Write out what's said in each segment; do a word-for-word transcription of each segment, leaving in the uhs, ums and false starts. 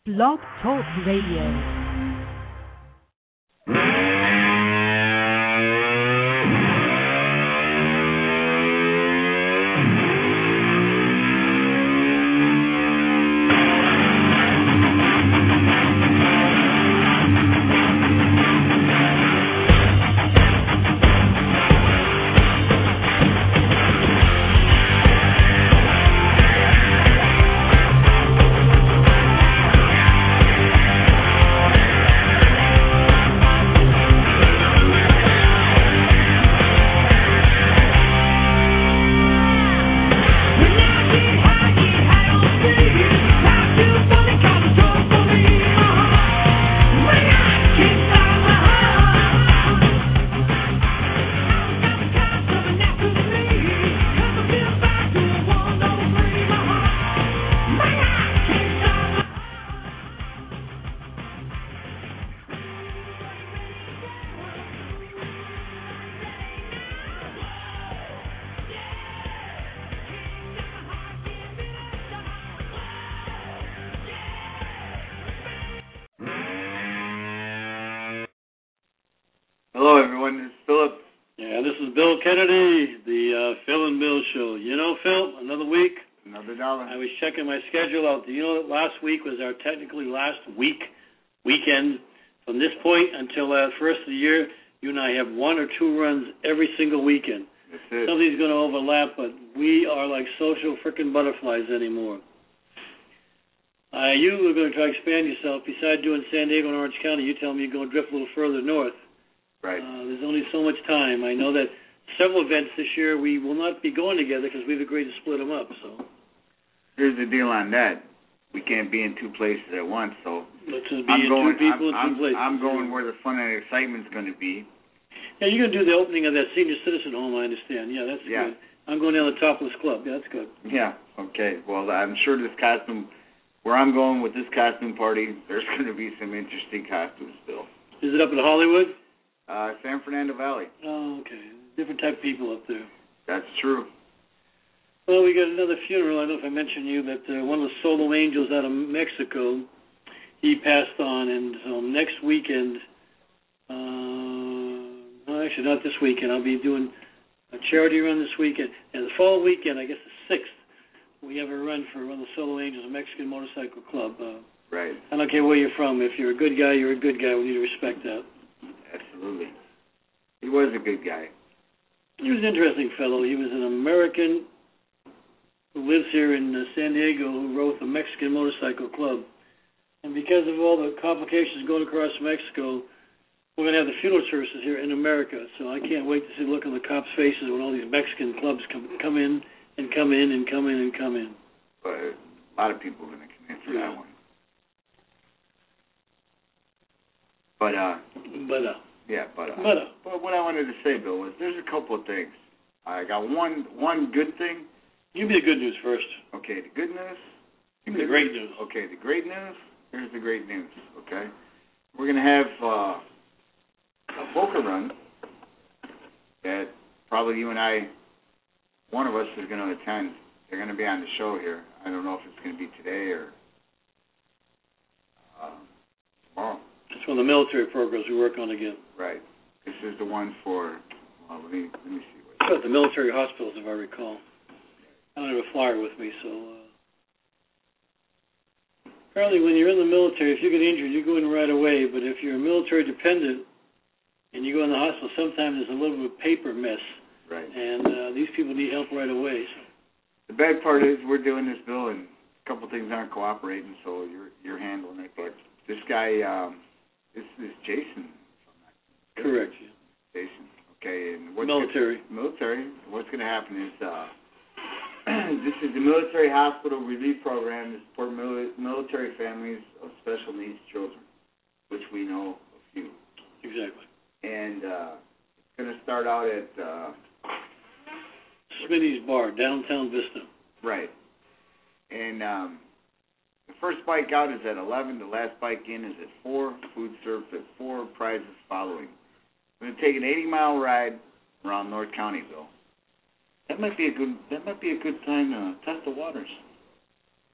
Blog Talk Radio. Checking my schedule out. You know, last week was our technically last week, weekend. From this point until the uh, first of the year, you and I have one or two runs every single weekend. That's it. Something's going to overlap, but we are like social freaking butterflies anymore. Uh, you were going to try to expand yourself. Besides doing San Diego and Orange County, you tell me you're going to drift a little further north. Right. Uh, there's only so much time. I know that several events this year we will not be going together because we've agreed to split them up, so... Here's the deal on that. We can't be in two places at once, so Let's just be I'm in going, two people I'm, in two places. I'm going where the fun and excitement's going to be. Yeah, you're going to do the opening of that senior citizen home, I understand. Yeah, that's yeah. good. I'm going down the Topless Club. Yeah, that's good. Yeah, okay. Well, I'm sure this costume, where I'm going with this costume party, there's going to be some interesting costumes still. Is it up in Hollywood? Uh, San Fernando Valley. Oh, okay. Different type of people up there. That's true. Well, we got another funeral. I don't know if I mentioned you that uh, one of the solo angels out of Mexico, he passed on, and so next weekend, uh, no, actually not this weekend, I'll be doing a charity run this weekend, and the following weekend, I guess the sixth, we have a run for one of the solo angels, a Mexican Motorcycle Club. Uh, right. I don't care where you're from. If you're a good guy, you're a good guy. We need to respect that. Absolutely. He was a good guy. He was an interesting fellow. He was an American who lives here in uh, San Diego, who wrote the Mexican Motorcycle Club. And because of all the complications going across Mexico, we're going to have the funeral services here in America. So I can't wait to see the look on the cops' faces when all these Mexican clubs come, come in and come in and come in and come in. But a lot of people are going to come in for yeah. that one. But, uh... But, uh... Yeah, but, uh... But, uh... But what I wanted to say, Bill, was there's a couple of things. I got one one good thing. Give me the good news first. Okay, the good news. Give me the great news. Okay, the great news. Here's the great news, okay? We're going to have uh, a poker run that probably you and I, one of us is going to attend. They're going to be on the show here. I don't know if it's going to be today or uh, tomorrow. It's one of the military programs we work on again. Right. This is the one for, well, let me, let me see. What it's at the military hospitals, if I recall. I don't have a flyer with me, so... Uh, apparently when you're in the military, if you get injured, you go in right away. But if you're military dependent and you go in the hospital, sometimes there's a little bit of paper mess. Right. And uh, these people need help right away. So. The bad part is we're doing this, Bill, and a couple things aren't cooperating, so you're you're handling it. But this guy, um, this is Jason. Correct. Yeah. Jason. Okay. And what's military. Gonna, military. What's going to happen is... Uh, this is the Military Hospital Relief Program to support mil- military families of special needs children, which we know a few. Exactly. And uh, it's going to start out at... Uh, Smitty's Bar, downtown Vista. Right. And um, the first bike out is at eleven. The last bike in is at four. Food served at four. Prizes following. We're going to take an eighty-mile ride around North County, Bill. That might be a good. That might be a good time to test the waters.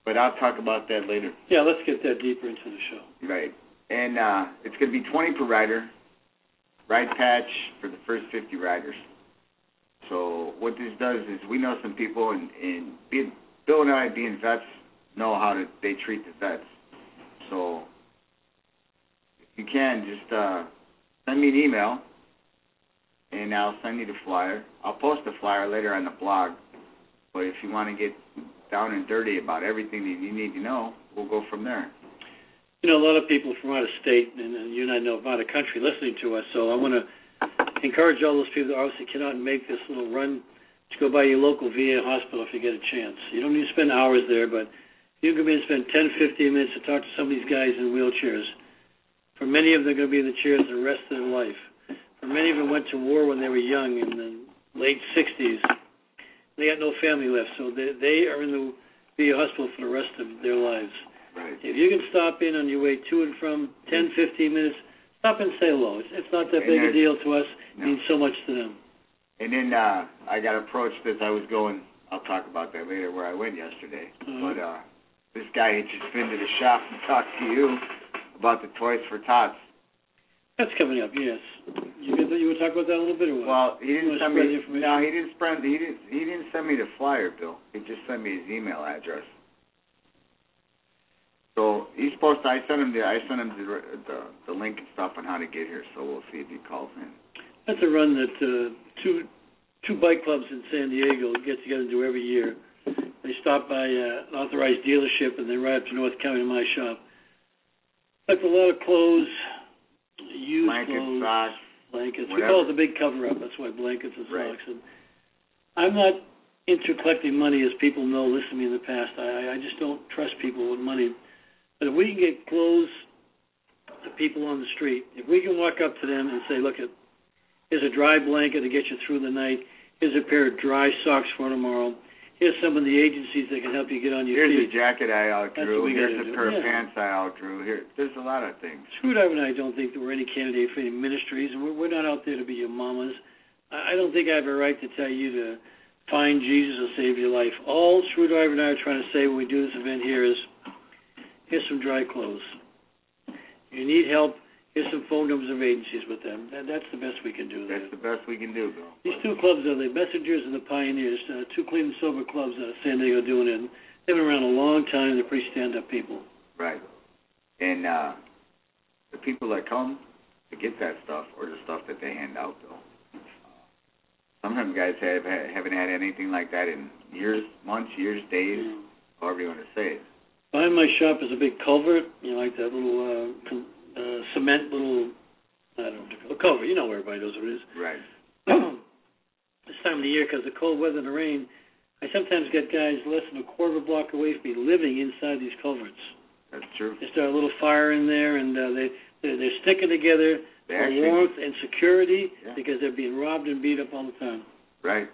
but I'll talk about that later. Yeah, let's get that deeper into the show. Right. And uh, it's going to be twenty per rider, ride patch for the first fifty riders. So what this does is we know some people, and, and being, Bill and I, being vets, know how to, they treat the vets. So if you can, just uh, send me an email, and I'll send you the flyer. I'll post the flyer later on the blog. But if you want to get down and dirty about everything that you need to know, we'll go from there. You know, a lot of people from out of state, and, and you and I know from out of country, listening to us, so I want to encourage all those people that obviously cannot make this little run to go by your local V A hospital if you get a chance. You don't need to spend hours there, but you can come in and spend ten, fifteen minutes to talk to some of these guys in wheelchairs. For many of them, they're going to be in the chairs the rest of their life. For many of them went to war when they were young in the late sixties. They got no family left, so they, they are in the V A hospital for the rest of their lives. Right. If you can stop in on your way to and from, ten, fifteen minutes, stop and say hello. It's, it's not that And big a deal to us. It no. means so much to them. And then uh, I got approached as I was going, I'll talk about that later, where I went yesterday. Mm-hmm. But uh, this guy had just been to the shop and talked to you about the Toys for Tots. That's coming up, yes. You get that, you would talk about that a little bit or what? Well, he didn't send me. The No, he didn't spread. He didn't. He didn't send me the flyer, Bill. He just sent me his email address. So he's supposed to. I sent him the. I sent him the the, the link and stuff on how to get here. So we'll see if he calls in. That's a run that uh, two two bike clubs in San Diego get together and do every year. They stop by uh, an authorized dealership and they ride up to North County to my shop. Like a lot of clothes, used blankets, clothes, socks, blankets. whatever. We call it the big cover-up. That's why blankets and Right. socks. And I'm not into collecting money, as people know, listen to me in the past. I, I just don't trust people with money. But if we can get clothes to people on the street, if we can walk up to them and say, look, here's a dry blanket to get you through the night. Here's a pair of dry socks for tomorrow. Here's some of the agencies that can help you get on your Here's feet. a jacket I outgrew. Here's a do. pair yeah. of pants I outgrew. Here, there's a lot of things. Screwdriver and I don't think that we're any candidate for any ministries, and we're, we're not out there to be your mamas. I, I don't think I have a right to tell you to find Jesus or save your life. All Screwdriver and I are trying to say when we do this event here is, here's some dry clothes. You need help. Here's some phone numbers of agencies with them. That, that's the best we can do. That's the best we can do, Bill. These two clubs are the Messengers and the Pioneers, uh, two clean and sober clubs out of San Diego doing it. They've been around a long time. They're pretty stand-up people. Right. And uh, the people that come to get that stuff or the stuff that they hand out, Bill, uh, sometimes guys have, haven't had anything like that in years, months, years, days, yeah. however you want to say it. Behind my shop is a big culvert, you know, like that little uh, com- uh, cement little, I don't know what to call it, culvert. You know where everybody knows what it is. Right. This time of the year, because of the cold weather and the rain, I sometimes get guys less than a quarter of a block away from me living inside these culverts. That's true. They start a little fire in there, and uh, they, they're, they're sticking together they for actually, warmth and security yeah. because they're being robbed and beat up all the time. Right.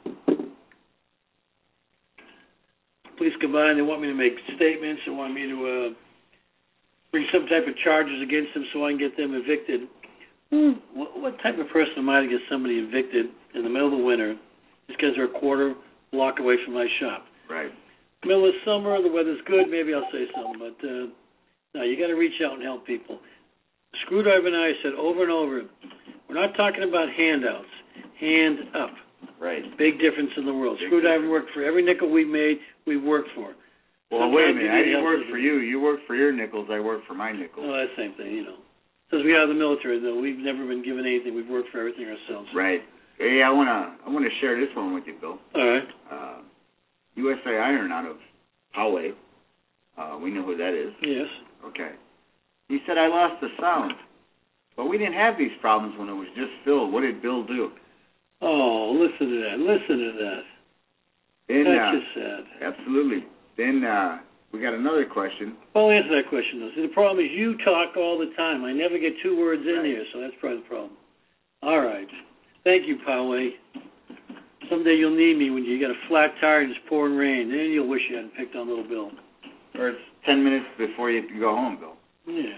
Police come by and they want me to make statements. They want me to uh, bring some type of charges against them so I can get them evicted. Hmm. What, what type of person am I to get somebody evicted in the middle of the winter just because they're a quarter block away from my shop? Right. Middle of summer, the weather's good, maybe I'll say something. But uh, no, you got to reach out and help people. Screwdriver and I said over and over, we're not talking about handouts. Hand up. Right. Big difference in the world. Big Screwdriver difference. worked for every nickel we made, we worked for. Well, Sometimes wait a minute. I didn't work to for you. You worked for your nickels. I worked for my nickels. Oh, that's the same thing, you know. Since we got out of the military, though, we've never been given anything. We've worked for everything ourselves. Right. Hey, I wanna I wanna share this one with you, Bill. All right. Uh, U S A Iron out of Poway. Uh, we know who that is. Yes. Okay. He said I lost the sound, but we didn't have these problems when it was just Phil. What did Bill do? Oh, listen to that. Listen to that. Then, That's uh, just sad. Absolutely. Then uh, we got another question. Well, I'll answer that question, though. See, the problem is you talk all the time. I never get two words in Right. here, so that's probably the problem. All right. Thank you, Poway. Someday you'll need me when you get a flat tire and it's pouring rain. Then you'll wish you hadn't picked on little Bill. Or it's ten minutes before you go home, Bill. Yeah.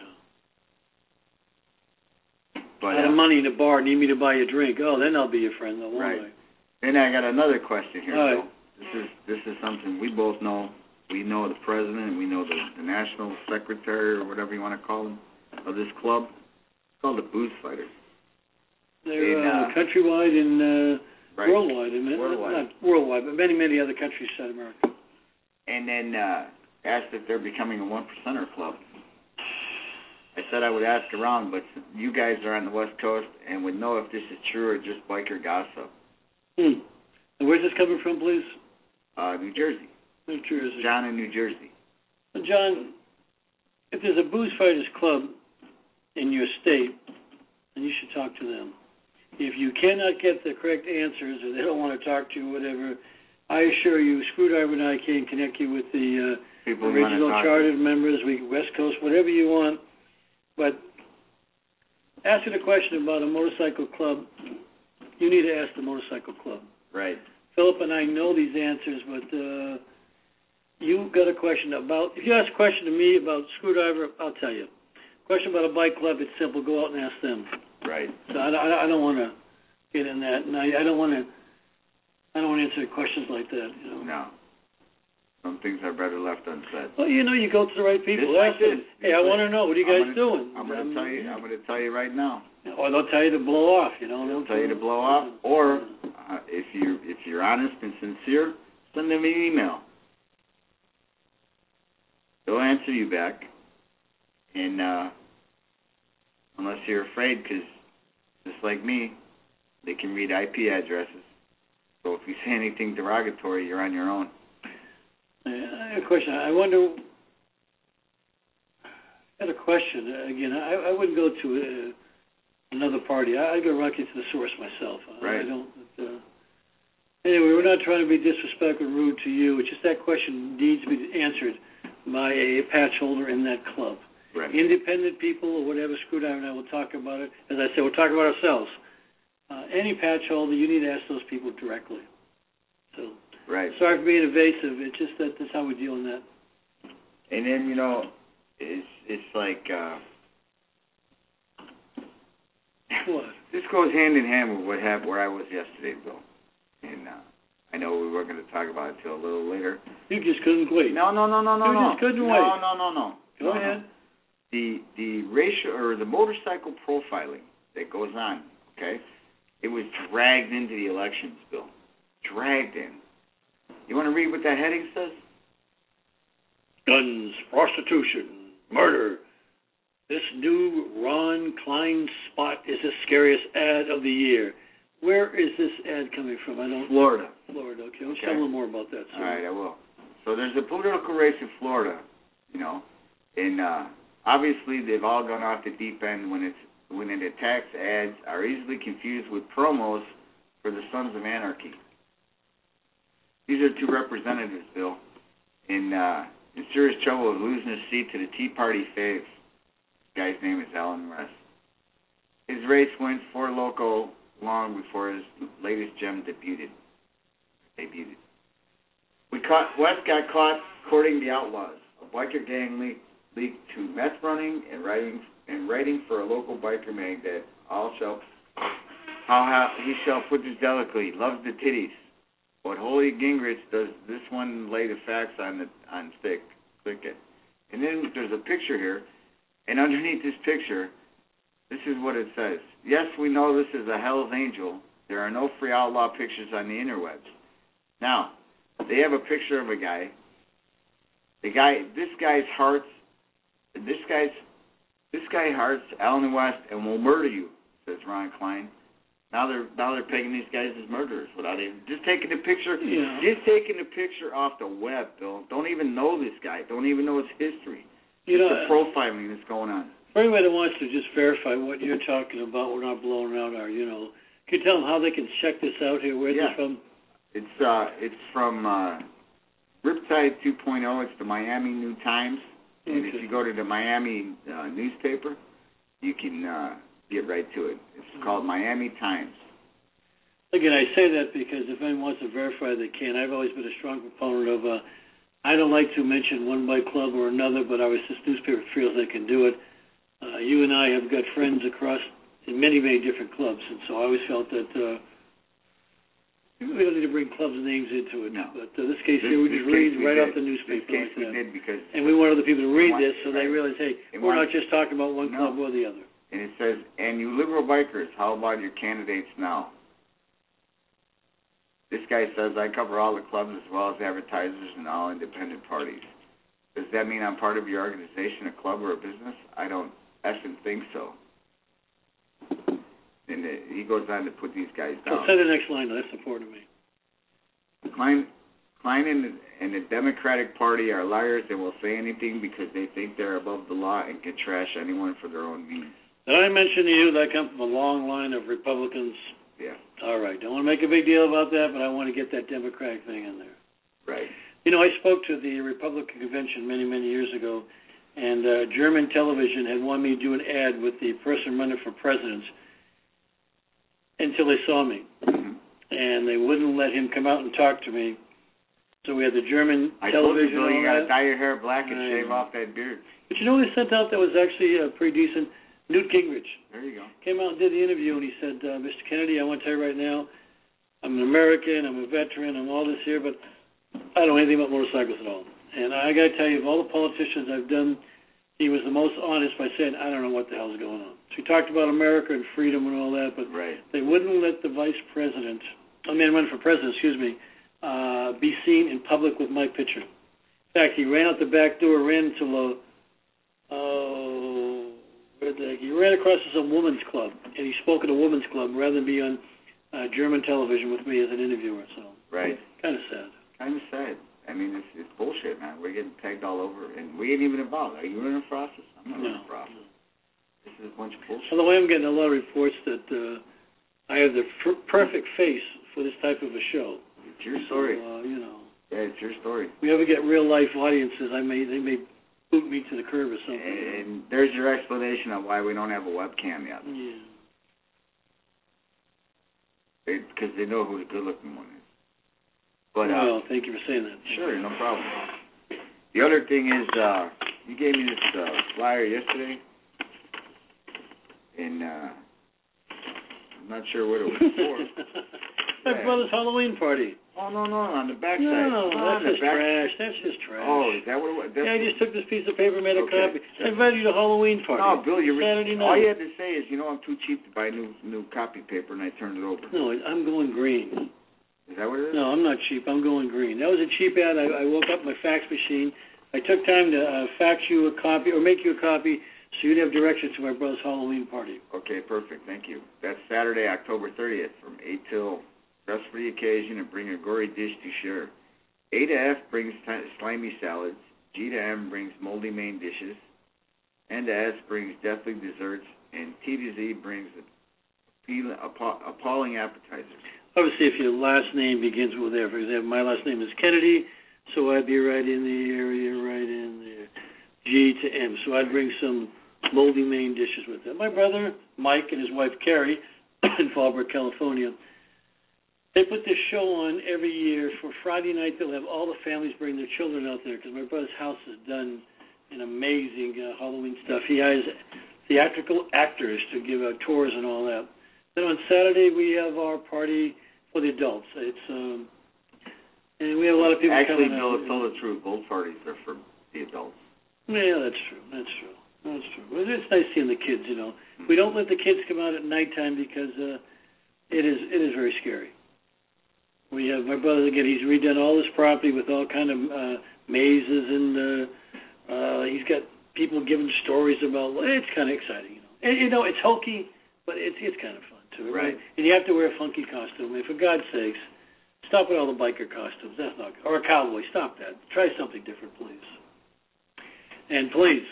But, Out uh, of money in the bar, need me to buy you a drink. Oh, then I'll be your friend, though, won't Right. I? Then I got another question here, All right. Bill. This is this is something we both know. We know the president, we know the, the national secretary, or whatever you want to call them, of this club. It's called the Booze Fighters. They're In, uh, uh, countrywide and uh, right. worldwide. I mean, Worldwide. Not worldwide, but many, many other countries inside America. And then uh, asked if they're becoming a one percenter club. I said I would ask around, but you guys are on the West Coast and would know if this is true or just biker gossip. Hmm. And where's this coming from, please? Uh, New Jersey. New Jersey. John in New Jersey. Well, John, if there's a Booze Fighters Club in your state, then you should talk to them. If you cannot get the correct answers or they don't want to talk to you, whatever, I assure you, Screwdriver and I can connect you with the uh, original chartered members, we West Coast, whatever you want. But asking a question about a motorcycle club, you need to ask the motorcycle club. Right. Philip and I know these answers, but uh, you got a question about, if you ask a question to me about Screwdriver, I'll tell you. Question about a bike club, it's simple. Go out and ask them. Right. So I, I, I don't want to get in that, and I, I don't want to. I don't want to answer questions like that. You know. No. Some things are better left unsaid. Well, you know, you go to the right people. Just like Ask them, this. hey, Just I like- want to know, what are you I'm guys gonna- doing? I'm going Um, to tell you. I'm going to tell you right now. Or they'll tell you to blow off. You know. They'll tell you to blow off, or uh, if you if you're honest and sincere, send them an email. They'll answer you back, and uh, unless you're afraid, because just like me, they can read I P addresses. So if you say anything derogatory, you're on your own. I have a question. I wonder. I had a question. Uh, Again, I, I wouldn't go to uh, another party. I, I'd go right to the source myself. I, Right. I don't. Uh, anyway, we're not trying to be disrespectful or rude to you. It's just that question needs to be answered by a patch holder in that club. Right. Independent people or whatever, Screwdriver and I will talk about it. As I said, we'll talk about ourselves. Uh, any patch holder, you need to ask those people directly. So, Right. sorry for being evasive. It's just that that's how we deal in that. And then, you know, it's it's like uh, What? this goes hand in hand with what happened where I was yesterday, Bill. And uh, I know we weren't going to talk about it until a little later. You just couldn't wait. No, no, no, no, no, You no. just couldn't no, wait. No, no, no, Go no, ahead. No. The the racial or the motorcycle profiling that goes on, okay? It was dragged into the elections, Bill. Dragged in. You want to read what that heading says? Guns, prostitution, murder. This new Ron Klein spot is the scariest ad of the year. Where is this ad coming from? I don't. Florida. Florida. Okay, let's Okay. tell a little more about that. All right, I will. So there's a political race in Florida, you know, and uh, obviously they've all gone off the deep end when it's when it attacks ads are easily confused with promos for the Sons of Anarchy. These are two representatives, Bill, in uh, in serious trouble of losing his seat to the Tea Party faves. This guy's name is Alan West. His race went for local long before his latest gem debuted. Debuted. We caught West got caught courting the outlaws. A biker gang leaked, leaked to meth running and writing and writing for a local biker mag that all shall how, how he shall put this delicately loves the titties. But Holy Gingrich does this one lay the facts on the on stick. Click it. And then there's a picture here, and underneath this picture, this is what it says. Yes, we know this is a Hell's Angel. There are no free outlaw pictures on the interwebs. Now, they have a picture of a guy. The guy, this guy's hearts, this guy's, this guy hearts Alan West and will murder you, says Ron Klein. Now they're now they're pegging these guys as murderers without even just taking the picture, Yeah. just taking the picture off the web, Bill. Don't even know this guy. Don't even know his history. You know, the profiling that's going on. for anybody that wants to just verify what you're talking about, we're not blowing out our, you know, can you tell them how they can check this out here? Where's Yeah. this from? It's uh, it's from uh, Riptide two point oh. It's the Miami New Times, and Okay. if you go to the Miami uh, newspaper, you can uh, get right to it. It's Mm-hmm. called Miami Times. Again, I say that because if anyone wants to verify, they can. I've always been a strong proponent of, uh, I don't like to mention one bike club or another, but obviously this newspaper feels they can do it. Uh, you and I have got friends across in many, many different clubs, and so I always felt that uh, We don't need to bring clubs' names into it. No. But uh, this case This, here, we this just read case we right did. off the newspaper This case like we that. did because... And we want other people to read want- this so they right. realize, hey, They we're want- not just talking about one No. club or the other. And it says, and you liberal bikers, how about your candidates now? This guy says, I cover all the clubs as well as advertisers and all independent parties. Does that mean I'm part of your organization, a club, or a business? I don't effing think so. And it, he goes on to put these guys So down. say the next line. That's important to me. Klein, Klein and, the, and the Democratic Party are liars and will say anything because they think they're above the law and can trash anyone for their own means. Did I mention to you that I come from a long line of Republicans? Yeah. All right. Don't want to make a big deal about that, but I want to get that Democratic thing in there. Right. You know, I spoke to the Republican convention many, many years ago, and uh, German television had wanted me to do an ad with the person running for president until they saw me. Mm-hmm. And they wouldn't let him come out and talk to me. So we had the German I told you, television. Bill, you and got all to that. dye your hair black and I shave know. off that beard. But you know what they sent out that was actually uh, pretty decent? Newt Gingrich There you go. came out and did the interview, and he said, uh, Mister Kennedy, I want to tell you right now, I'm an American, I'm a veteran, I'm all this here, but I don't know anything about motorcycles at all. And I got to tell you, of all the politicians I've done, he was the most honest by saying, I don't know what the hell's going on. So he talked about America and freedom and all that, but Right. they wouldn't let the vice president, I mean, run for president, excuse me, uh, be seen in public with my picture. In fact, he ran out the back door, ran to a, oh, where the heck? He ran across to some women's club, and he spoke at a women's club rather than be on uh, German television with me as an interviewer. So, Right. kind of sad. Kind of sad. I mean, it's, it's bullshit, man. We're getting pegged all over, and we ain't even involved. Are you running for office? I'm not No. running for office. This is a bunch of bullshit. By the way, I'm getting a lot of reports that uh, I have the f- perfect face for this type of a show. It's your story. So, uh, you know, Yeah, it's your story. if we ever get real life audiences, I may they may boot me to the curb or something. And there's your explanation of why we don't have a webcam yet. Yeah. Because they, they know who the good-looking one is. But, uh, Well, thank you for saying that. sure, no problem. The other thing is, uh, you gave me this uh, flyer yesterday, and uh, I'm not sure what it was for. My Yeah. brother's Halloween party. Oh, no, no, on the back No, side. no, Oh, that's on the just back. trash. That's just trash. Oh, is that what it was? That's yeah, I just took this piece of paper, made a Okay. copy. I invited you to Halloween party. No, Bill, you Saturday night. all you had to say is, you know, I'm too cheap to buy new new copy paper, and I turned it over. No, I'm going green. Is that what it is? No, I'm not cheap. I'm going green. That was a cheap ad. I, I woke up my fax machine. I took time to uh, fax you a copy or make you a copy so you'd have directions to my brother's Halloween party. Okay, perfect. Thank you. That's Saturday, October thirtieth, from eight till. Dress for the occasion and bring a gory dish to share. A to F brings t- slimy salads. G to M brings moldy main dishes. N to S brings deathly desserts. And T to Z brings appeal- appa- appalling appetizers. Obviously, if your last name begins with there, for example, my last name is Kennedy, so I'd be right in the area, right in there. G to M, so I'd bring some moldy main dishes with them. My brother, Mike, and his wife, Carrie, in Fallbrook, California, they put this show on every year. For Friday night, they'll have all the families bring their children out there because my brother's house has done an amazing uh, Halloween stuff. He has theatrical actors to give out tours and all that. Then on Saturday, we have our party for the adults. It's um, and we have a lot of people Actually, coming Bill, out. to tell the truth, both parties are for the adults. Yeah, that's true. That's true. That's true. Well, it's nice seeing the kids, you know. We don't let the kids come out at nighttime because uh, it is it is very scary. We have my brother again. He's redone all his property with all kind of uh, mazes, and uh, uh, he's got people giving stories about. It's kind of exciting, you know. And, you know, it's hokey, but it's it's kind of fun too. Right. And you have to wear a funky costume. I mean, for God's sakes, stop with all the biker costumes. That's not good. Or a cowboy. Stop that. Try something different, please. And please,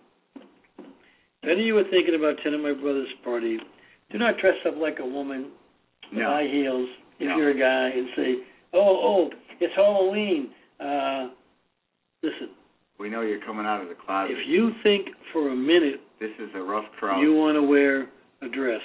if any of you are thinking about attending my brother's party, do not dress up like a woman with No. high heels if No. you're a guy and say, oh, oh, it's Halloween. Uh, listen, We know you're coming out of the closet. if you think for a minute This is a rough crowd. you want to wear a dress,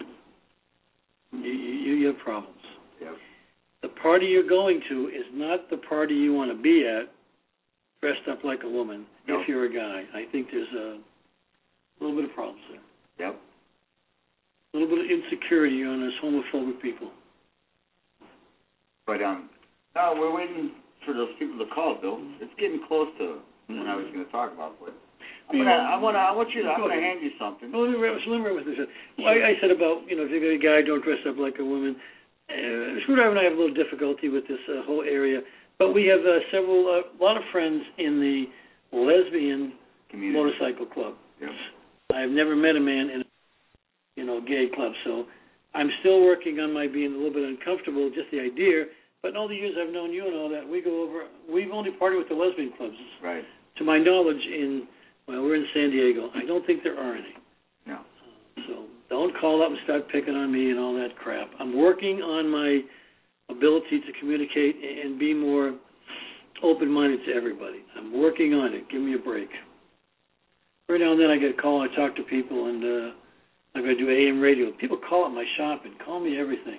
you, you, you have problems. Yep. The party you're going to is not the party you want to be at, dressed up like a woman, Nope. if you're a guy. I think there's a little bit of problems there. Yep. A little bit of insecurity on us homophobic people. But um, no, we're waiting for those people to call, Bill. It's getting close to what I was going to talk about, but I'm gonna, I want to, I want you to, I'm going to hand you something. Well, let me wrap, let me wrap with this. Well, I, I said about, you know, if you're a guy, don't dress up like a woman. Uh, Screwdriver and I have a little difficulty with this uh, whole area, but we have uh, several, a uh, lot of friends in the lesbian community motorcycle club. Yep. I've never met a man in a, you know, gay club, so I'm still working on my being a little bit uncomfortable, just the idea. But in all the years I've known you and all that, we go over, we've only partied with the lesbian clubs. Right. To my knowledge, in, well, we're in San Diego. I don't think there are any. No. Uh, so don't call up and start picking on me and all that crap. I'm working on my ability to communicate and be more open-minded to everybody. I'm working on it. Give me a break. Every now and then I get a call, I talk to people, and uh, I'm going to do A M radio. People call at my shop and call me everything.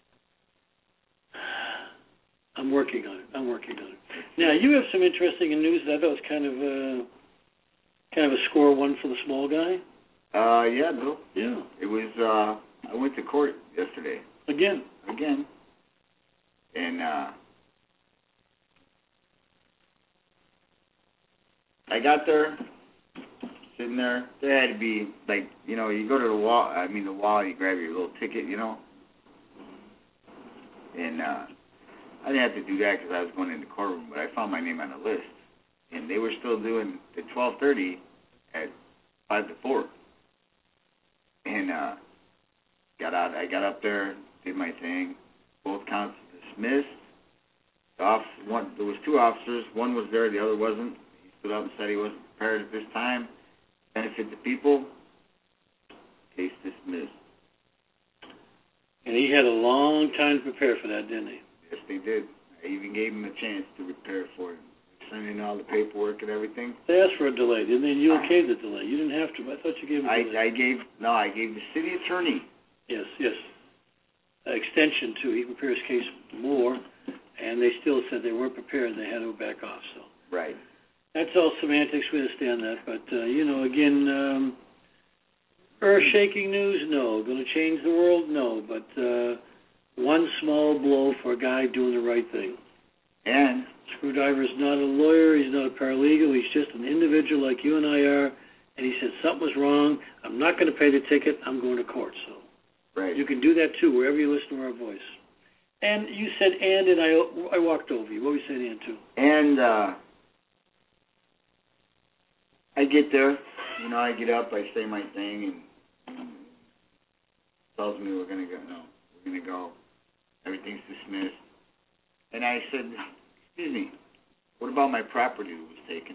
I'm working on it. I'm working on it. Now, you have some interesting news that I thought was kind of uh, kind of a score one for the small guy. Uh, yeah, Bill. Yeah. It was, uh, I went to court yesterday. Again? Again. And, uh, I got there, sitting there. There had to be, like, you know, you go to the wall, I mean, the wall, you grab your little ticket, you know. And, uh, I didn't have to do that because I was going in the courtroom, but I found my name on the list. And they were still doing the twelve thirty at five to four. And uh, got out. I got up there, did my thing. Both counts dismissed. The officer, one, there was two officers. One was there, the other wasn't. He stood up and said he wasn't prepared at this time. Benefit the people. Case dismissed. And he had a long time to prepare for that, didn't he? Yes, they did. I even gave him a chance to prepare for it. Sent in all the paperwork and everything. They asked for a delay, didn't they? And you okayed the delay. You didn't have to, but I thought you gave him a delay. I, I gave, no, I gave the city attorney. Yes, yes. Uh, extension to, he prepares case more, and they still said they weren't prepared. They had to go back off, so. Right. That's all semantics. We understand that. But, uh, you know, again, um, earth-shaking news? No. Going to change the world? No. But, uh, one small blow for a guy doing the right thing. And Screwdriver's not a lawyer. He's not a paralegal. He's just an individual like you and I are. And he said, something was wrong. I'm not going to pay the ticket. I'm going to court. So right. You can do that, too, wherever you listen to our voice. And you said and, and I, I walked over you. What were you saying and to? And uh, I get there. You know, I get up. I say my thing. And um, tells me we're going to go. No, we're going to go. Everything's dismissed. And I said, excuse me, what about my property that was taken?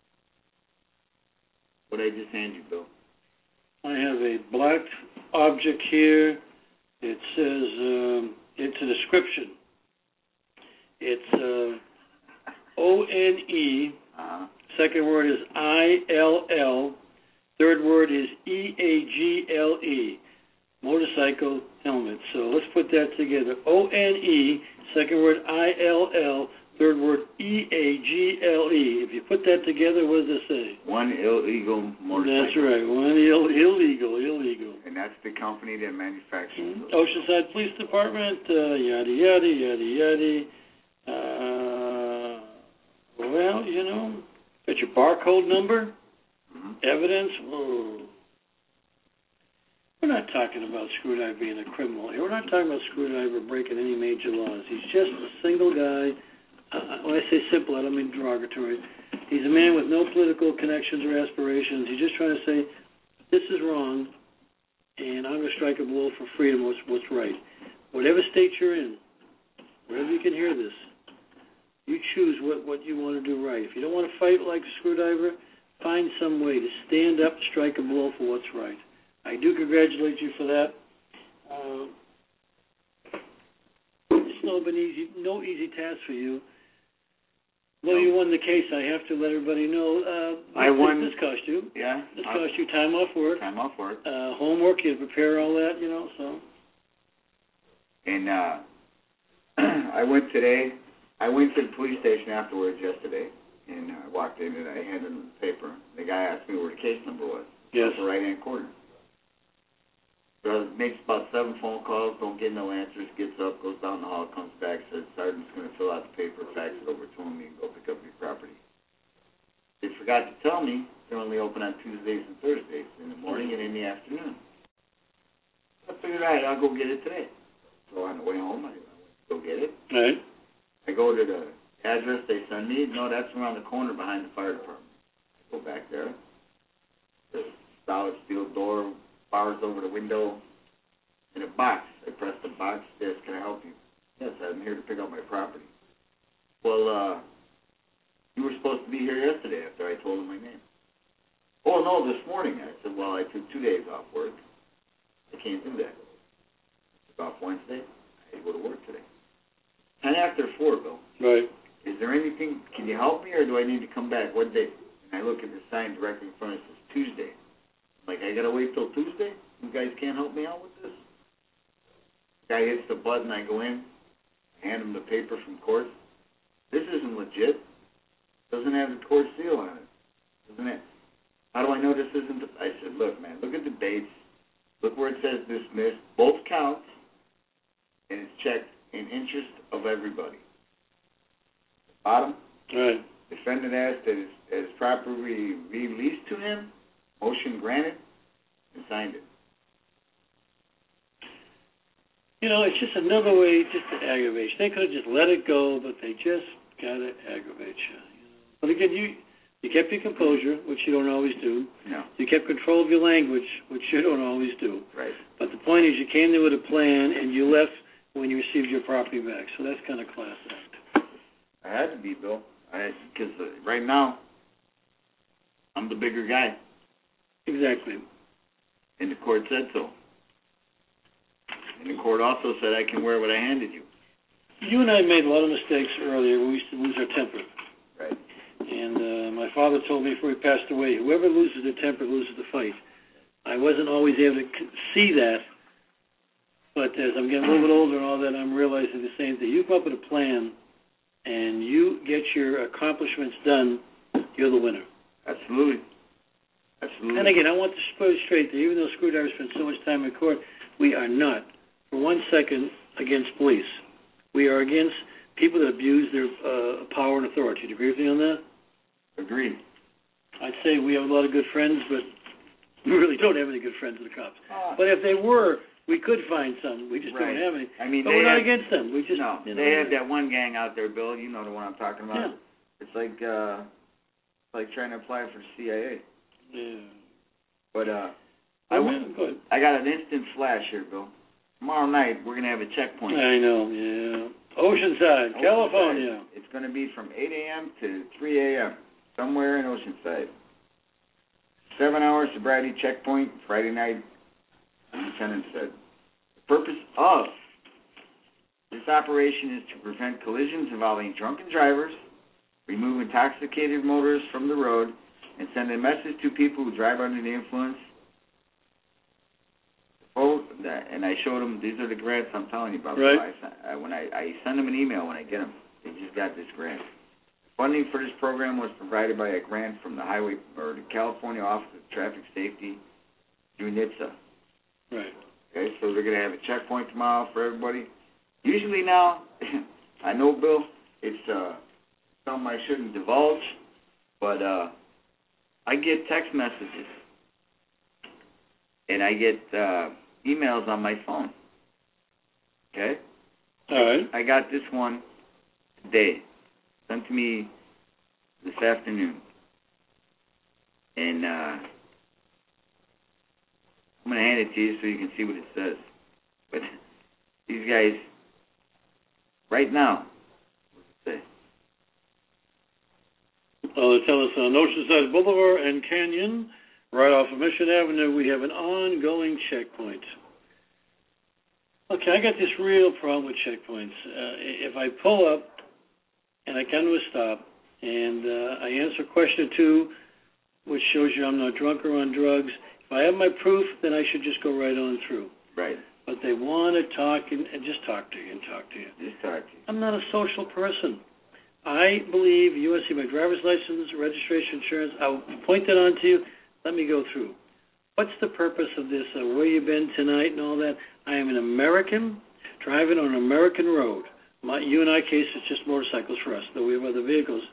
What did I just hand you, Bill? I have a black object here. It says, um, it's a description. It's uh, O N E. Uh-huh. Second word is I L L. Third word is E A G L E. Motorcycle helmet. So let's put that together. O N E, second word I L L, third word E A G L E. If you put that together, what does it say? One illegal motorcycle. That's right. One Ill, illegal, illegal. And that's the company that manufactures Mm-hmm. those. Oceanside Police Department, uh, yada, yada, yada, yada. Uh, well, you know, got your barcode number, mm-hmm. evidence. Whoa. We're not talking about Screwdriver being a criminal here. We're not talking about Screwdriver breaking any major laws. He's just a single guy. Uh, when I say simple, I don't mean derogatory. He's a man with no political connections or aspirations. He's just trying to say, this is wrong, and I'm going to strike a blow for freedom, what's, what's right. Whatever state you're in, wherever you can hear this, you choose what, what you want to do right. If you don't want to fight like Screwdriver, find some way to stand up and strike a blow for what's right. I do congratulate you for that. Uh, it's no been easy, no easy task for you. Though you won the case, I have to let everybody know. Uh, I this, won. This cost you. Yeah. This I'll, cost you time off work. Time off work. Uh, homework. You had to prepare all that, you know. So. And uh, I went today. I went to the police station afterwards yesterday, and I walked in and I handed them the paper. The guy asked me where the case number was. Yes. It's the right-hand corner. So makes about seven phone calls, don't get no answers, gets up, goes down the hall, comes back, says, Sergeant's going to fill out the paper, fax it over to him, you can go pick up your property. They forgot to tell me they're only open on Tuesdays and Thursdays, in the morning and in the afternoon. I figured, all right, I'll go get it today. So on the way home, I, I went to go get it. All right. I go to the address they send me. No, that's around the corner behind the fire department. I go back there. The solid steel door, bars over the window, in a box. I press the box. Yes, can I help you? Yes, I'm here to pick up my property. Well, uh, you were supposed to be here yesterday after I told them my name. Oh, no, this morning. I said, well, I took two days off work. I can't do that. I took off Wednesday. I had to go to work today. Ten after four, Bill. Right. Is there anything, can you help me, or do I need to come back? What day? And I look at the sign directly in front of it, it says Tuesday. I'm like, I got to wait till Tuesday? You guys can't help me out with this? The guy hits the button, I go in, I hand him the paper from court. This isn't legit. Doesn't have the court seal on it. Doesn't it? How do I know this isn't? The, I said, look, man, look at the dates. Look where it says dismissed. Both counts, and it's checked in interest of everybody. Bottom. Right. Defendant asked that his, his property released to him. Motion granted, and signed it. You know, it's just another way just to aggravate you. They could have just let it go, but they just got to aggravate you. you know? But again, you you kept your composure, which you don't always do. No. You kept control of your language, which you don't always do. Right. But the point is, you came there with a plan, and you left when you received your property back. So that's kind of class act. I had to be, Bill. I because uh, right now, I'm the bigger guy. Exactly. And the court said so. And the court also said I can wear what I handed you. You and I made a lot of mistakes earlier. We used to lose our temper. Right. And uh, my father told me before he passed away, whoever loses their temper loses the fight. I wasn't always able to see that, but as I'm getting a little bit older and all that, I'm realizing the same thing. You come up with a plan, and you get your accomplishments done, you're the winner. Absolutely. Absolutely. And again, I want to put it straight there. Even though Screwdriver spent so much time in court, we are not, for one second, against police. We are against people that abuse their uh, power and authority. Do you agree with me on that? Agreed. I'd say we have a lot of good friends, but we really don't have any good friends with the cops. Uh, but if they were, we could find some. We just right. don't have any. I mean, but they we're not have, against them. We just no. You know, they have that one gang out there, Bill. You know the one I'm talking about. Yeah. It's like uh, like trying to apply for the C I A. Yeah. But uh, I, I, went, go ahead. I got an instant flash here, Bill. Tomorrow night we're gonna have a checkpoint. I know. Yeah. Oceanside, Oceanside. California. It's gonna be from eight a.m. to three a.m. somewhere in Oceanside. Seven hour sobriety checkpoint Friday night. The lieutenant said. The purpose of this operation is to prevent collisions involving drunken drivers, remove intoxicated motorists from the road, and send a message to people who drive under the influence. Oh, and I showed them, these are the grants I'm telling you about. Right. I, when I, I send them an email when I get them. They just got this grant. Funding for this program was provided by a grant from the Highway or the California Office of Traffic Safety through NHTSA. Right. Okay, so they're going to have a checkpoint tomorrow for everybody. Usually now, I know, Bill, it's uh, something I shouldn't divulge, but uh, I get text messages and I get uh, emails on my phone. Okay? All right. I got this one today, sent to me this afternoon. And uh, I'm going to hand it to you so you can see what it says. But these guys, right now, what does it say? Oh, they tell us on Oceanside Boulevard and Canyon, right off of Mission Avenue, we have an ongoing checkpoint. Okay, I got this real problem with checkpoints. Uh, if I pull up and I come to a stop and uh, I answer a question or two, which shows you I'm not drunk or on drugs, if I have my proof, then I should just go right on through. Right. But they want to talk and, and just talk to you and talk to you. Just talk to you. I'm not a social person. I believe you want to see my driver's license, registration, insurance. I'll point that on to you. Let me go through. What's the purpose of this? Uh, where you been tonight and all that? I am an American driving on an American road. My, you and I case, it's just motorcycles for us, though we have other vehicles.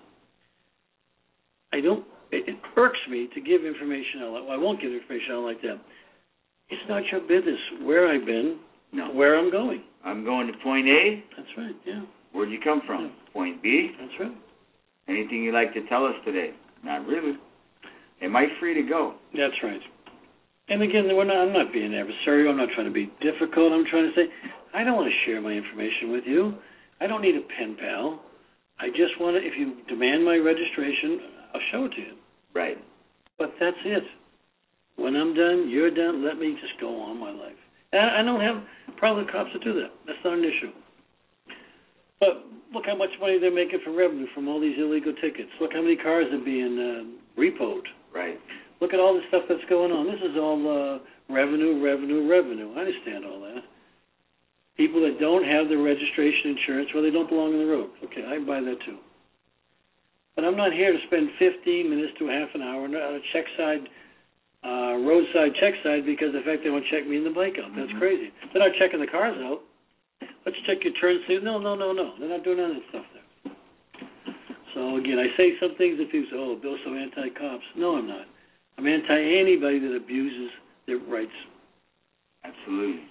I don't, it, it irks me to give information out. Well, I won't give information out like that. It's not your business where I've been, No. where I'm going. I'm going to point A. That's right, yeah. Where'd you come from? Yeah. Point B. That's right. Anything you'd like to tell us today? Not really. Am I free to go? That's right. And again, we're not, I'm not being adversarial. I'm not trying to be difficult. I'm trying to say, I don't want to share my information with you. I don't need a pen pal. I just want to, if you demand my registration, I'll show it to you. Right. But that's it. When I'm done, you're done. Let me just go on my life. And I don't have a problem with cops to do that. That's not an issue. But look how much money they're making from revenue from all these illegal tickets. Look how many cars are being uh, repoed. Right. Look at all the stuff that's going on. This is all uh, revenue, revenue, revenue. I understand all that. People that don't have their registration insurance, well, they don't belong on the road. Okay, I buy that too. But I'm not here to spend fifteen minutes to a half an hour on a check side, uh, roadside check side because the fact they won't check me in the bike out. That's mm-hmm. crazy. They're not checking the cars out. Let's check your turn signal. No, no, no, no. They're not doing none of that stuff there. So, again, I say some things that people say, oh, Bill's so anti-cops. No, I'm not. I'm anti-anybody that abuses their rights. Absolutely.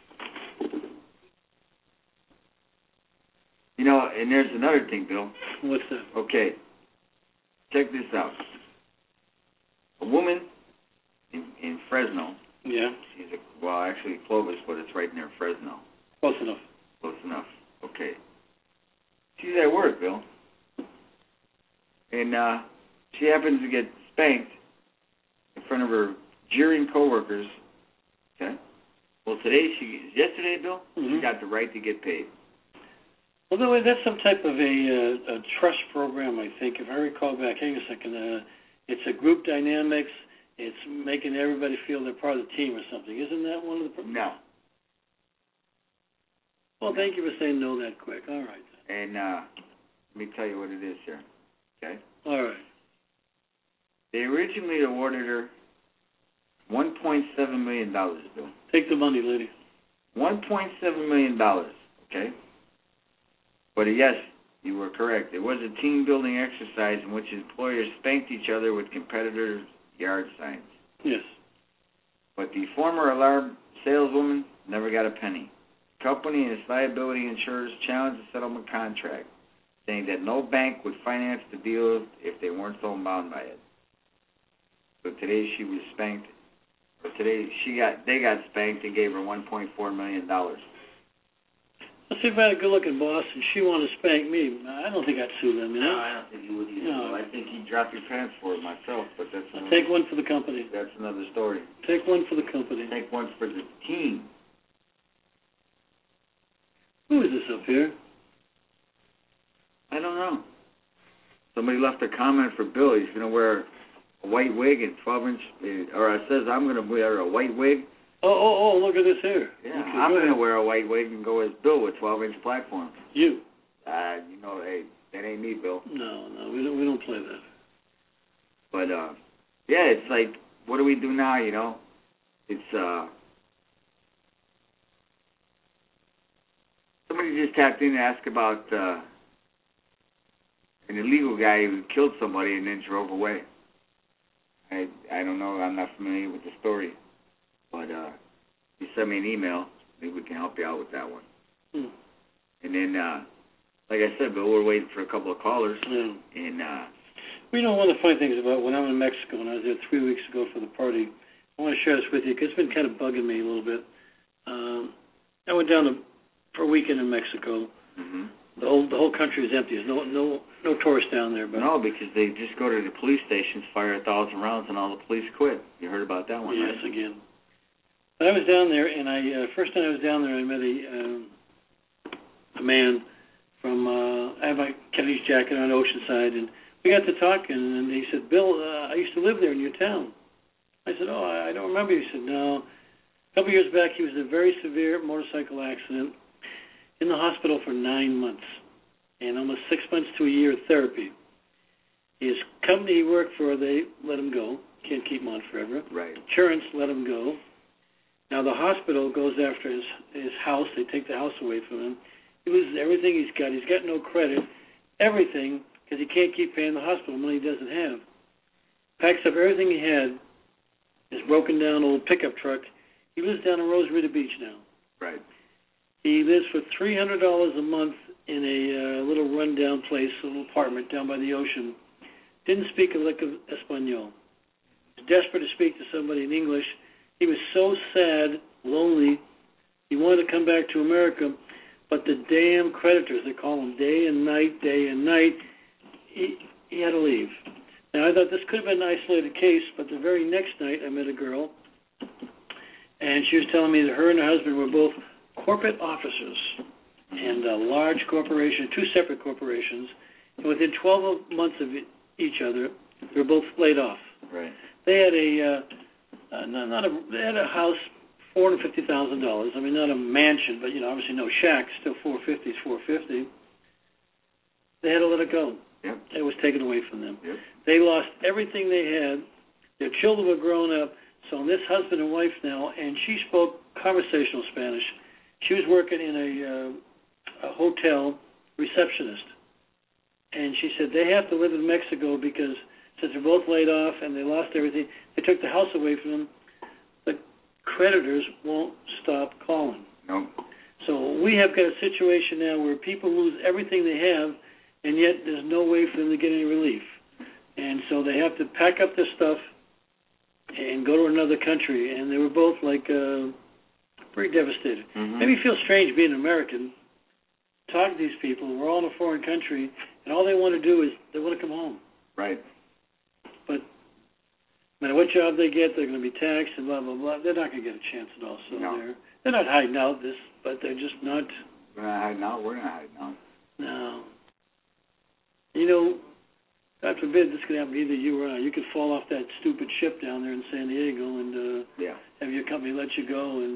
You know, and there's another thing, Bill. What's that? Okay. Check this out. A woman in, in Fresno. Yeah. She's a, well, actually Clovis, but it's right near Fresno. Close enough. Close enough. Okay. She's at work, Bill. And uh, she happens to get spanked in front of her jeering coworkers. Okay. Well, today she, yesterday, Bill, mm-hmm. she got the right to get paid. Well, no, that's some type of a, uh, a trust program, I think. If I recall back, hang a second. Uh, it's a group dynamics. It's making everybody feel they're part of the team or something. Isn't that one of the programs? No. Well, thank you for saying no that quick. All right. And uh, let me tell you what it is here. Okay? All right. They originally awarded her one point seven million dollars, Bill. Take the money, lady. one point seven million dollars, okay? But yes, you were correct. It was a team-building exercise in which employers spanked each other with competitors' yard signs. Yes. But the former alarm saleswoman never got a penny. The company and its liability insurers challenged the settlement contract, saying that no bank would finance the deal if they weren't so bound by it. So today she was spanked. But today she got they got spanked and gave her one point four million dollars. Let's see if I had a good-looking boss and she wanted to spank me. I don't think I'd sue them, you know? No, I don't think you would either. No. I think you'd drop your pants for it myself, but that's I'll another, take one for the company. That's another story. Take one for the company. Take one for the team. Who is this up here? I don't know. Somebody left a comment for Bill. He's going to wear a white wig and twelve inch, or it says I'm going to wear a white wig. Oh, oh, oh, look at this here. Yeah, okay, I'm go going to wear a white wig and go as Bill with twelve inch platform. You? Uh, you know, hey, that ain't me, Bill. No, no, we don't, we don't play that. But, uh, yeah, it's like, what do we do now, you know? It's, uh, somebody just tapped in to ask about, uh, an illegal guy who killed somebody and then drove away. I I don't know. I'm not familiar with the story. But uh, you sent me an email. Maybe we can help you out with that one. Hmm. And then, uh, like I said, Bill, we're waiting for a couple of callers. Yeah. And uh, we know one of the funny things about when I'm in Mexico, and I was there three weeks ago for the party, I want to share this with you because it's been kind of bugging me a little bit. Um, I went down to, for a weekend in Mexico. Mm-hmm. The whole the whole country is empty. There's no no no tourists down there. But no, because they just go to the police stations, fire a thousand rounds, and all the police quit. You heard about that one, yes, right? Yes, again. But I was down there, and I uh, first time I was down there, I met a um, a man from uh, I have my Kennedy's jacket on Oceanside, and we got to talking, and he said, "Bill, uh, I used to live there in your town." I said, "Oh, I don't remember." He said, "No." A couple years back, he was in a very severe motorcycle accident, in the hospital for nine months, and almost six months to a year of therapy. His company he worked for, they let him go. Can't keep him on forever. Right. Insurance let him go. Now the hospital goes after his his house. They take the house away from him. He loses everything he's got. He's got no credit. Everything, because he can't keep paying the hospital money he doesn't have. Packs up everything he had. His broken down old pickup truck. He lives down in Rosarito Beach now. Right. He lives for three hundred dollars a month in a uh, little rundown place, a little apartment down by the ocean. Didn't speak a lick of Espanol. Was desperate to speak to somebody in English. He was so sad, lonely. He wanted to come back to America, but the damn creditors, they call them day and night, day and night, he, he had to leave. Now, I thought this could have been an isolated case, but the very next night I met a girl, and she was telling me that her and her husband were both corporate officers in a large corporation, two separate corporations, and within twelve months of each other, they were both laid off. Right. They had a, uh, uh, not, not a, they had a house, four hundred fifty thousand dollars. I mean, not a mansion, but you know, obviously no shack. Still, four fifty is four fifty. They had to let it go. Yep. It was taken away from them. Yep. They lost everything they had. Their children were grown up. So this husband and wife now, and she spoke conversational Spanish. She was working in a, uh, a hotel receptionist, and she said they have to live in Mexico because since they're both laid off and they lost everything, they took the house away from them. The creditors won't stop calling. No. So we have got a situation now where people lose everything they have, and yet there's no way for them to get any relief. And so they have to pack up their stuff and go to another country. And they were both like uh, pretty devastated. Mm-hmm. Maybe it feels strange being an American, talk to these people. We're all in a foreign country, and all they want to do is they want to come home. Right. But no matter what job they get, they're going to be taxed and blah, blah, blah. They're not going to get a chance at all. So No. they're, they're not hiding out this, but they're just not. We're not hiding out. We're not hiding out. No. You know, God forbid this could happen to either you or I. You could fall off that stupid ship down there in San Diego and uh, Yeah. have your company let you go. And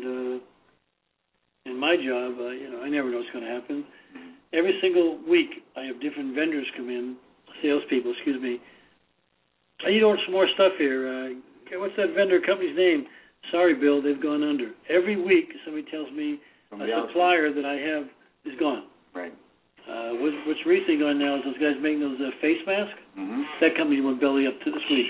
uh, in my job, uh, you know, I never know what's going to happen. Mm-hmm. Every single week, I have different vendors come in, salespeople, excuse me. I need to order some more stuff here. Uh, what's that vendor company's name? Sorry, Bill, they've gone under. Every week, somebody tells me Somebody a else. supplier that I have is gone. Right. Uh, what's, what's recently gone now is those guys making those uh, face masks. Mm-hmm. That company went belly up to this week.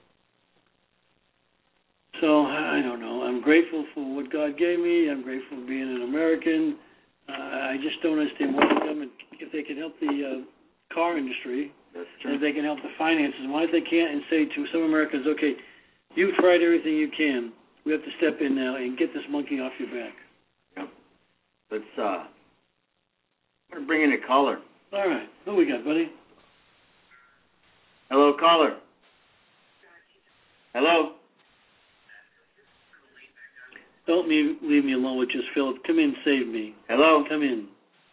So, I don't know. I'm grateful for what God gave me. I'm grateful for being an American. Uh, I just don't understand why the government, if they can help the uh, car industry, That's and if true. they can help the finances, why they can't and say to some Americans, okay, you've tried everything you can. We have to step in now and get this monkey off your back. Yep. Let's, uh, I'm going to bring in a caller. All right. Who we got, buddy? Hello, caller. Hello. Don't me, leave me alone with just Philip. Come in, save me. Hello. Come in.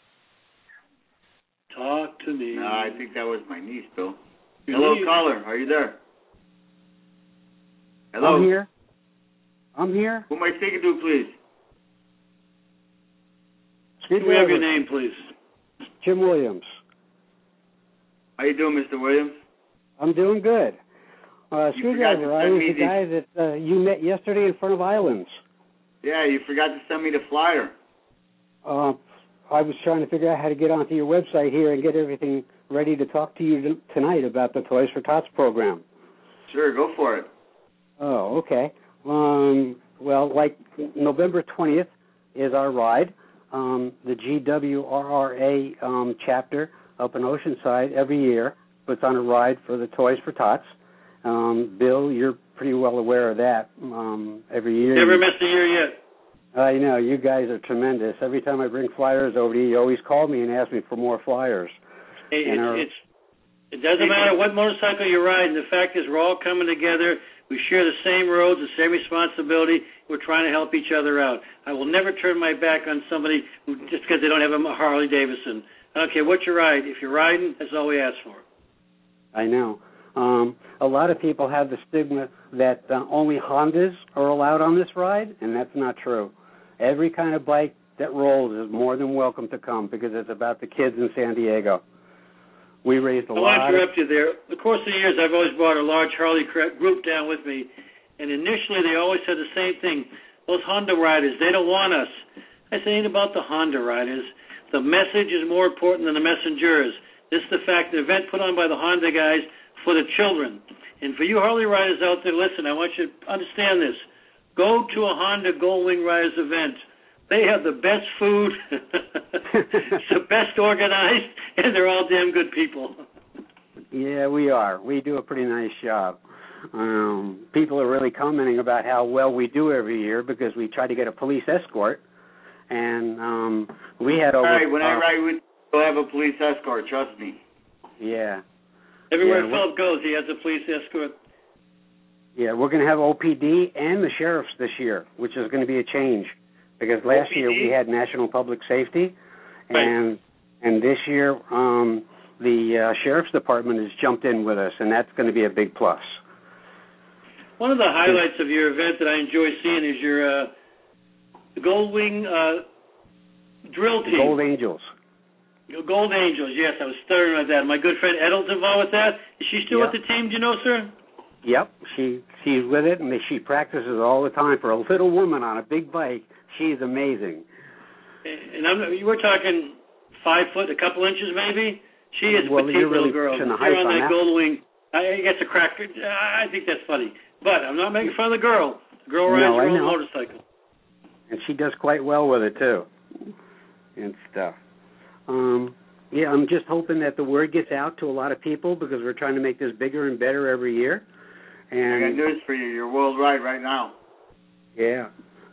Talk to me. No, I think that was my niece, Bill. Your Hello, niece? caller. Are you there? Hello. I'm here. I'm here. Who am I speaking to, please? Can we have your name, please? Jim Williams. How you doing, Mister Williams? I'm doing good. Uh, You forgot to Screwdriver, I send was me the the- guy that uh, you met yesterday in front of Islands. Yeah, you forgot to send me the flyer. Uh, I was trying to figure out how to get onto your website here and get everything ready to talk to you t- tonight about the Toys for Tots program. Sure, go for it. Oh, okay. Um, well, like November twentieth is our ride. Um, the G W R R A um, chapter up in Oceanside every year puts on a ride for the Toys for Tots. Um, Bill, you're pretty well aware of that. Um, every year. Never you, missed a year yet. I know, you guys are tremendous. Every time I bring flyers over to you, you always call me and ask me for more flyers. Hey, And it's, our- it's, it doesn't matter what motorcycle you're riding. The fact is we're all coming together. We share the same roads, the same responsibility. We're trying to help each other out. I will never turn my back on somebody who, just because they don't have a Harley Davidson. I don't care what you ride. If you're riding, that's all we ask for. I know. Um, a lot of people have the stigma that uh, only Hondas are allowed on this ride, and that's not true. Every kind of bike that rolls is more than welcome to come because it's about the kids in San Diego. We raised a I lot. want to interrupt you there. The course of the years, I've always brought a large Harley group down with me, and initially they always said the same thing. Those Honda riders, they don't want us. I say, ain't about the Honda riders. The message is more important than the messengers. This is the fact, the event put on by the Honda guys for the children. And for you Harley riders out there, listen, I want you to understand this. Go to a Honda Goldwing Riders event. They have the best food, it's the best organized, and they're all damn good people. Yeah, we are. We do a pretty nice job. Um, people are really commenting about how well we do every year because we try to get a police escort. And um, we had over... All right, when uh, I ride with you, you'll have a police escort, trust me. Yeah. Everywhere yeah, Philip goes, he has a police escort. Yeah, we're going to have O P D and the sheriffs this year, which is going to be a change. Because last O P D? year we had National Public Safety, Right. and and this year um, the uh, Sheriff's Department has jumped in with us, and that's going to be a big plus. One of the highlights of your event that I enjoy seeing is your uh, Goldwing uh, drill The team. Gold Angels. Your Gold Angels, yes, I was stuttering at that. My good friend Edel's involved with that. Is she still Yep. with the team, do you know, sir? Yep, she she's with it, and she practices all the time. For a little woman on a big bike, she's amazing. And I'm, you were talking five foot, a couple inches maybe? She is a Well, petite you're little really girl. pushing the Here height on on that that. Goldwing, I guess a crack. I think that's funny. But I'm not making fun of the girl. The girl rides No, her I own know. motorcycle. And she does quite well with it, too, and stuff. Um, yeah, I'm just hoping that the word gets out to a lot of people because we're trying to make this bigger and better every year. I got And news for you. You're worldwide right now. yeah,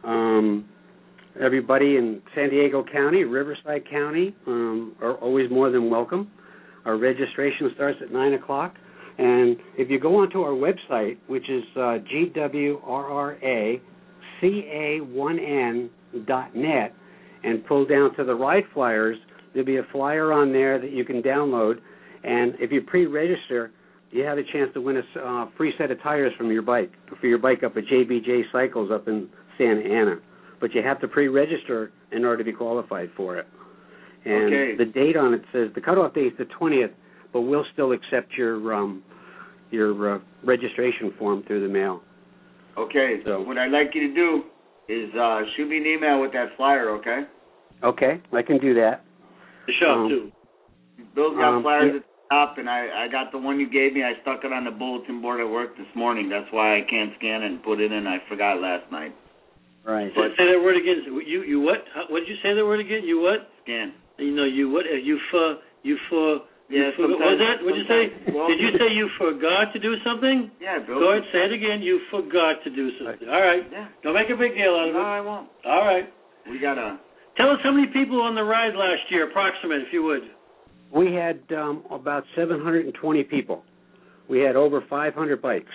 um, everybody in San Diego County, Riverside County, um, are always more than welcome. Our registration starts at nine o'clock. And if you go onto our website, which is uh, G W R R A C A one N dot net, and pull down to the ride flyers, there'll be a flyer on there that you can download. And if you pre-register, you have a chance to win a uh, free set of tires from your bike, for your bike up at J B J Cycles up in Santa Ana. But you have to pre-register in order to be qualified for it. And Okay. the date on it says, the cutoff date is the twentieth, but we'll still accept your um, your uh, registration form through the mail. Okay, So- what I'd like you to do is uh, shoot me an email with that flyer, okay? Okay, I can do that. The shop, Um, too. Bill's got Um, flyers yeah. at the top, and I, I got the one you gave me. I stuck it on the bulletin board at work this morning. That's why I can't scan it and put it in. I forgot last night. Right. Say, say that word again. You you what? How, what did you say that word again? You what? Scan. You know, you what? You for, you for, you Yeah, for, what was sometimes- that? What did you say? sometimes- well- Did you say you forgot to do something? Yeah, Bill. Go ahead, say it again. You forgot to do something. All right. Yeah. Don't make a big deal out of No, it. I won't. All right. We got a... Tell us how many people on the ride last year, approximate, if you would. We had um, about seven hundred twenty people. We had over five hundred bikes.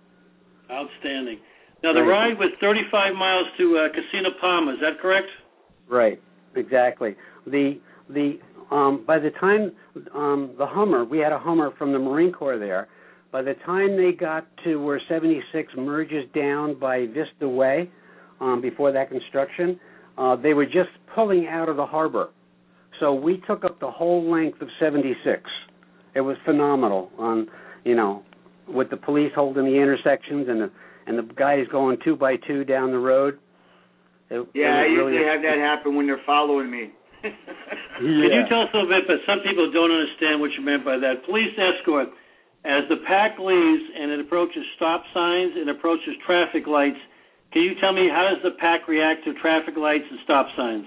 Outstanding. Now, the Right. ride was thirty-five miles to uh, Casino Palma. Is that correct? Right, exactly. The the um, by the time um, the Hummer, we had a Hummer from the Marine Corps there. By the time they got to where seventy-six merges down by Vista Way, um, before that construction, uh, they were just pulling out of the harbor. So we took up the whole length of seventy-six. It was phenomenal. On you know, with the police holding the intersections and the and the guys going two by two down the road. It, Yeah, I it was usually really have that happen when they're following me. Can you tell us a little bit, but some people don't understand what you meant by that. Police escort, as the pack leaves and it approaches stop signs and approaches traffic lights, can you tell me how does the pack react to traffic lights and stop signs?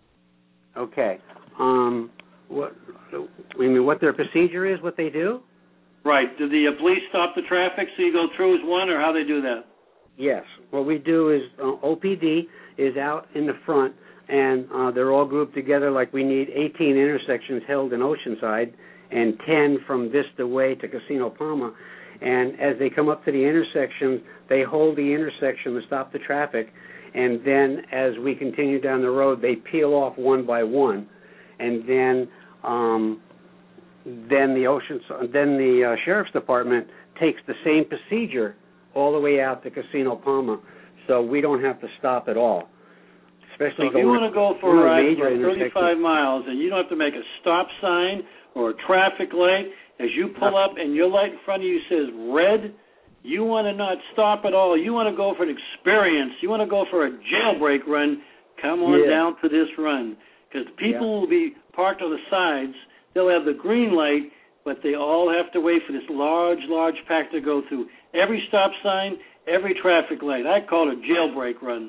Okay. Um, what? I mean, what their procedure is, what they do? Right. Do the uh, police stop the traffic so you go through as one, or how they do that? Yes. What we do is uh, O P D is out in the front, and uh, they're all grouped together like we need eighteen intersections held in Oceanside and ten from Vista Way to Casino Palma. And as they come up to the intersections, they hold the intersection to stop the traffic. And then as we continue down the road, they peel off one by one. And then um, then the Ocean, then the uh, Sheriff's Department takes the same procedure all the way out to Casino Palma, so we don't have to stop at all. Especially So if you want to go for a going ride major for thirty-five intersections. miles and you don't have to make a stop sign or a traffic light, as you pull up and your light in front of you says red, you want to not stop at all. You want to go for an experience. You want to go for a jailbreak run. Come on yeah. down to this run. Because people yeah. will be parked on the sides. They'll have the green light, but they all have to wait for this large, large pack to go through. Every stop sign, every traffic light. I call it a jailbreak run.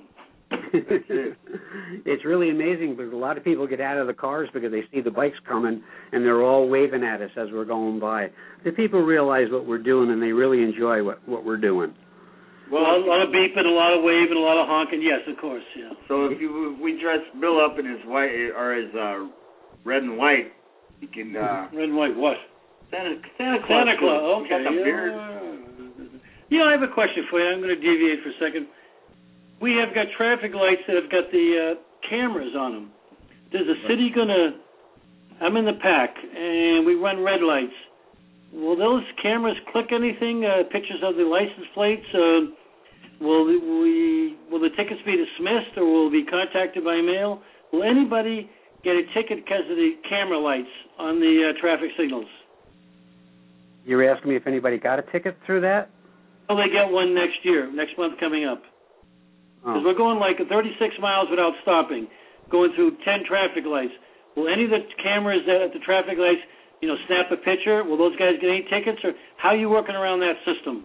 It's really amazing because a lot of people get out of the cars because they see the bikes coming and they're all waving at us as we're going by. The people realize what we're doing and they really enjoy what, what we're doing. Well, a lot of beeping, a lot of waving, a lot of honking. Yes, of course, yeah. So if you we dress Bill up in his white or his uh, red and white, he can. Uh, red and white, what? Santa Santa Claus. Santa Claus. Okay. Got the yeah. beard. You know, I have a question for you. I'm going to deviate for a second. We have got traffic lights that have got the uh, cameras on them. Is the city going to, I'm in the pack, and we run red lights. Will those cameras click anything, uh, pictures of the license plates? Uh, will, we, will the tickets be dismissed, or will we be contacted by mail? Will anybody get a ticket because of the camera lights on the uh, traffic signals? You're asking me if anybody got a ticket through that? Will they get one next year, next month coming up? Because Oh. we're going like thirty-six miles without stopping, going through ten traffic lights. Will any of the cameras at the traffic lights, you know, snap a picture? Will those guys get any tickets, or how are you working around that system?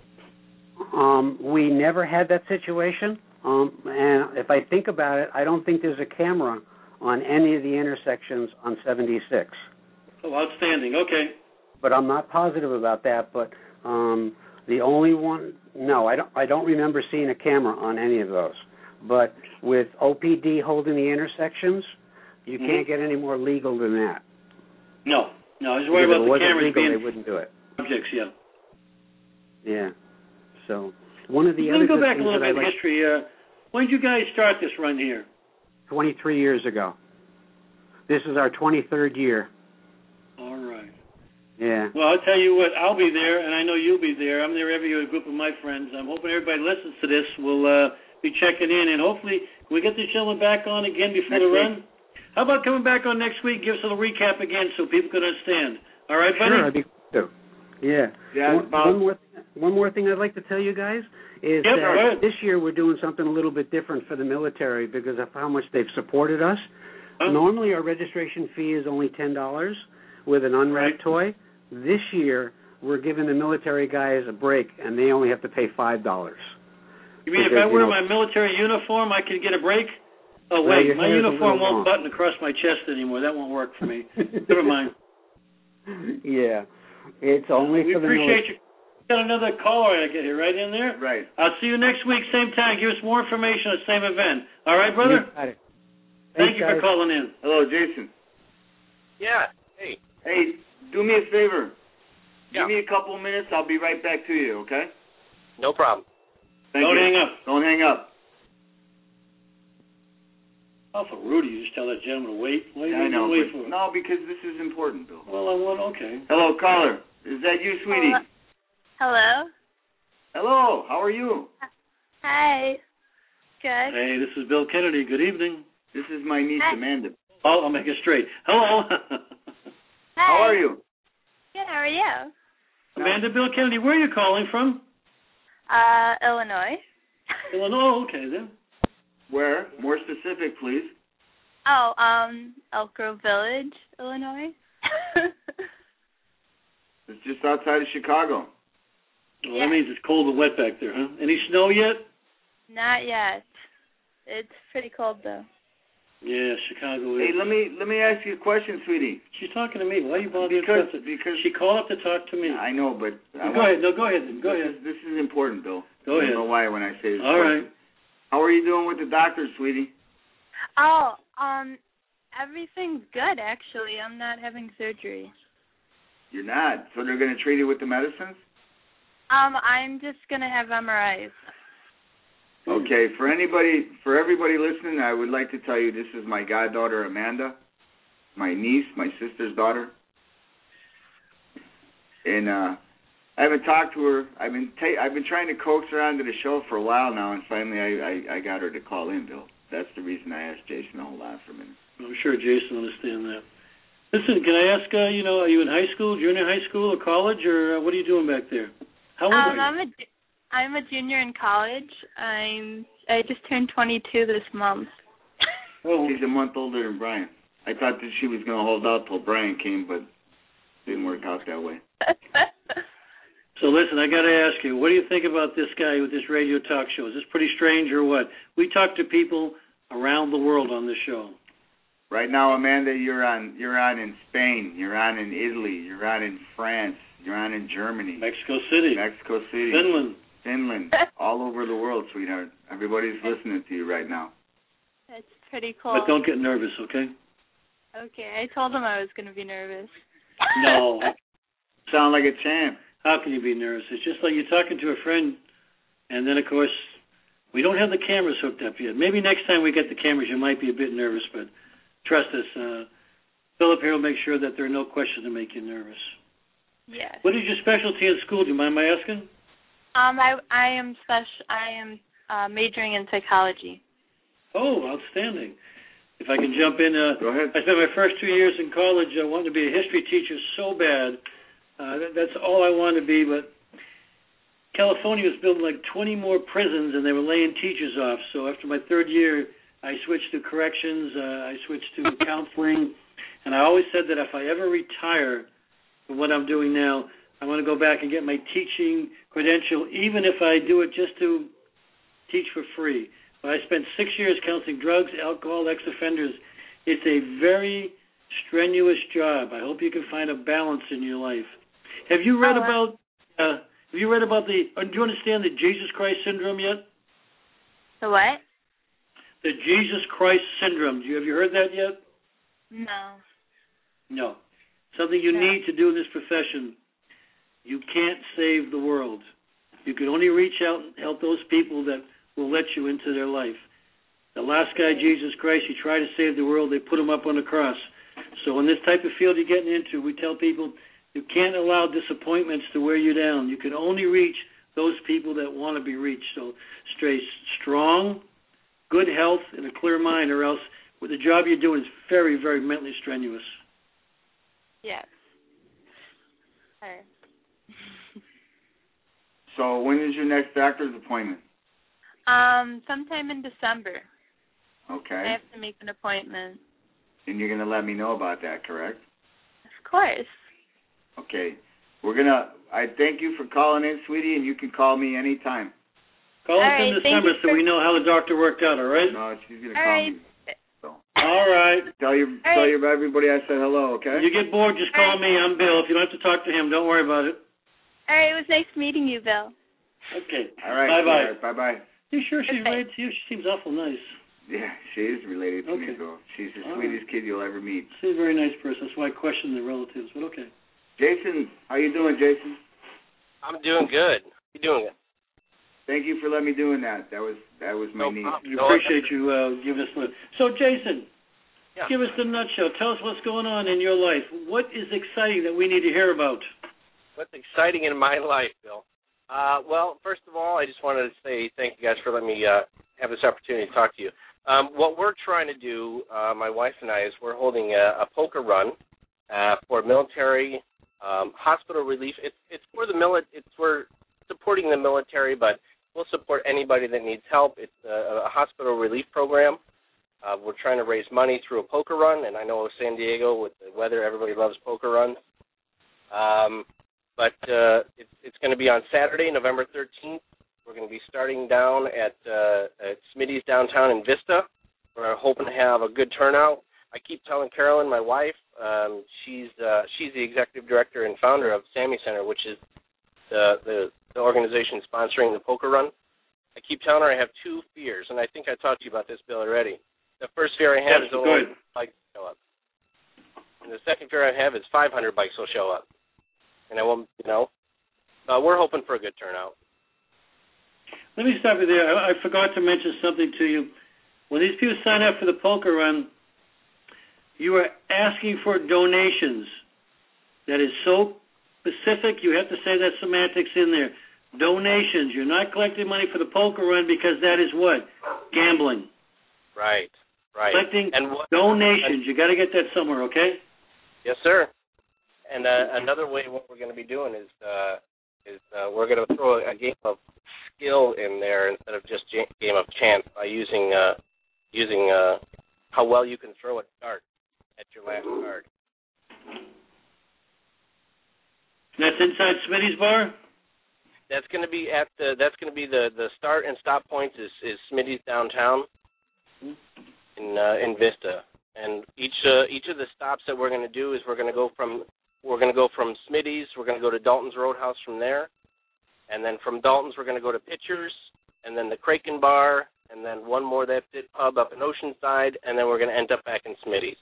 Um, we never had that situation, um, and if I think about it, I don't think there's a camera on any of the intersections on seventy-six. Oh, outstanding. Okay. But I'm not positive about that. But um, the only one, no, I don't. I don't remember seeing a camera on any of those. But with O P D holding the intersections, you mm-hmm. can't get any more legal than that. No, no. I was worried about the cameras legal, being they wouldn't do it. Objects, yeah. Yeah. So one of the Let other me go back a little bit in like, history. Uh, when did you guys start this run here? twenty-three years ago. This is our twenty-third year. All right. Yeah. Well, I'll tell you what, I'll be there, and I know you'll be there. I'm there every year with a group of my friends. I'm hoping everybody listens to this. We'll uh, be checking in, and hopefully can we get this gentleman back on again before next the week. run? How about coming back on next week, give us a little recap again so people can understand. All right, buddy? Sure, I'd be glad to. Yeah. Yeah, one, one more one more thing I'd like to tell you guys is Yep, that right. this year we're doing something a little bit different for the military because of how much they've supported us. Huh? Normally our registration fee is only ten dollars with an unwrapped Right. toy. This year we're giving the military guys a break and they only have to pay five dollars. You mean if Because, I wear you know, my military uniform, I can get a break? Oh, Well, wait, your my hair's a uniform little won't long. button across my chest anymore. That won't work for me. Never mind. Yeah. It's only We for the appreciate military. you. Got another caller I get here right in there. Right. I'll see you next week, same time. Give us more information on the same event. All right, brother? You got it. Thank Thanks, you for guys. calling in. Hello, Jason. Yeah. Hey. Hey, do me a favor. Yeah. Give me a couple minutes. I'll be right back to you, okay? No problem. Thank Don't you. hang up. Don't hang up. Awful rude. You just tell that gentleman to wait. What are you Yeah, I know. wait but- for? no, because this is important, Bill. Well, I want, okay. Hello, caller. Is that you, sweetie? Hello. Hello. How are you? Hi. Good. Hey, this is Bill Kennedy. Good evening. This is my niece, Hi. Amanda. Oh, I'll make it straight. Hello. Hi. How are you? Good. How are you? Amanda, Bill Kennedy, where are you calling from? Uh, Illinois. Illinois. Okay, then. Where? More specific, please. Oh, um, Elk Grove Village, Illinois. It's just outside of Chicago. Well, Yeah. that means it's cold and wet back there, huh? Any snow yet? Not yet. It's pretty cold though. Yeah, Chicago is. Hey, let me let me ask you a question, sweetie. She's talking to me. Why are you bothering Because me? because She called up to talk to me. I know, but I go want, ahead. No, go ahead. Then. Go this ahead. Is, this is important, Bill. Go I ahead. don't know why when I say this. All right. How are you doing with the doctor, sweetie? Oh, um, everything's good actually. I'm not having surgery. You're not. So they're going to treat you with the medicines? Um, I'm just gonna have M R Is. Okay. For anybody, for everybody listening, I would like to tell you this is my goddaughter Amanda, my niece, my sister's daughter, and uh, I haven't talked to her. I've been ta- I've been trying to coax her onto the show for a while now, and finally I, I, I got her to call in, Bill. That's the reason I asked Jason to hold on for a minute. I'm sure Jason will understand that. Listen, can I ask, uh, you know, are you in high school, junior high school, or college, or uh, what are you doing back there? How old Um, are you? I'm a, ju- I'm a junior in college. I'm I just turned twenty-two this month. Oh, She's a month older than Brian. I thought that she was going to hold out till Brian came, but didn't work out that way. so listen, I got to ask you, what do you think about this guy with this radio talk show? Is this pretty strange or what? We talk to people around the world on this show. Right now, Amanda, you're on. You're on in Spain. You're on in Italy. You're on in France. You're on in Germany. Mexico City. Mexico City. Finland. Finland. All over the world, sweetheart. Everybody's listening to you right now. That's pretty cool. But don't get nervous, okay? Okay, I told him I was going to be nervous. No. Sound like a champ. How can you be nervous? It's just like you're talking to a friend, and then, of course, we don't have the cameras hooked up yet. Maybe next time we get the cameras, you might be a bit nervous, but trust us, uh, Philip here will make sure that there are no questions to make you nervous. Yes. What is your specialty in school? Do you mind my asking? Um, I I am special. I am uh, majoring in psychology. Oh, outstanding. If I can jump in, uh, Go ahead. I spent my first two years in college uh, wanting to be a history teacher so bad. Uh, that, that's all I wanted to be, but California was building like twenty more prisons, and they were laying teachers off. So after my third year, I switched to corrections. Uh, I switched to counseling, and I always said that if I ever retire from what I'm doing now, I want to go back and get my teaching credential, even if I do it just to teach for free. But I spent six years counseling drugs, alcohol, ex-offenders. It's a very strenuous job. I hope you can find a balance in your life. Have you read Oh, about? Uh, have you read about the? Uh, do you understand the Jesus Christ syndrome yet? The what? The Jesus Christ syndrome. Do you have you heard that yet? No. No. Something you No. need to do in this profession. You can't save the world. You can only reach out and help those people that will let you into their life. The last guy, Jesus Christ, he tried to save the world. They put him up on the cross. So in this type of field you're getting into, we tell people you can't allow disappointments to wear you down. You can only reach those people that want to be reached. So stay strong, good health, and a clear mind, or else with the job you're doing is very, very mentally strenuous. Yes. All right. So when is your next doctor's appointment? Um, sometime in December. Okay. I have to make an appointment. And you're going to let me know about that, correct? Of course. Okay. We're going to, I thank you for calling in, sweetie, and you can call me anytime. Call us All right, in thank December you so for- we know how the doctor worked out, all right? No, she's going to All call right. me. So. All right. Tell your, All tell right. your everybody I said hello, okay? You get bored, just call me. I'm Bill. If you don't have to talk to him, don't worry about it. All right, it was nice meeting you, Bill. Okay. All right. Bye-bye. Bye-bye. You sure she's Okay. related to you? She seems awful nice. Yeah, she is related to Okay. me, Bill. She's the All sweetest kid you'll ever meet. She's a very nice person. That's why I question the relatives, but okay. Jason, how you doing, Jason? I'm doing good. You doing it? Thank you for letting me doing that. That was that was my No need. problem. We No, appreciate you uh, giving us the... So, Jason, Yeah. give us the nutshell. Tell us what's going on in your life. What is exciting that we need to hear about? What's exciting in my life, Bill? Uh, well, first of all, I just wanted to say thank you guys for letting me uh, have this opportunity to talk to you. Um, what we're trying to do, uh, my wife and I, is we're holding a, a poker run uh, for military um, hospital relief. It's it's for the mili- It's we're supporting the military, but we'll support anybody that needs help. It's a, a hospital relief program. Uh, we're trying to raise money through a poker run, and I know San Diego with the weather, everybody loves poker runs. Um, but uh, it's, it's going to be on Saturday, November thirteenth. We're going to be starting down at, uh, at Smitty's downtown in Vista. We're hoping to have a good turnout. I keep telling Carolyn, my wife, um, she's uh, she's the executive director and founder of Sammy Center, which is the, the the organization sponsoring the poker run. I keep telling her I have two fears, and I think I talked to you about this, Bill, already. The first fear I have Yes, is go only ahead. bikes will show up. And the second fear I have is five hundred bikes will show up. And I won't, you know, uh, we're hoping for a good turnout. Let me stop you there. I, I forgot to mention something to you. When these people sign up for the poker run, you are asking for donations. That is so specific, you have to say that semantics in there. Donations. You're not collecting money for the poker run because that is what? Gambling. Right, right. Collecting and what, donations. You got to get that somewhere, okay? Yes, sir. And uh, another way what we're going to be doing is uh, is uh, we're going to throw a game of skill in there instead of just a game of chance by using uh, using uh, how well you can throw a dart at your last card. That's inside Smitty's bar? That's going to be at the. That's going to be the, the start and stop points is, is Smitty's downtown in uh, in Vista, and each uh, each of the stops that we're going to do is we're going to go from we're going to go from Smitty's. We're going to go to Dalton's Roadhouse from there, and then from Dalton's we're going to go to Pitchers, and then the Kraken Bar, and then one more That's It pub up in Oceanside, and then we're going to end up back in Smitty's.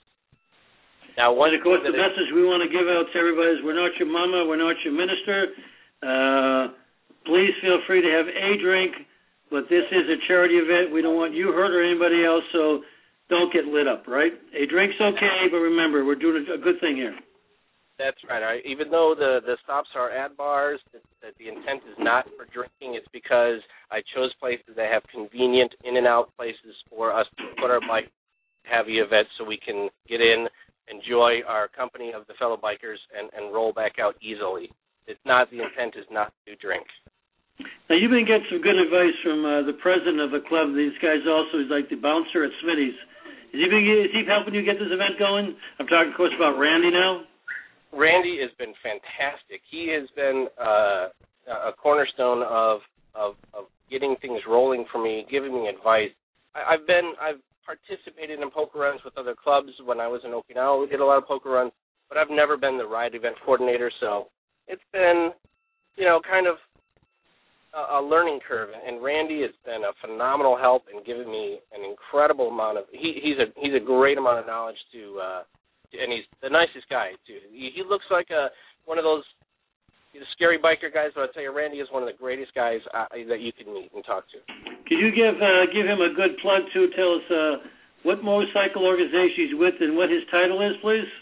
Now, one and of course, the message we want to give out to everybody is we're not your mama, we're not your minister. Uh, please feel free to have a drink, but this is a charity event. We don't want you hurt or anybody else, so don't get lit up, right? A drink's okay, but remember, we're doing a good thing here. That's right. I, even though the, the stops are at bars, that, that the intent is not for drinking. It's because I chose places that have convenient in-and-out places for us to put our bike heavy event so we can get in, enjoy our company of the fellow bikers, and, and roll back out easily. It's not, the intent is not to drink. Now, you've been getting some good advice from uh, the president of the club. These guys also is like the bouncer at Smitty's. Is he, been, is he helping you get this event going? I'm talking, of course, about Randy now. Randy has been fantastic. He has been uh, a cornerstone of, of of getting things rolling for me, giving me advice. I, I've been I've participated in poker runs with other clubs when I was in Okinawa. We did a lot of poker runs, but I've never been the ride event coordinator, so it's been, you know, kind of a, a learning curve. And Randy has been a phenomenal help in giving me an incredible amount of. He, he's a he's a great amount of knowledge to. Uh, And he's the nicest guy, too. He, he looks like a one of those you know, scary biker guys, but I'll tell you, Randy is one of the greatest guys uh, that you can meet and talk to. Could you give uh, give him a good plug, too? Tell us uh, what motorcycle organization he's with and what his title is, please.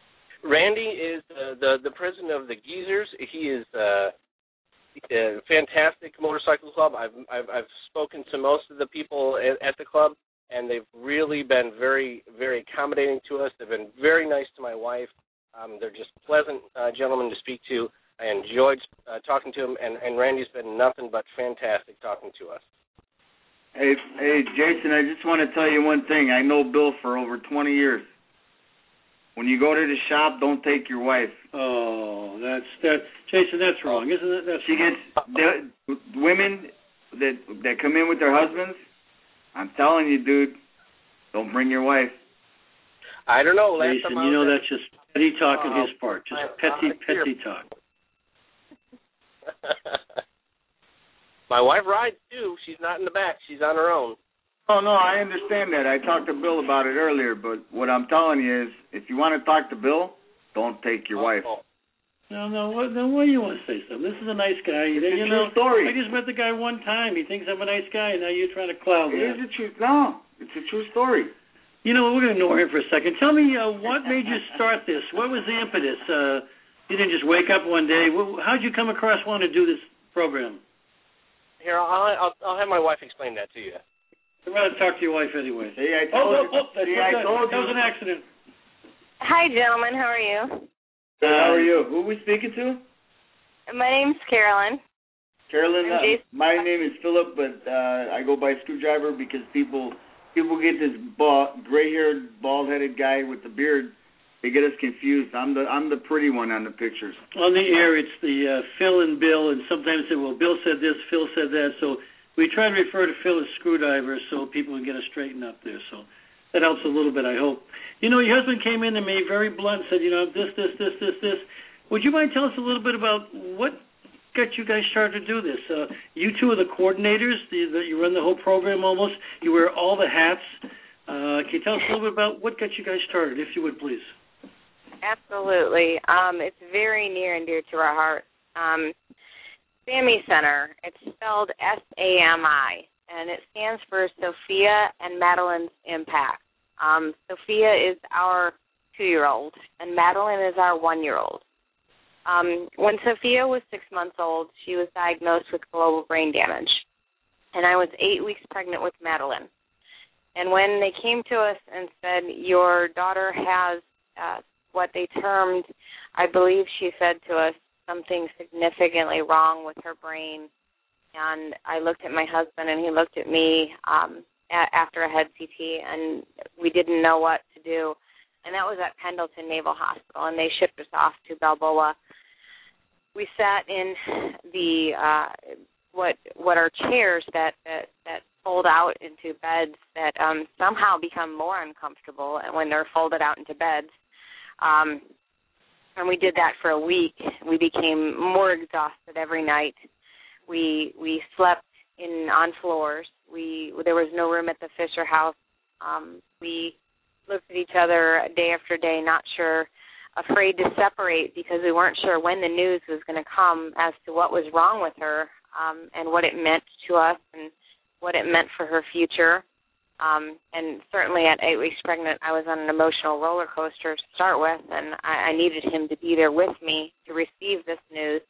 Randy is uh, the, the president of the Geezers. He is uh, a fantastic motorcycle club. I've, I've, I've spoken to most of the people at, at the club, and they've really been very, very accommodating to us. They've been very nice to my wife. Um, they're just pleasant uh, gentlemen to speak to. I enjoyed uh, talking to them, and, and Randy's been nothing but fantastic talking to us. Hey, hey, Jason, I just want to tell you one thing. I know Bill for over twenty years. When you go to the shop, don't take your wife. Oh, that's that, Jason. That's wrong, isn't it? That's she gets the, women that that come in with their husbands. I'm telling you, dude, don't bring your wife. I don't know. Last Jason, time you know there, that's just petty talk on uh, his part. Just petty, petty talk. My wife rides, too. She's not in the back. She's on her own. Oh, no, I understand that. I talked to Bill about it earlier, but what I'm telling you is if you want to talk to Bill, don't take your oh, wife. Oh. No, no, what, then why do you want to say something? This is a nice guy. It's you a know, true story. I just met the guy one time. He thinks I'm a nice guy, and now you're trying to cloud It that. is a true. No, it's a true story. You know, we're going to ignore him for a second. Tell me, uh, what made you start this? What was the impetus? Uh, you didn't just wake up one day. How did you come across wanting to do this program? Here, I'll, I'll, I'll have my wife explain that to you. I'd rather talk to your wife anyway. See, I Oh, told oh, you. oh, that's See, not I that. told That you. was an accident. Hi, gentlemen. How are you? Uh, how are you? Who are we speaking to? My name's Carolyn. Carolyn, I'm uh, Jason. my name is Philip, but uh, I go by Screwdriver because people people get this bald, gray-haired, bald-headed guy with the beard. They get us confused. I'm the I'm the pretty one on the pictures. On the air, it's the uh, Phil and Bill, and sometimes they say, well, Bill said this, Phil said that. So we try to refer to Phil as Screwdriver so people can get us straightened up there. So that helps a little bit, I hope. You know, your husband came in to me very blunt and said, you know, this, this, this, this, this. Would you mind telling us a little bit about what got you guys started to do this? Uh, you two are the coordinators. The, the, you run the whole program almost. You wear all the hats. Uh, can you tell us a little bit about what got you guys started, if you would, please? Absolutely. Um, it's very near and dear to our heart. Um, SAMI Center, it's spelled S A M I, and it stands for Sophia and Madeline's Impact. Um, Sophia is our two-year-old, and Madeline is our one-year-old. Um, when Sophia was six months old, she was diagnosed with global brain damage, and I was eight weeks pregnant with Madeline. And when they came to us and said, your daughter has uh, what they termed, I believe she said to us, something significantly wrong with her brain. And I looked at my husband, and he looked at me um, a- after a head C T, and we didn't know what to do. And that was at Pendleton Naval Hospital, and they shipped us off to Balboa. We sat in the uh, what what are chairs that, that that fold out into beds that um, somehow become more uncomfortable when they're folded out into beds. Um, and we did that for a week. We became more exhausted every night. We we slept in on floors. We there was no room at the Fisher house. Um, we looked at each other day after day, not sure, afraid to separate because we weren't sure when the news was going to come as to what was wrong with her um, and what it meant to us and what it meant for her future. Um, and certainly at eight weeks pregnant, I was on an emotional roller coaster to start with, and I, I needed him to be there with me to receive this news.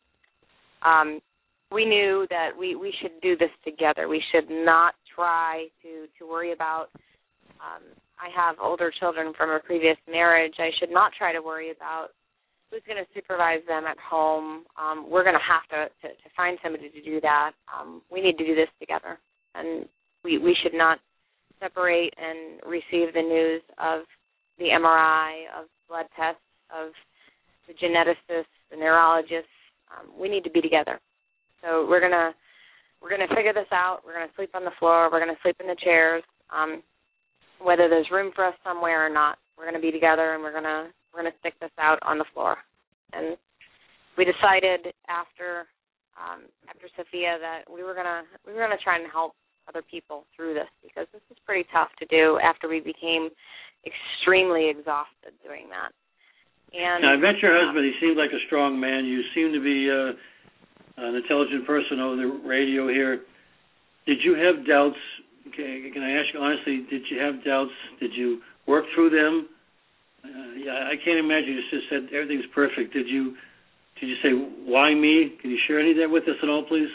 Um, we knew that we, we should do this together. We should not try to, to worry about, um, I have older children from a previous marriage. I should not try to worry about who's going to supervise them at home. Um, we're going to have to, to, to find somebody to do that. Um, we need to do this together. And we, we should not separate and receive the news of the M R I, of blood tests, of the geneticists, the neurologists. Um, we need to be together. So we're gonna we're gonna figure this out. We're gonna sleep on the floor. We're gonna sleep in the chairs. Um, whether there's room for us somewhere or not, we're gonna be together, and we're gonna we're gonna stick this out on the floor. And we decided after um, after Sophia that we were gonna we were gonna try and help other people through this, because this is pretty tough to do after we became extremely exhausted doing that. And now, I met your husband. He seemed like a strong man. You seem to be uh, an intelligent person over the radio here. Did you have doubts? Okay, can I ask you honestly, did you have doubts? Did you work through them? Uh, yeah, I can't imagine you just said everything's perfect. Did you did you say, why me? Can you share any of that with us at all, please?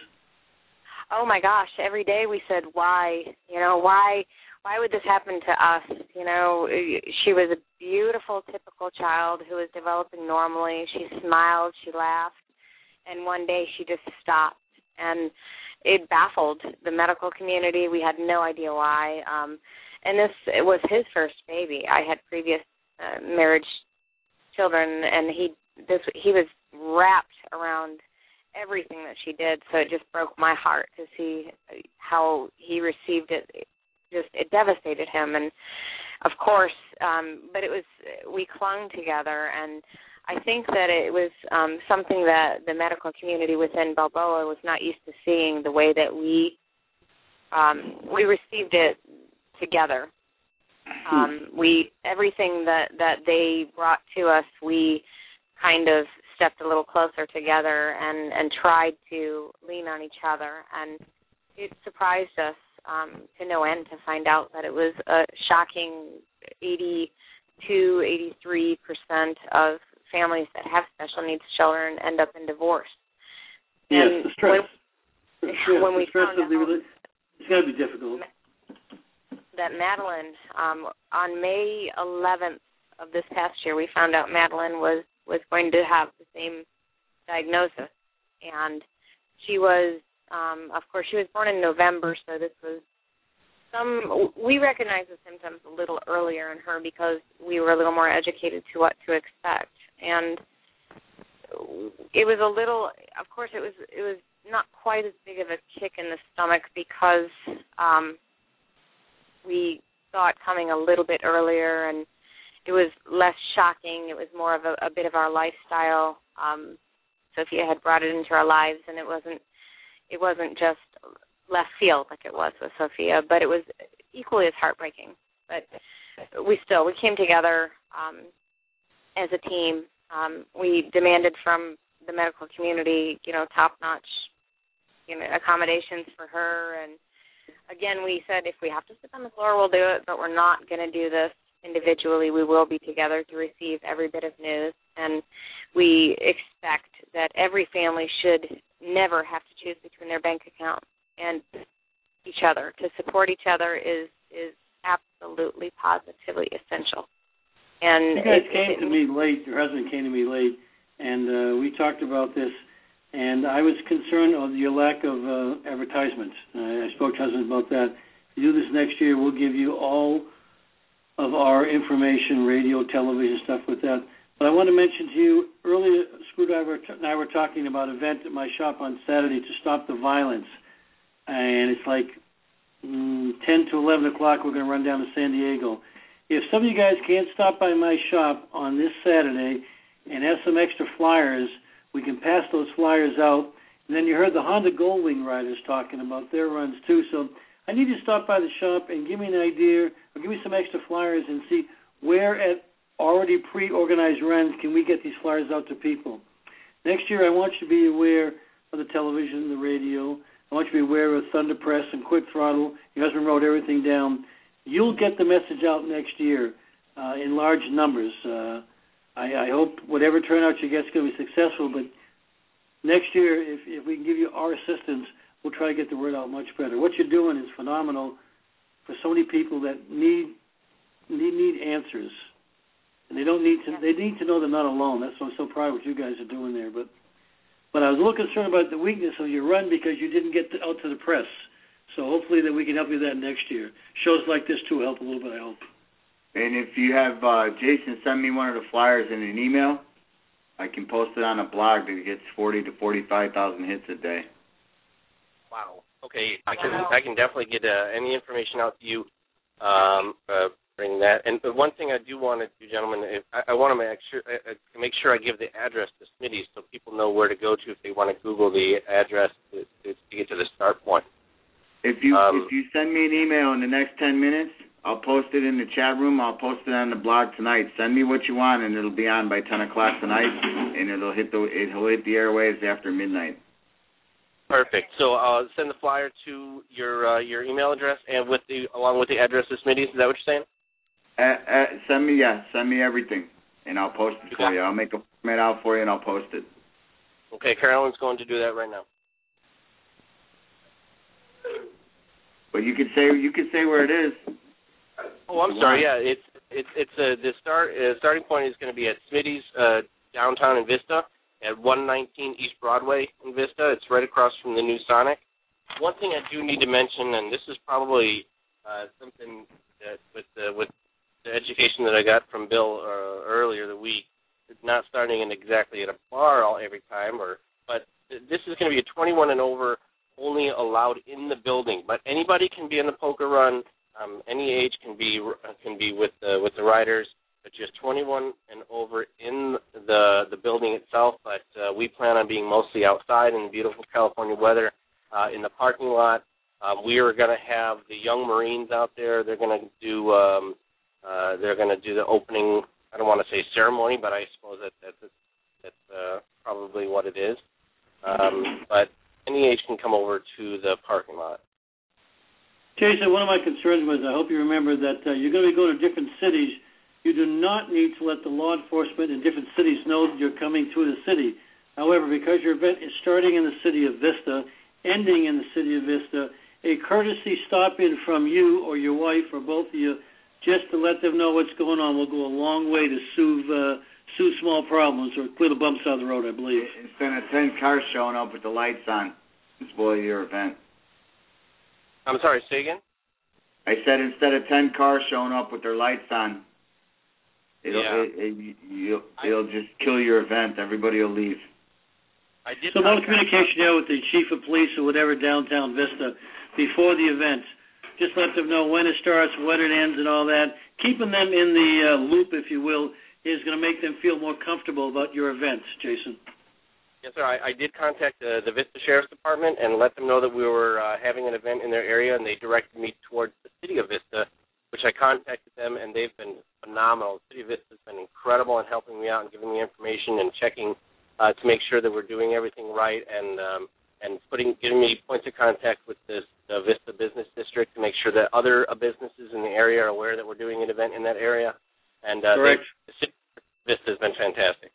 Oh my gosh, every day we said, why, you know, why why would this happen to us? You know, she was a beautiful, typical child who was developing normally. She smiled, she laughed, and one day she just stopped. And it baffled the medical community. We had no idea why. Um, and this it was his first baby. I had previous uh, marriage children, and he this he was wrapped around everything that she did, so it just broke my heart to see how he received it. It just it devastated him, and of course, um, but it was we clung together, and I think that it was um, something that the medical community within Balboa was not used to seeing, the way that we um, we received it together. Um, we everything that that they brought to us, we kind of stepped a little closer together and, and tried to lean on each other. And it surprised us um, to no end to find out that it was a shocking eighty-two, eighty-three percent of families that have special needs children end up in divorce. Yes, and the stress. When, the stress, when we the stress found of the out, rela- it's got to be difficult. That Madeline, um, on May eleventh of this past year, we found out Madeline was was going to have the same diagnosis. And she was, um, of course, she was born in November, so this was some, we recognized the symptoms a little earlier in her because we were a little more educated to what to expect. And it was a little, of course, it was it was not quite as big of a kick in the stomach because um, we saw it coming a little bit earlier, and it was less shocking. It was more of a, a bit of our lifestyle. Um, Sophia had brought it into our lives, and it wasn't it wasn't just left field like it was with Sophia, but it was equally as heartbreaking. But we still, we came together um, as a team. Um, we demanded from the medical community, you know, top-notch, you know, accommodations for her. And again, we said if we have to sit on the floor, we'll do it, but we're not going to do this individually. We will be together to receive every bit of news. And we expect that every family should never have to choose between their bank account and each other. To support each other is is absolutely, positively essential. And you guys it, came it, to me late. Your husband came to me late, and uh, we talked about this. And I was concerned of your lack of uh, advertisements. Uh, I spoke to husband about that. If you do this next year, we'll give you all of our information, radio, television, stuff with that. But I want to mention to you, earlier, Screwdriver and I were talking about an event at my shop on Saturday to stop the violence. And it's like mm, ten to eleven o'clock, we're going to run down to San Diego. If some of you guys can't stop by my shop on this Saturday and have some extra flyers, we can pass those flyers out. And then you heard the Honda Goldwing riders talking about their runs too. So I need you to stop by the shop and give me an idea, or give me some extra flyers and see where at already pre-organized runs can we get these flyers out to people. Next year I want you to be aware of the television, the radio. I want you to be aware of Thunder Press and Quick Throttle. Your husband wrote everything down. You'll get the message out next year uh, in large numbers. Uh, I, I hope whatever turnout you get is going to be successful, but next year, if, if we can give you our assistance, we'll try to get the word out much better. What you're doing is phenomenal for so many people that need need, need answers, and they don't need to. They need to know they're not alone. That's why I'm so proud of what you guys are doing there. But but I was a little concerned about the weakness of your run because you didn't get to, out to the press. So hopefully that we can help you with that next year. Shows like this too help a little bit, I hope. And if you have uh, Jason send me one of the flyers in an email, I can post it on a blog that gets forty to forty-five thousand hits a day. Wow. Okay, I can I can definitely get uh, any information out to you. Um, uh, bring that. And the one thing I do want to do, gentlemen, if, I, I want to make sure uh, make sure I give the address to Smitty's so people know where to go to if they want to Google the address to, to, to get to the start point. If you um, if you send me an email in the next ten minutes, I'll post it in the chat room. I'll post it on the blog tonight. Send me what you want, and it'll be on by ten o'clock tonight, and it'll hit the it'll hit the airwaves after midnight. Perfect. So I'll send the flyer to your uh, your email address and with the along with the address of Smitty's. Is that what you're saying? Uh, uh, send me yeah, send me everything, and I'll post it for you. I'll make a format out for you, and I'll post it. Okay, Carolyn's going to do that right now. But you could say you could say where it is. Oh, I'm sorry. Yeah, it's it's it's uh, the start uh, starting point is going to be at Smitty's uh, downtown in Vista at one nineteen East Broadway in Vista. It's right across from the new Sonic. One thing I do need to mention, and this is probably uh, something that with uh, with the education that I got from Bill uh, earlier the week, it's not starting in exactly at a bar all every time, or but this is going to be a twenty-one and over. Only allowed in the building, but anybody can be in the poker run. Um, any age can be can be with the with the riders, but just twenty-one and over in the the building itself. But uh, we plan on being mostly outside in the beautiful California weather uh, in the parking lot. Um, we are going to have the young Marines out there. They're going to do um, uh, they're going to do the opening. I don't want to say ceremony, but I suppose that that's that's uh, probably what it is. Um, but any age can come over to the parking lot. Jason, one of my concerns was, I hope you remember that uh, you're going to be going to different cities. You do not need to let the law enforcement in different cities know that you're coming to the city. However, because your event is starting in the city of Vista, ending in the city of Vista, a courtesy stop-in from you or your wife or both of you just to let them know what's going on will go a long way to soothe, uh, soothe small problems or clear the bumps out of the road, I believe. Instead of ten cars showing up with the lights on and spoil your event. I'm sorry, say again? I said instead of ten cars showing up with their lights on, it'll, yeah. it, it, you'll, it'll just kill your event. Everybody will leave. I did so no communication there with the chief of police or whatever downtown Vista before the event. Just let them know when it starts, when it ends, and all that. Keeping them in the uh, loop, if you will, is going to make them feel more comfortable about your events, Jason. Yes, sir. I, I did contact uh, the Vista Sheriff's Department and let them know that we were uh, having an event in their area, and they directed me towards the city of Vista, which I contacted them, and they've been phenomenal. The city of Vista has been incredible in helping me out and giving me information and checking uh, to make sure that we're doing everything right, and um, and putting giving me points of contact with this the Vista Business District to make sure that other uh, businesses in the area are aware that we're doing an event in that area. And uh, Correct. The city of Vista has been fantastic.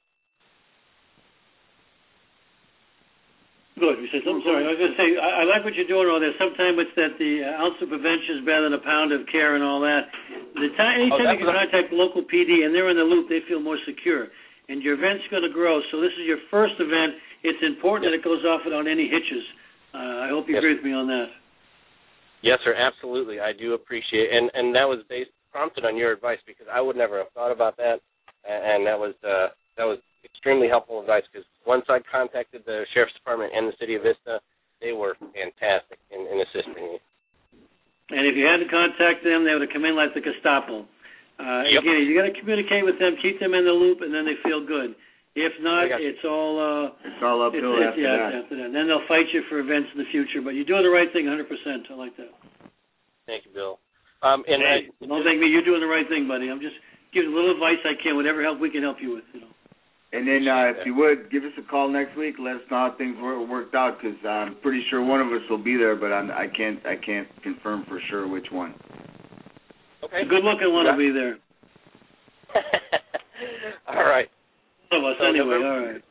Good. You said something. Sorry, I was going to say I, I like what you're doing all this. Sometimes it's that the uh, ounce of prevention is better than a pound of care and all that. The time, anytime Oh, you can contact the local P D and they're in the loop, they feel more secure. And your event's going to grow. So this is your first event. It's important that it goes off without any hitches. Uh, I hope you yes. agree with me on that. Yes, sir, absolutely. I do appreciate it. And, and that was based, prompted on your advice because I would never have thought about that. And that was uh, that was extremely helpful advice because once I contacted the Sheriff's Department and the City of Vista, they were fantastic in, in assisting me. And if you hadn't contacted them, they would have come in like the Gestapo. Uh, Yep. Again, you got to communicate with them, keep them in the loop, and then they feel good. If not, it's all uh, it's all uphill it's, it's, after yeah, that. after that. And then they'll fight you for events in the future. But you're doing the right thing, one hundred percent. I like that. Thank you, Bill. Um, and hey, I, don't thank me. You're doing the right thing, buddy. I'm just giving a little advice I can, whatever help we can help you with. You know. And then uh, if you would, give us a call next week. Let us know how things were, worked out because I'm pretty sure one of us will be there, but I'm, I can't I can't confirm for sure which one. okay. The good-looking one will be there. All right. One of us, So anyway. November, All right.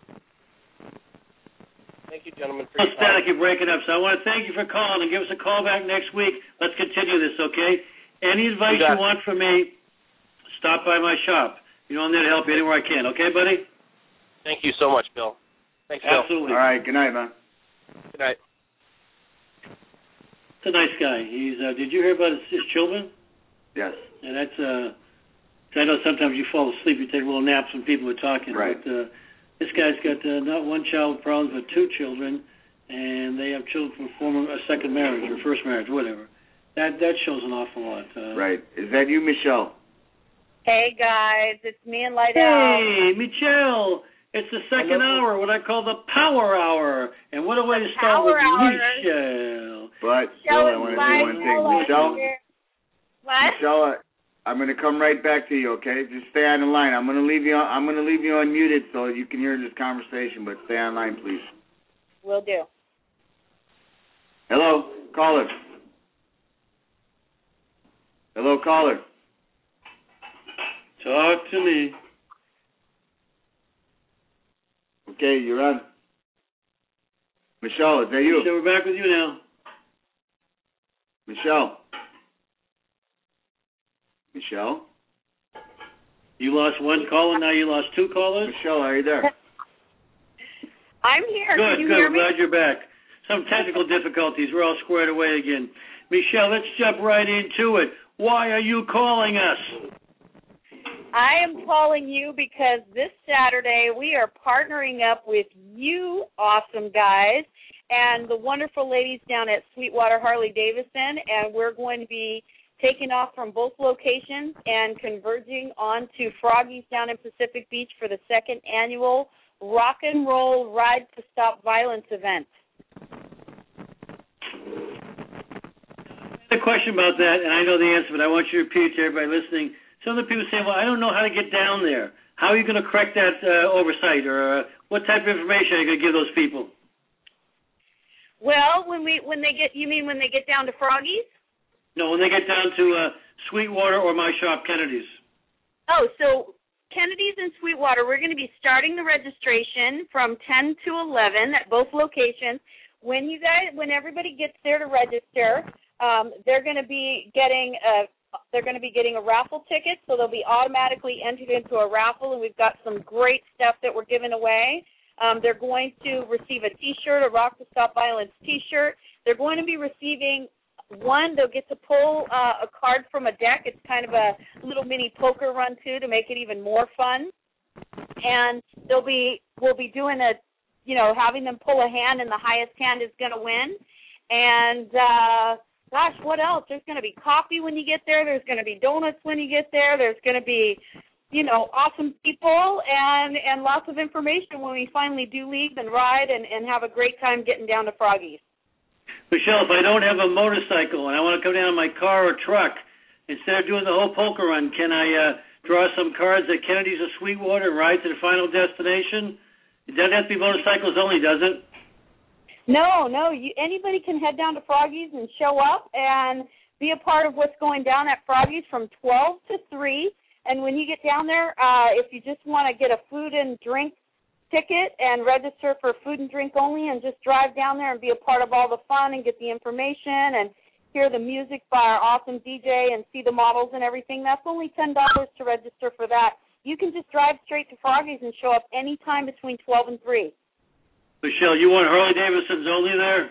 Thank you, gentlemen, for No your static, time. you're breaking up. So I want to thank you for calling and give us a call back next week. Let's continue this, okay? Any advice you, you want from me, stop by my shop. You know I'm there to help you anywhere I can, okay, buddy? Thank you so much, Bill. Thanks, Bill. Absolutely. All right. Good night, man. Good night. He's a nice guy. He's. Uh, did you hear about his, his children? Yes. And that's. Uh, 'cause I know sometimes you fall asleep, you take little naps when people are talking. Right. But uh, this guy's got uh, not one child with problems, but two children, and they have children from former a second marriage or first marriage, whatever. That that shows an awful lot. Uh, Right. Is that you, Michelle? Hey guys, it's me and Lydell. Hey, Michelle. It's the second Hello. hour, what I call the power hour. And what a way The to start with power hour. Michelle. But Michelle Bill, I is want to live. do one thing. Hello. Michelle, What? Michelle, uh, I'm going to come right back to you, okay? Just stay on the line. I'm going to leave you. On, I'm going to leave you unmuted so you can hear this conversation. But stay on line, please. Will do. Hello, caller. Hello, caller. Talk to me. Okay, you're on. Michelle, is that you? So we're back with you now. Michelle. Michelle? You lost one caller, now you lost two callers? Michelle, are you there? I'm here. Good, Can you good. hear I'm me? glad you're back. Some technical difficulties. We're all squared away again. Michelle, let's jump right into it. Why are you calling us? I am calling you because this Saturday we are partnering up with you awesome guys and the wonderful ladies down at Sweetwater Harley-Davidson, and we're going to be taking off from both locations and converging onto Froggy's down in Pacific Beach for the second annual Rock and Roll Ride to Stop Violence event. I had a question about that, and I know the answer, but I want you to repeat it to everybody listening. Some of the people say, well, I don't know how to get down there. How are you going to correct that uh, oversight, or uh, what type of information are you going to give those people? Well, when we when they get, you mean when they get down to Froggy's? No, when they get down to uh, Sweetwater or my shop, Kennedy's. Oh, so Kennedy's and Sweetwater, we're going to be starting the registration from ten to eleven at both locations. When you guys, when everybody gets there to register, um, they're going to be getting a they're going to be getting a raffle ticket, so they'll be automatically entered into a raffle, and we've got some great stuff that we're giving away. Um, they're going to receive a T-shirt, a Rock to Stop Violence T-shirt. They're going to be receiving one. They'll get to pull uh, a card from a deck. It's kind of a little mini poker run too to make it even more fun. And they'll be we'll be doing a, you know, having them pull a hand, and the highest hand is going to win. And uh, gosh, what else? There's going to be coffee when you get there. There's going to be donuts when you get there. There's going to be, you know, awesome people and, and lots of information when we finally do leave and ride and, and have a great time getting down to Froggy's. Michelle, if I don't have a motorcycle and I want to come down in my car or truck, instead of doing the whole poker run, can I uh, draw some cards at Kennedy's or Sweetwater and ride to the final destination? It doesn't have to be motorcycles only, does it? No, no. You, anybody can head down to Froggy's and show up and be a part of what's going down at Froggy's from twelve to three. And when you get down there, uh, if you just want to get a food and drink ticket and register for food and drink only and just drive down there and be a part of all the fun and get the information and hear the music by our awesome D J and see the models and everything, that's only ten dollars to register for that. You can just drive straight to Froggy's and show up any time between twelve and three. Michelle, you want Harley Davidson's only there?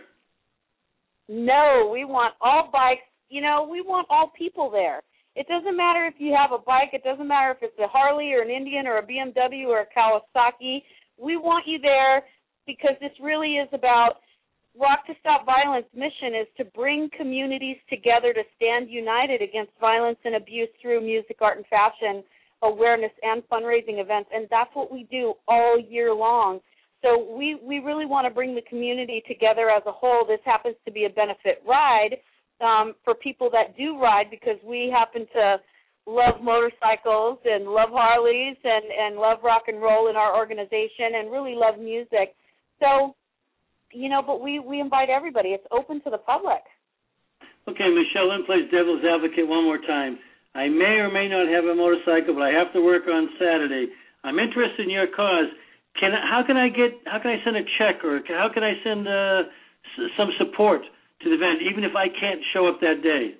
No, we want all bikes. You know, we want all people there. It doesn't matter if you have a bike. It doesn't matter if it's a Harley or an Indian or a B M W or a Kawasaki. We want you there because this really is about Rock to Stop Violence mission is to bring communities together to stand united against violence and abuse through music, art, and fashion awareness and fundraising events, and that's what we do all year long. So we, we really want to bring the community together as a whole. This happens to be a benefit ride um, for people that do ride because we happen to love motorcycles and love Harleys and, and love rock and roll in our organization and really love music. So, you know, but we, we invite everybody. It's open to the public. Okay, Michelle, let me play devil's advocate one more time. I may or may not have a motorcycle, but I have to work on Saturday. I'm interested in your cause. Can I, how can I get? How can I send a check, or how can I send uh, s- some support to the event, even if I can't show up that day?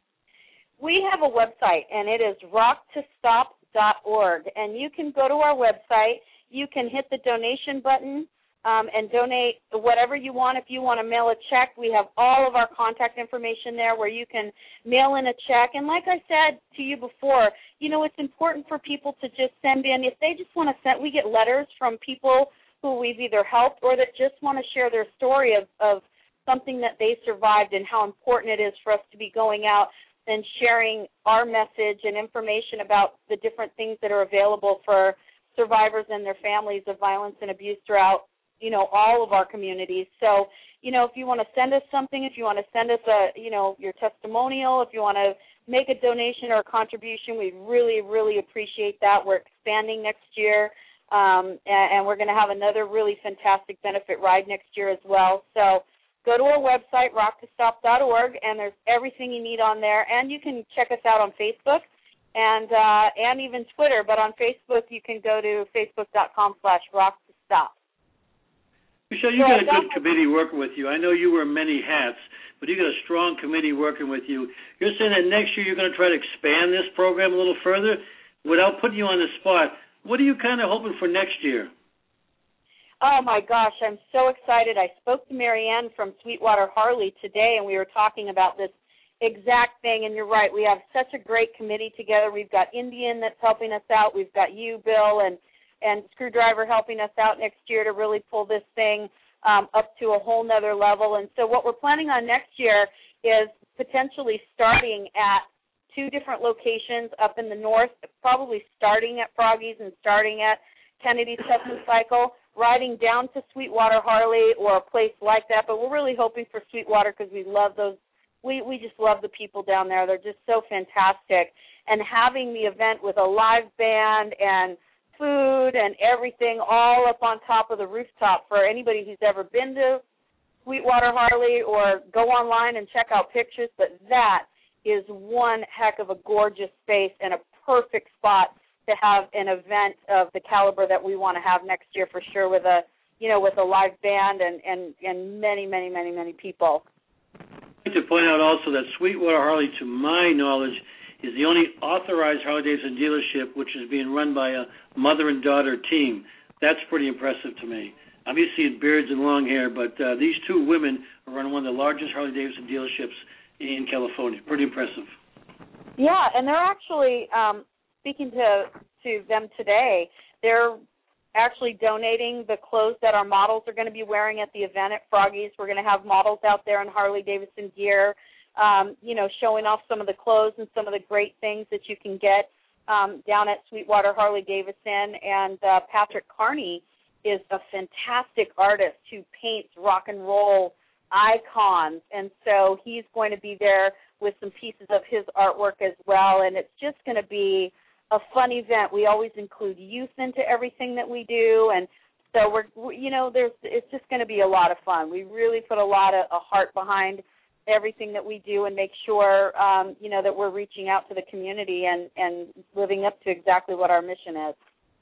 We have a website, and it is rock to stop dot org, and you can go to our website. You can hit the donation button um, and donate whatever you want. If you want to mail a check, we have all of our contact information there where you can mail in a check. And like I said to you before, you know, it's important for people to just send in. If they just want to send, we get letters from people who we've either helped or that just want to share their story of, of something that they survived and how important it is for us to be going out and sharing our message and information about the different things that are available for survivors and their families of violence and abuse throughout, you know, all of our communities. So, you know, if you want to send us something, if you want to send us a, you know, your testimonial, if you want to make a donation or a contribution, we really, really appreciate that. We're expanding next year, um, and, and we're going to have another really fantastic benefit ride next year as well. So go to our website, rock to stop dot org, and there's everything you need on there. And you can check us out on Facebook and uh, and even Twitter. But on Facebook, you can go to facebook.com slash rock to stop. Michelle, you got a good committee working with you. I know you wear many hats, but you got a strong committee working with you. You're saying that next year you're going to try to expand this program a little further? Without putting you on the spot, what are you kind of hoping for next year? Oh, my gosh, I'm so excited. I spoke to Marianne from Sweetwater Harley today, and we were talking about this exact thing, and you're right. We have such a great committee together. We've got Indian that's helping us out. We've got you, Bill, and and Screwdriver helping us out next year to really pull this thing um, up to a whole nother level. And so what we're planning on next year is potentially starting at two different locations up in the north, probably starting at Froggy's and starting at Kennedy's Test Cycle, riding down to Sweetwater Harley or a place like that. But we're really hoping for Sweetwater because we love those. We, we just love the people down there. They're just so fantastic. And having the event with a live band and food and everything all up on top of the rooftop for anybody who's ever been to Sweetwater Harley or go online and check out pictures, but that is one heck of a gorgeous space and a perfect spot to have an event of the caliber that we want to have next year for sure with a, you know, with a live band and, and, and many, many, many, many people. I'd like to point out also that Sweetwater Harley, to my knowledge, is the only authorized Harley-Davidson dealership which is being run by a mother and daughter team. That's pretty impressive to me. I'm used to seeing beards and long hair, but uh, these two women are running one of the largest Harley-Davidson dealerships in California. Pretty impressive. Yeah, and they're actually, um, speaking to, to them today, they're actually donating the clothes that our models are going to be wearing at the event at Froggy's. We're going to have models out there in Harley-Davidson gear, Um, you know, showing off some of the clothes and some of the great things that you can get um, down at Sweetwater Harley-Davidson. And uh, Patrick Carney is a fantastic artist who paints rock and roll icons. And so he's going to be there with some pieces of his artwork as well. And it's just going to be a fun event. We always include youth into everything that we do. And so, we're, you know, there's it's just going to be a lot of fun. We really put a lot of a heart behind everything that we do and make sure, um, you know, that we're reaching out to the community and, and living up to exactly what our mission is.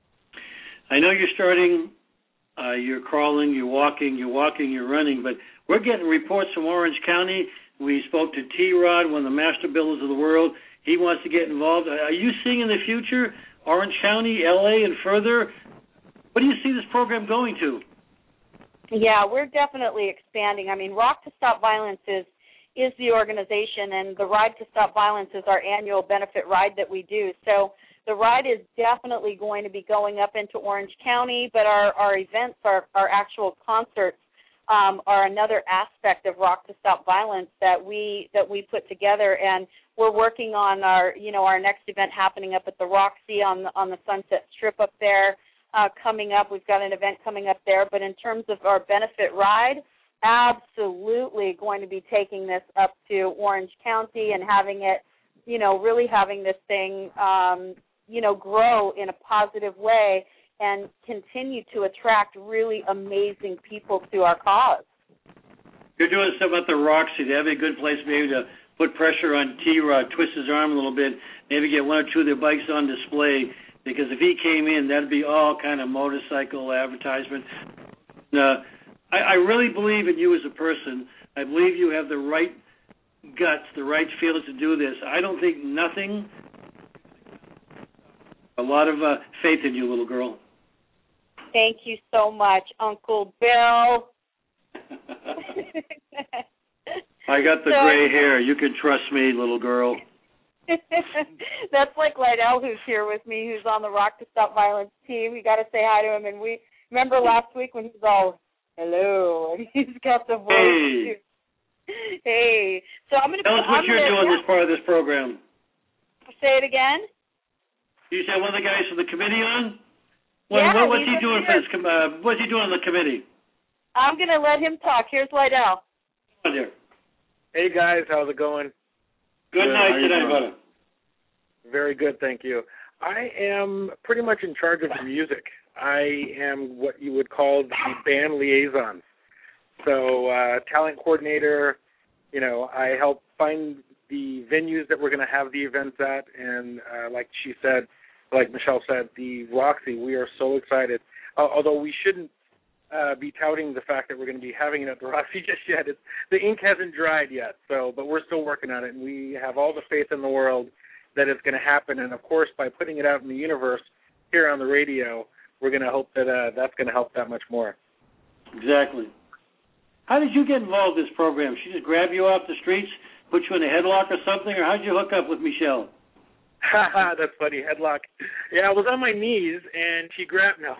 I know you're starting, uh, you're crawling, you're walking, you're walking, you're running, but we're getting reports from Orange County We spoke to T-Rod, one of the master builders of the world. He wants to get involved. Are you seeing in the future Orange County, L A, and further? What do you see this program going to? Yeah, we're definitely expanding. I mean, Rock to Stop Violence is, is the organization, and the Ride to Stop Violence is our annual benefit ride that we do. So the ride is definitely going to be going up into Orange County, but our, our events, our, our actual concerts, um, are another aspect of Rock to Stop Violence that we that we put together, and we're working on our you know our next event happening up at the Roxy on the, on the Sunset Strip up there uh, coming up. We've got an event coming up there, but in terms of our benefit ride, absolutely going to be taking this up to Orange County and having it, you know, really having this thing, um, you know, grow in a positive way and continue to attract really amazing people to our cause. You're doing stuff at the Roxy. That'd be a good place maybe to put pressure on T-Rod, twist his arm a little bit, maybe get one or two of their bikes on display, because if he came in, that'd be all kind of motorcycle advertisement. Uh, I, I really believe in you as a person. I believe you have the right guts, the right feelings to do this. I don't think nothing, a lot of uh, faith in you, little girl. Thank you so much, Uncle Bill. I got the so, gray hair. You can trust me, little girl. That's like Lydell, who's here with me, who's on the Rock to Stop Violence team. You got to say hi to him. And we remember last week when he was all, hello, and he's got the voice. Hey. Hey. So I'm going to tell us what I'm you're gonna, doing yeah. this part of this program. Say it again. You said one of the guys from the committee on? What, Yeah, what, what's he he's doing for here. this? com- Uh, what's he doing on the committee? I'm going to let him talk. Here's Lydell. Come on there. Hey guys, how's it going? Good Good. night How you tonight, doing? brother. Very good, thank you. I am pretty much in charge of the music. I am what you would call the band liaison. So, uh, talent coordinator, you know, I help find the venues that we're going to have the events at, and uh, like she said, like Michelle said, the Roxy, we are so excited. Uh, although we shouldn't uh, be touting the fact that we're going to be having it at the Roxy just yet. It's, the ink hasn't dried yet, so but we're still working on it, and we have all the faith in the world that it's going to happen. And, of course, by putting it out in the universe here on the radio, we're going to hope that uh, that's going to help that much more. Exactly. How did you get involved in this program? She just grabbed you off the streets, put you in a headlock or something, or how did you hook up with Michelle? Haha, that's funny, headlock. Yeah, I was on my knees, and she grabbed no.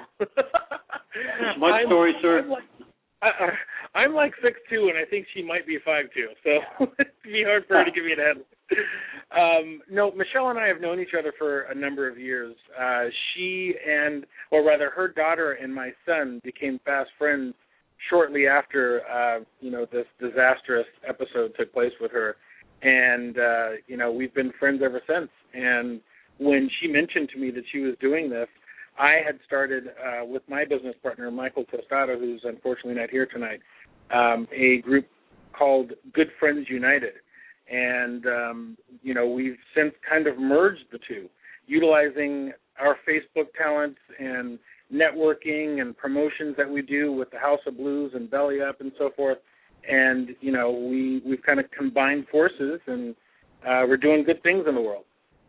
Much I'm, story, sir. I'm like, I, I'm like six two, and I think she might be five two, so it'd be hard for her to give me a headlock. Um, no, Michelle and I have known each other for a number of years. Uh, she and, or rather her daughter and my son became fast friends shortly after, uh, you know, this disastrous episode took place with her. And, uh, you know, we've been friends ever since. And when she mentioned to me that she was doing this, I had started uh, with my business partner, Michael Tostado, who's unfortunately not here tonight, um, a group called Good Friends United. And, um, you know, we've since kind of merged the two, utilizing our Facebook talents and networking and promotions that we do with the House of Blues and Belly Up and so forth. And, you know, we, we've kind of combined forces, and uh, we're doing good things in the world.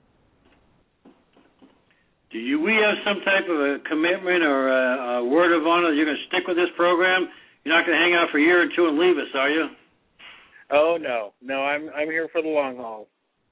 Do you, we have some type of a commitment or a, a word of honor that you're going to stick with this program? You're not going to hang out for a year or two and leave us, are you? Oh, no. No, I'm I'm here for the long haul.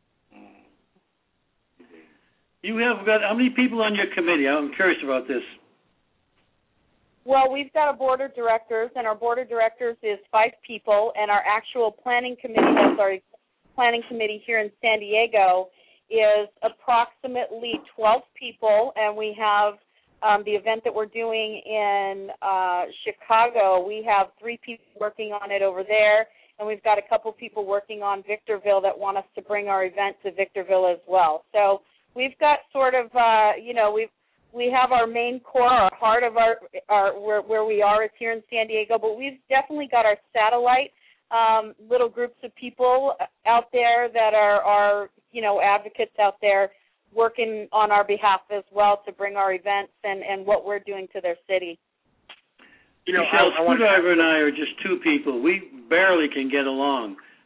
You have got, how many people on your committee? I'm curious about this. Well, we've got a board of directors, and our board of directors is five people, and our actual planning committee, that's our planning committee here in San Diego, is approximately twelve people, and we have um, the event that we're doing in uh, Chicago. We have three people working on it over there, and we've got a couple people working on Victorville that want us to bring our event to Victorville as well. So we've got sort of, uh, you know, we've We have our main core, our heart of our, our where, where we are is here in San Diego, but we've definitely got our satellite um, little groups of people out there that are, are, you know, advocates out there working on our behalf as well to bring our events and, and what we're doing to their city. You know, Michelle, Screwdriver and I are just two people. We barely can get along.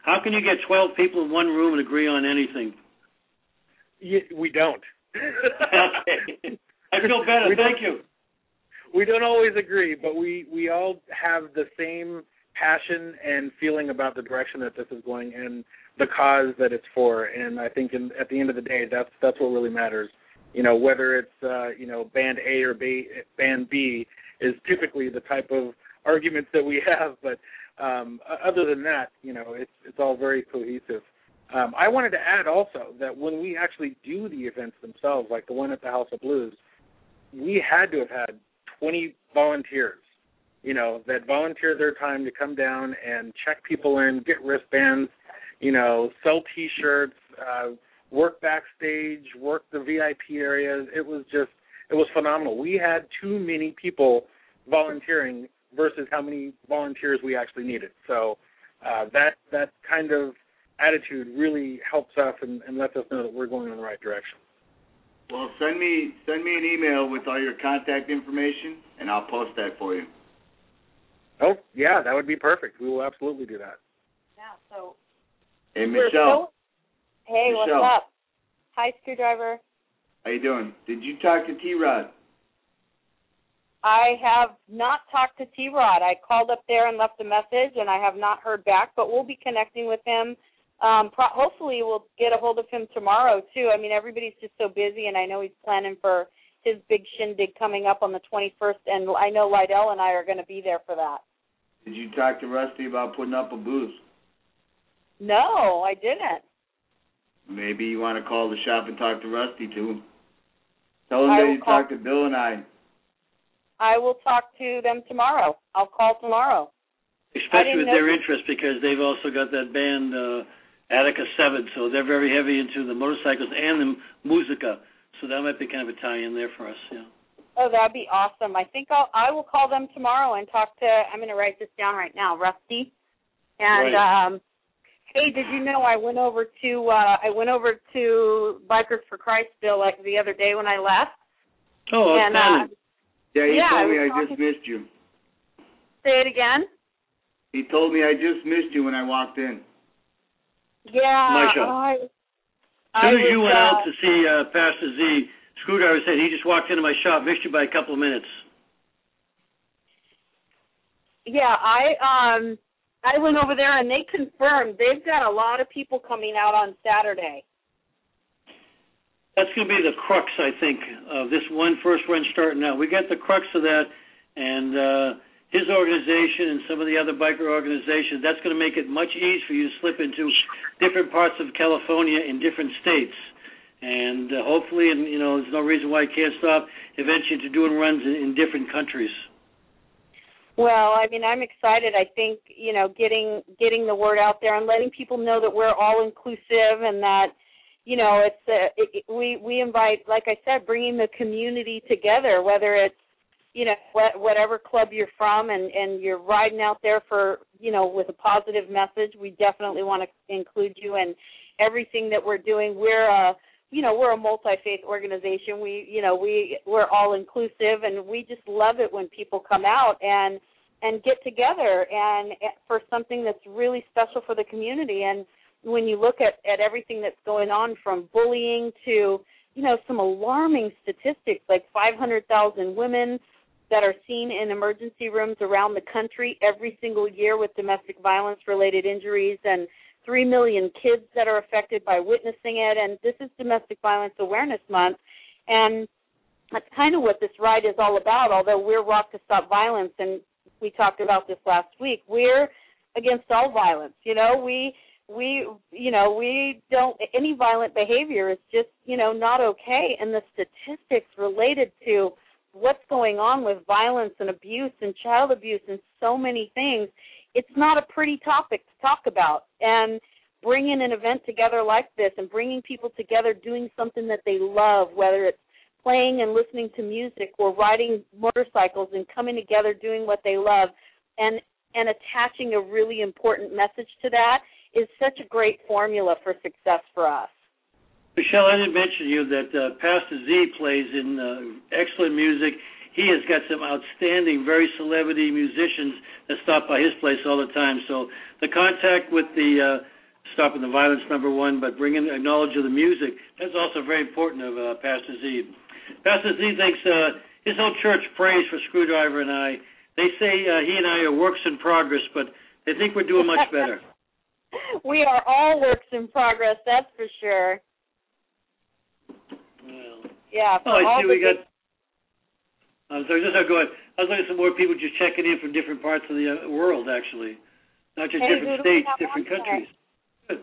How can you get twelve people in one room and agree on anything? Yeah, we don't. Okay. I feel better. We Thank you. We don't always agree, but we, we all have the same passion and feeling about the direction that this is going and the cause that it's for. And I think in, at the end of the day, that's that's what really matters. You know, whether it's uh, you know band A or B, band B is typically the type of arguments that we have. But um, other than that, you know, it's it's all very cohesive. Um, I wanted to add also that when we actually do the events themselves, like the one at the House of Blues, we had to have had twenty volunteers, you know, that volunteer their time to come down and check people in, get wristbands, you know, sell T-shirts, uh, work backstage, work the V I P areas. It was just, it was phenomenal. We had too many people volunteering versus how many volunteers we actually needed. So uh, that that kind of attitude really helps us and, and lets us know that we're going in the right direction. Well, send me send me an email with all your contact information, and I'll post that for you. Oh, yeah, that would be perfect. We will absolutely do that. Yeah, so. Hey, Michelle. So, hey, Michelle. what's up? Hi, Screwdriver. How you doing? Did you talk to T-Rod? I have not talked to T-Rod. I called up there and left a message, and I have not heard back, but we'll be connecting with him. Um, pro- hopefully we'll get a hold of him tomorrow, too. I mean, everybody's just so busy, and I know he's planning for his big shindig coming up on the twenty-first, and I know Lydell and I are going to be there for that. Did you talk to Rusty about putting up a booth? No, I didn't. Maybe you want to call the shop and talk to Rusty, too. Tell him I that will you call- talked to Bill and I. I will talk to them tomorrow. I'll call tomorrow. Especially with know their that- interest, because they've also got that band uh, Attica seven, so they're very heavy into the motorcycles and the musica. So that might be kind of a tie-in there for us. Yeah. Oh, that'd be awesome. I think I'll I will call them tomorrow and talk to. I'm going to write this down right now, Rusty. And Right. um, hey, did you know I went over to uh, I went over to Bikers for Christ, Bill, like the other day when I left. Oh, and, outstanding. uh, Yeah, he yeah, told I me was I just talking- missed you. Say it again. He told me I just missed you when I walked in. Yeah. My show. I, As I soon as you was, went uh, out to see uh, Pastor Z, Screwdriver said he just walked into my shop, missed you by a couple of minutes. Yeah, I um I went over there and they confirmed they've got a lot of people coming out on Saturday. That's going to be the crux, I think, of this one first run starting out. We got the crux of that, and uh, his organization and some of the other biker organizations, that's going to make it much easier for you to slip into different parts of California in different states. And uh, hopefully, and you know, there's no reason why you can't stop eventually to doing runs in, in different countries. Well, I mean, I'm excited. I think, you know, getting getting the word out there and letting people know that we're all inclusive and that, you know, it's uh, it, it, we we invite, like I said, bringing the community together, whether it's, you know, what, whatever club you're from and, and you're riding out there for, you know, with a positive message. We definitely want to include you in everything that we're doing. We're a, you know, we're a multi-faith organization. We, you know, we we're all inclusive, and we just love it when people come out and and get together and for something that's really special for the community. And when you look at, at everything that's going on, from bullying to, you know, some alarming statistics, like five hundred thousand women that are seen in emergency rooms around the country every single year with domestic violence-related injuries, and three million kids that are affected by witnessing it. And this is Domestic Violence Awareness Month, and that's kind of what this ride is all about, although we're Rock to Stop Violence, and we talked about this last week. We're against all violence. You know, we, we, you know, we don't, any violent behavior is just, you know, not okay. And the statistics related to what's going on with violence and abuse and child abuse and so many things, it's not a pretty topic to talk about. And bringing an event together like this and bringing people together doing something that they love, whether it's playing and listening to music or riding motorcycles and coming together doing what they love, and and attaching a really important message to that is such a great formula for success for us. Michelle, I didn't mention to you that uh, Pastor Z plays in uh, excellent music. He has got some outstanding, very celebrity musicians that stop by his place all the time. So the contact with the uh, stopping the violence, number one, but bringing a knowledge of the music. That's also very important of uh, Pastor Z. Pastor Z thinks uh, his whole church prays for Screwdriver and I. They say uh, he and I are works in progress, but they think we're doing much better. We are all works in progress, that's for sure. Well, yeah. Oh, I see we good... got... I'm sorry, just go ahead. I was looking at some more people just checking in from different parts of the uh, world, actually. Not just hey, different states, different countries. Good.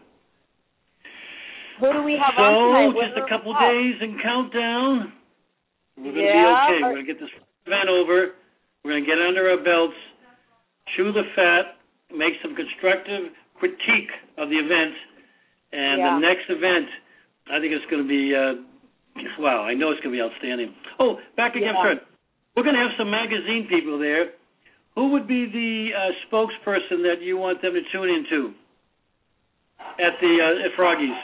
Who do we have so, on tonight? So, just a couple have? days and countdown. We're going to yeah. be okay. We're going to get this event over. We're going to get under our belts, chew the fat, make some constructive critique of the event, and yeah. the next event, I think it's going to be, uh, wow, I know it's going to be outstanding. Oh, back again, yeah. Fred. We're going to have some magazine people there. Who would be the uh, spokesperson that you want them to tune into at the uh, at Froggies?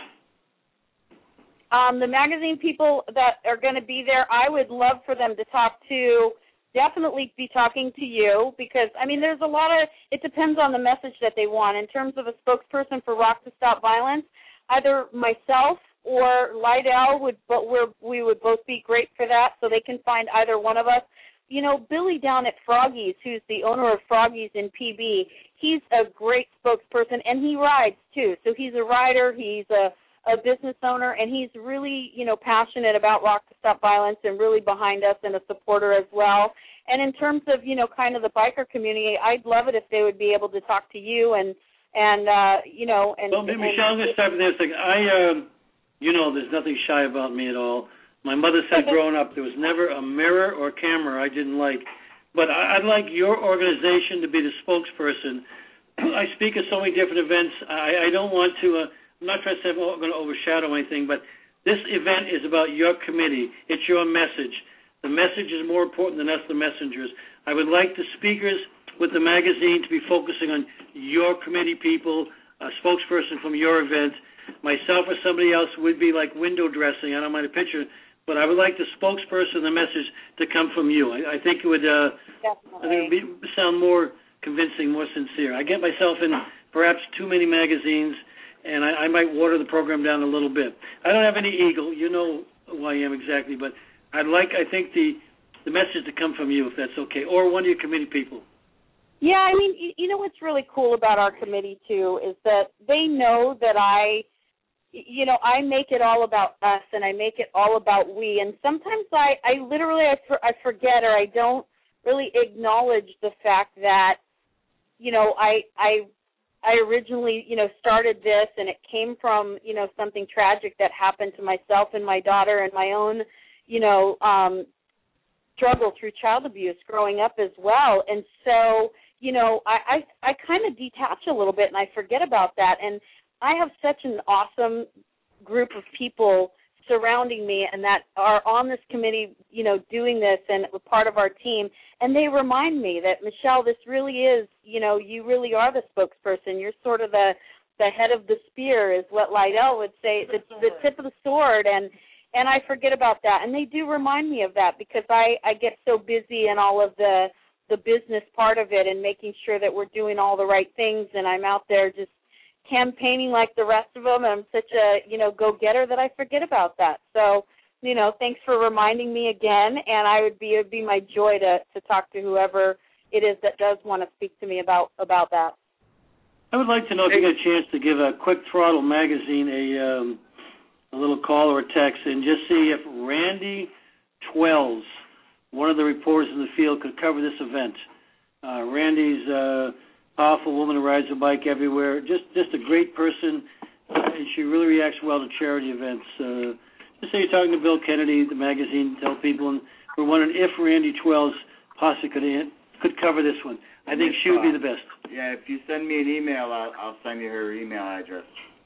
Um, the magazine people that are going to be there, I would love for them to talk to, definitely be talking to you, because, I mean, there's a lot of, it depends on the message that they want. In terms of a spokesperson for Rock to Stop Violence, either myself or Lydell would, but we're, we would both be great for that, so they can find either one of us. You know, Billy down at Froggies, who's the owner of Froggies in P B, he's a great spokesperson, and he rides, too. So he's a rider, he's a, a business owner, and he's really, you know, passionate about Rock to Stop Violence and really behind us and a supporter as well. And in terms of, you know, kind of the biker community, I'd love it if they would be able to talk to you and, and uh, you know, and... Well, and, Michelle, I'm going to start with this thing. I, um, you know, there's nothing shy about me at all. My mother said growing up there was never a mirror or camera I didn't like. But I'd like your organization to be the spokesperson. I speak at so many different events. I, I don't want to, uh, I'm not trying to say I'm going to overshadow anything, but this event is about your committee. It's your message. The message is more important than us, the messengers. I would like the speakers with the magazine to be focusing on your committee people, a spokesperson from your event. Myself or somebody else would be like window dressing. I don't mind a picture. But I would like the spokesperson, the message, to come from you. I, I think it would uh, I think it would be, sound more convincing, more sincere. I get myself in perhaps too many magazines, and I, I might water the program down a little bit. I don't have any ego. You know who I am exactly. But I'd like, I think, the, the message to come from you, if that's okay, or one of your committee people. Yeah, I mean, you know what's really cool about our committee, too, is that they know that I... You know, I make it all about us, and I make it all about we. And sometimes I, I literally, I, for, I forget, or I don't really acknowledge the fact that, you know, I, I, I originally, you know, started this, and it came from, you know, something tragic that happened to myself and my daughter, and my own, you know, um, struggle through child abuse growing up as well. And so, you know, I, I, I kind of detach a little bit, and I forget about that. And I have such an awesome group of people surrounding me and that are on this committee, you know, doing this and part of our team. And they remind me that, Michelle, this really is, you know, you really are the spokesperson. You're sort of the, the head of the spear is what Lydell would say, the, the tip of the sword. And, and I forget about that. And they do remind me of that because I, I get so busy in all of the, the business part of it and making sure that we're doing all the right things. And I'm out there just campaigning like the rest of them, and I'm such a, you know, go-getter that I forget about that. So, you know, thanks for reminding me again, and I would be, it would be my joy to, to talk to whoever it is that does want to speak to me about, about that. I would like to know if you get a chance to give a Quick Throttle magazine a, um, a little call or a text and just see if Randy Twells, one of the reporters in the field, could cover this event. Uh, Randy's uh, powerful woman who rides a bike everywhere. Just just a great person, and she really reacts well to charity events. Uh, just say you're talking to Bill Kennedy, the magazine, tell people, and we're wondering if Randy Twells possibly could could cover this one. I think she would be the best. Yeah, if you send me an email, I'll, I'll send you her email address.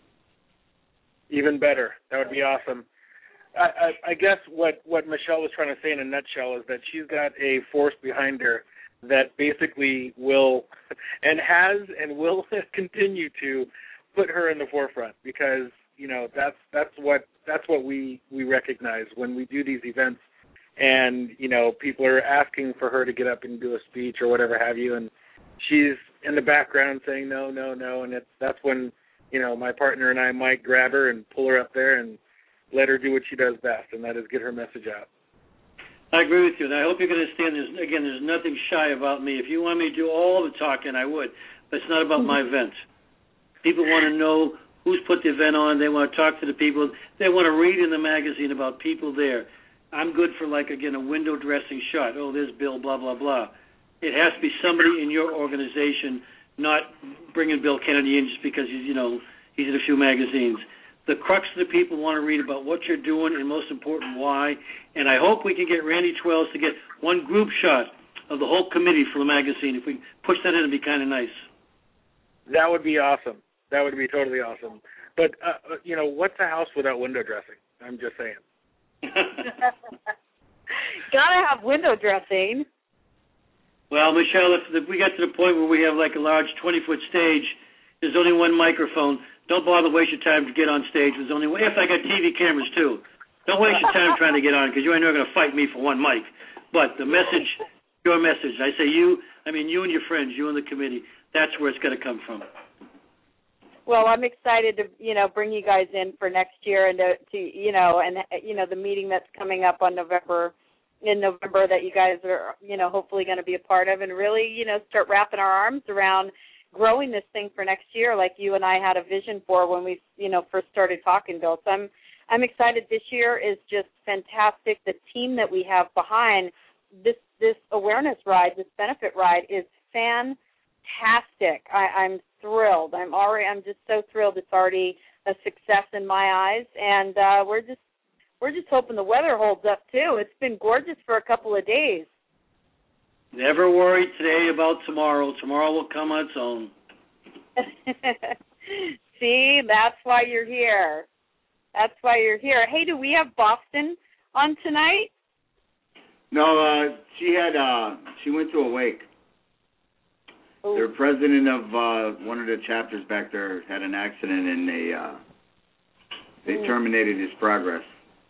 Even better. That would be awesome. I, I, I guess what, what Michelle was trying to say in a nutshell is that she's got a force behind her that basically will and has and will continue to put her in the forefront because, you know, that's that's what that's what we, we recognize when we do these events and, you know, people are asking for her to get up and do a speech or whatever have you, and she's in the background saying no, no, no, and it's that's when you know, my partner and I might grab her and pull her up there and let her do what she does best, and that is get her message out. I agree with you, and I hope you can understand. There's, again, there's nothing shy about me. If you want me to do all the talking, I would, but it's not about my event. People want to know who's put the event on. They want to talk to the people. They want to read in the magazine about people there. I'm good for, like, again, a window dressing shot. Oh, there's Bill, blah, blah, blah. It has to be somebody in your organization, not bringing Bill Kennedy in just because, he's, you know, he's in a few magazines. The crux of the people want to read about what you're doing and, most important, why. And I hope we can get Randy Twells to get one group shot of the whole committee for the magazine. If we push that in, it'd be kind of nice. That would be awesome. That would be totally awesome. But, uh, you know, what's a house without window dressing? I'm just saying. Gotta have window dressing. Well, Michelle, if, if we get to the point where we have like a large twenty-foot stage, there's only one microphone. Don't bother waste your time to get on stage. There's only one. If I got T V cameras too, don't waste your time trying to get on because you ain't never going to fight me for one mic. But the message, your message. I say you. I mean you and your friends, you and the committee. That's where it's going to come from. Well, I'm excited to, you know, bring you guys in for next year and to, to you know, and, you know, the meeting that's coming up on November, in November that you guys are, you know, hopefully going to be a part of and really, you know, start wrapping our arms around growing this thing for next year like you and I had a vision for when we, you know, first started talking, Bill. So I'm, I'm excited. This year is just fantastic. The team that we have behind this, this awareness ride, this benefit ride is fantastic. I, I'm thrilled. I'm already. I'm just so thrilled. It's already a success in my eyes, and uh, we're just we're just hoping the weather holds up too. It's been gorgeous for a couple of days. Never worry today about tomorrow. Tomorrow will come on its own. See, that's why you're here. That's why you're here. Hey, do we have Boston on tonight? No, uh, she had. Uh, she went to a wake. Ooh. Their president of uh, one of the chapters back there had an accident, and they uh, they Ooh. terminated his progress.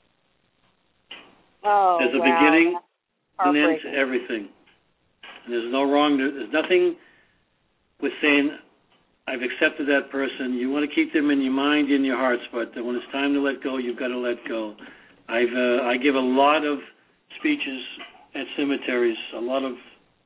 Oh, There's a wow. beginning and end to everything. And there's no wrong. There's nothing with saying, I've accepted that person. You want to keep them in your mind, in your hearts, but when it's time to let go, you've got to let go. I've uh, I give a lot of speeches at cemeteries, a lot of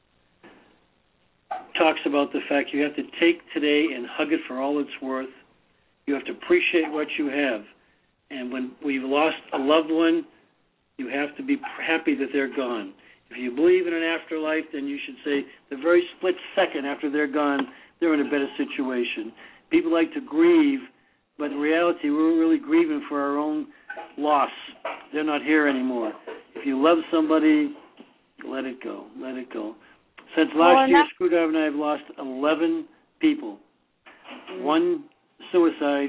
talks about the fact you have to take today and hug it for all it's worth. You have to appreciate what you have. And when we've lost a loved one, you have to be happy that they're gone. If you believe in an afterlife, then you should say the very split second after they're gone, they're in a better situation. People like to grieve, but in reality, we're really grieving for our own loss. They're not here anymore. If you love somebody, let it go. Let it go. Since last well, year, Screwdriver and I have lost eleven people. Mm-hmm. One suicide,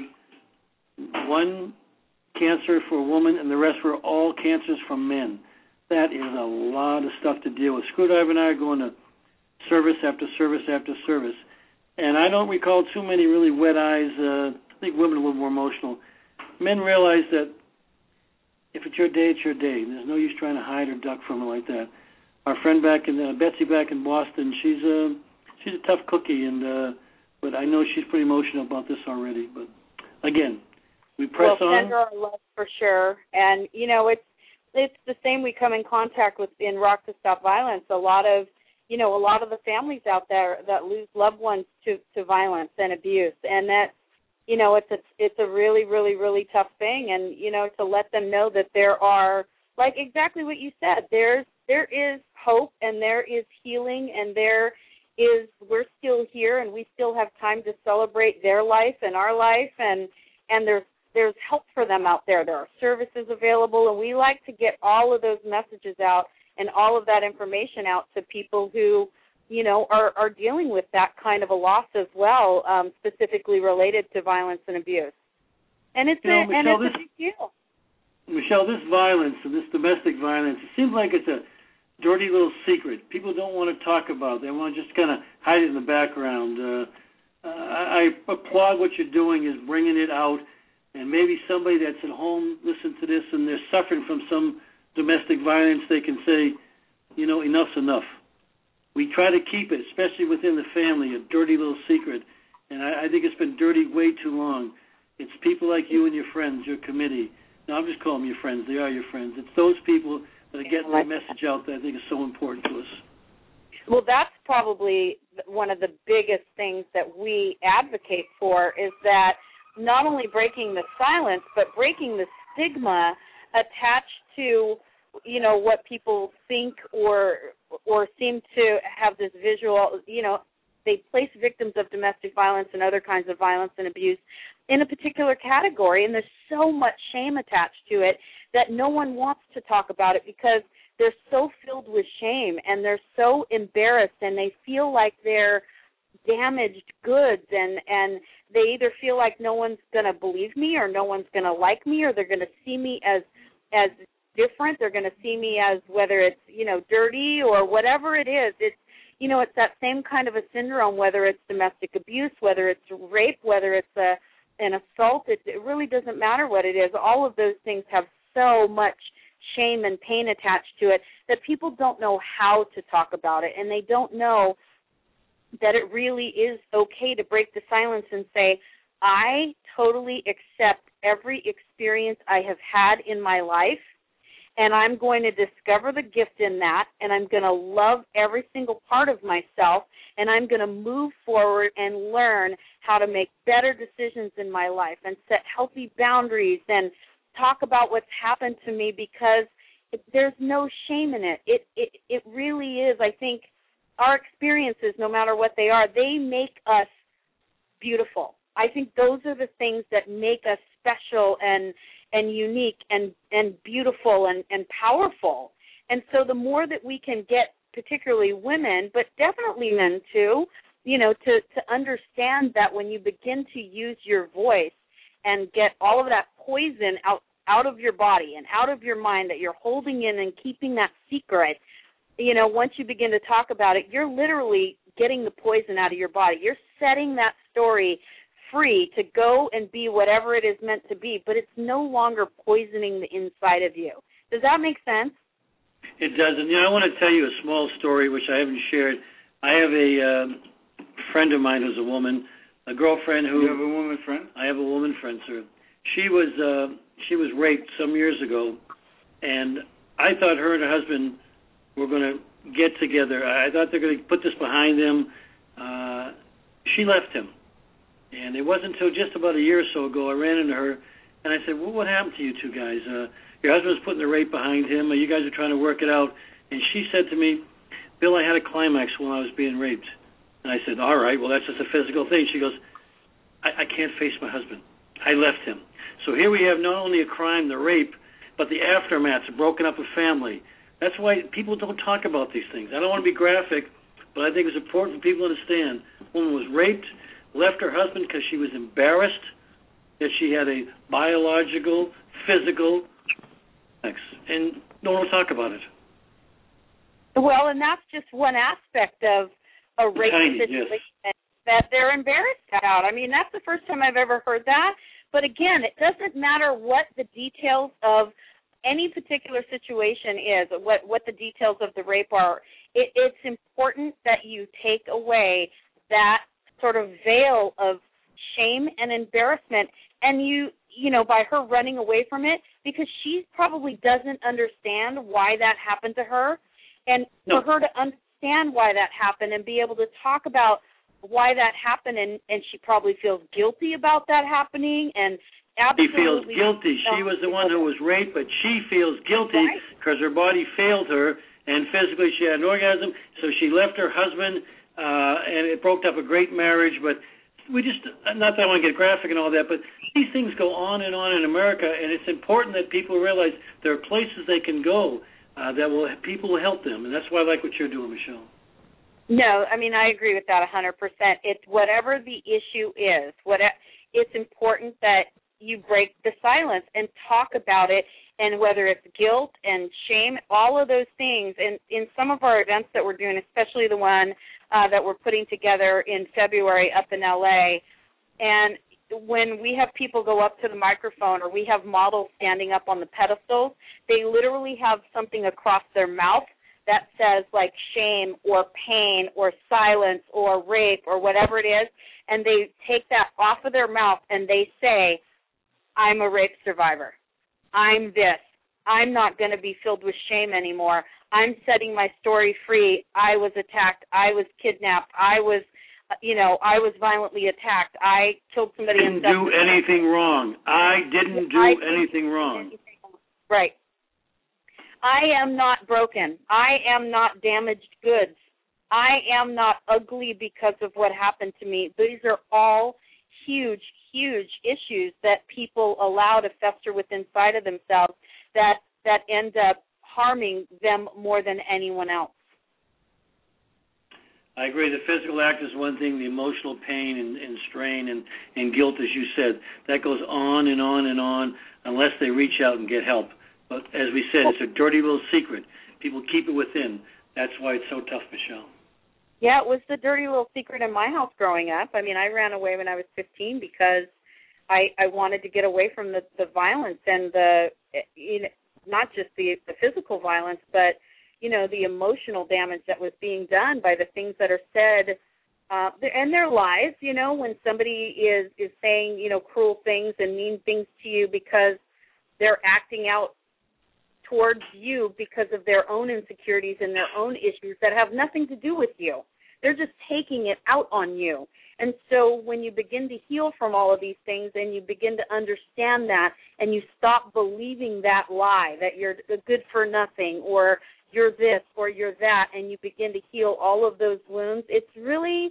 one cancer for a woman, and the rest were all cancers from men. That is a lot of stuff to deal with. Screwdriver and I are going to service after service after service. And I don't recall too many really wet eyes. Uh, I think women are a little more emotional. Men realize that if it's your day, it's your day. There's no use trying to hide or duck from it like that. Our friend back in uh, Betsy back in Boston, she's a she's a tough cookie, and uh, but I know she's pretty emotional about this already. But again, we press well, on. Well, send her our love for sure. And you know, it's it's the same we come in contact with in Rock to Stop Violence. A lot of you know a lot of the families out there that lose loved ones to to violence and abuse, and that you know it's a it's a really really really tough thing. And you know to let them know that there are, like exactly what you said, there's there is hope and there is healing and there is, we're still here and we still have time to celebrate their life and our life, and, and there's, there's help for them out there. There are services available, and we like to get all of those messages out and all of that information out to people who, you know, are, are dealing with that kind of a loss as well, um, specifically related to violence and abuse. And it's, you know, a, Michelle, and it's this, a big deal. Michelle, this violence and this domestic violence, it seems like it's a dirty little secret. People don't want to talk about it. They want to just kind of hide it in the background. Uh, I, I applaud what you're doing is bringing it out, and maybe somebody that's at home listen to this and they're suffering from some domestic violence, they can say, you know, enough's enough. We try to keep it, especially within the family, a dirty little secret. And I, I think it's been dirty way too long. It's people like you and your friends, your committee. No, I'm just calling them your friends. They are your friends. It's those people that are getting the message out that I think is so important to us. Well, that's probably one of the biggest things that we advocate for is that not only breaking the silence, but breaking the stigma attached to, you know, what people think or or seem to have this visual, you know, they place victims of domestic violence and other kinds of violence and abuse in a particular category, and there's so much shame attached to it that no one wants to talk about it because they're so filled with shame and they're so embarrassed and they feel like they're damaged goods and, and they either feel like no one's going to believe me or no one's going to like me or they're going to see me as as different. They're going to see me as whether it's, you know, dirty or whatever it is. It's, you know, it's that same kind of a syndrome, whether it's domestic abuse, whether it's rape, whether it's a, an assault. It, it really doesn't matter what it is. All of those things have so much shame and pain attached to it that people don't know how to talk about it, and they don't know that it really is okay to break the silence and say, I totally accept every experience I have had in my life, and I'm going to discover the gift in that, and I'm going to love every single part of myself, and I'm going to move forward and learn how to make better decisions in my life and set healthy boundaries and talk about what's happened to me because it, there's no shame in it. It, it. it really is, I think, our experiences, no matter what they are, they make us beautiful. I think those are the things that make us special and and unique and, and beautiful and, and powerful. And so the more that we can get, particularly women, but definitely men too, you know, to, to understand that when you begin to use your voice and get all of that poison out, out of your body and out of your mind that you're holding in and keeping that secret, you know, once you begin to talk about it, you're literally getting the poison out of your body. You're setting that story free to go and be whatever it is meant to be, but it's no longer poisoning the inside of you. Does that make sense? It does. And, you know, I want to tell you a small story, which I haven't shared. I have a uh, friend of mine who's a woman, a girlfriend who... You have a woman friend? I have a woman friend, sir. She was, uh, she was raped some years ago, and I thought her and her husband were going to get together. I thought they were going to put this behind them. Uh, she left him. And it wasn't until just about a year or so ago I ran into her, and I said, well, what happened to you two guys? Uh, your husband was putting the rape behind him. You guys are trying to work it out. And she said to me, Bill, I had a climax when I was being raped. And I said, all right, well, that's just a physical thing. She goes, I, I can't face my husband. I left him. So here we have not only a crime, the rape, but the aftermath, a broken up a family. That's why people don't talk about these things. I don't want to be graphic, but I think it's important for people to understand. A woman was raped, left her husband because she was embarrassed that she had a biological, physical sex, and no one will talk about it. Well, and that's just one aspect of a rape Tiny, situation yes. that they're embarrassed about. I mean, that's the first time I've ever heard that. But again, it doesn't matter what the details of any particular situation is, what what the details of the rape are. It, it's important that you take away that sort of veil of shame and embarrassment, and you, you know, by her running away from it, because she probably doesn't understand why that happened to her, and no. for her to understand why that happened and be able to talk about why that happened, and, and she probably feels guilty about that happening, and absolutely... She feels guilty. She was the one who was raped, but she feels guilty because right. her body failed her, and physically she had an orgasm, so she left her husband, Uh, and it broke up a great marriage, but we just, not that I want to get graphic and all that, but these things go on and on in America, and it's important that people realize there are places they can go uh, that will, people will help them, and that's why I like what you're doing, Michelle. No, I mean, I agree with that one hundred percent. It's whatever the issue is, what, it's important that you break the silence and talk about it, and whether it's guilt and shame, all of those things. And in some of our events that we're doing, especially the one uh, that we're putting together in February up in L A, and when we have people go up to the microphone or we have models standing up on the pedestals, they literally have something across their mouth that says like shame or pain or silence or rape or whatever it is, and they take that off of their mouth and they say, I'm a rape survivor. I'm this. I'm not going to be filled with shame anymore. I'm setting my story free. I was attacked. I was kidnapped. I was, you know, I was violently attacked. I killed somebody. I didn't do anything wrong. I didn't do I anything wrong. Right. I am not broken. I am not damaged goods. I am not ugly because of what happened to me. These are all huge, huge issues that people allow to fester within inside of themselves that that end up harming them more than anyone else. I agree. The physical act is one thing. The emotional pain and, and strain and, and guilt, as you said, that goes on and on and on unless they reach out and get help. But as we said, it's a dirty little secret. People keep it within. That's why it's so tough, Michelle. Yeah, it was the dirty little secret in my house growing up. I mean, I ran away when I was fifteen because I, I wanted to get away from the, the violence and the, you know, not just the, the physical violence, but, you know, the emotional damage that was being done by the things that are said, uh, and their lies, you know, when somebody is, is saying, you know, cruel things and mean things to you because they're acting out towards you because of their own insecurities and their own issues that have nothing to do with you. They're just taking it out on you. And so when you begin to heal from all of these things and you begin to understand that and you stop believing that lie, that you're good for nothing or you're this or you're that, and you begin to heal all of those wounds, it's really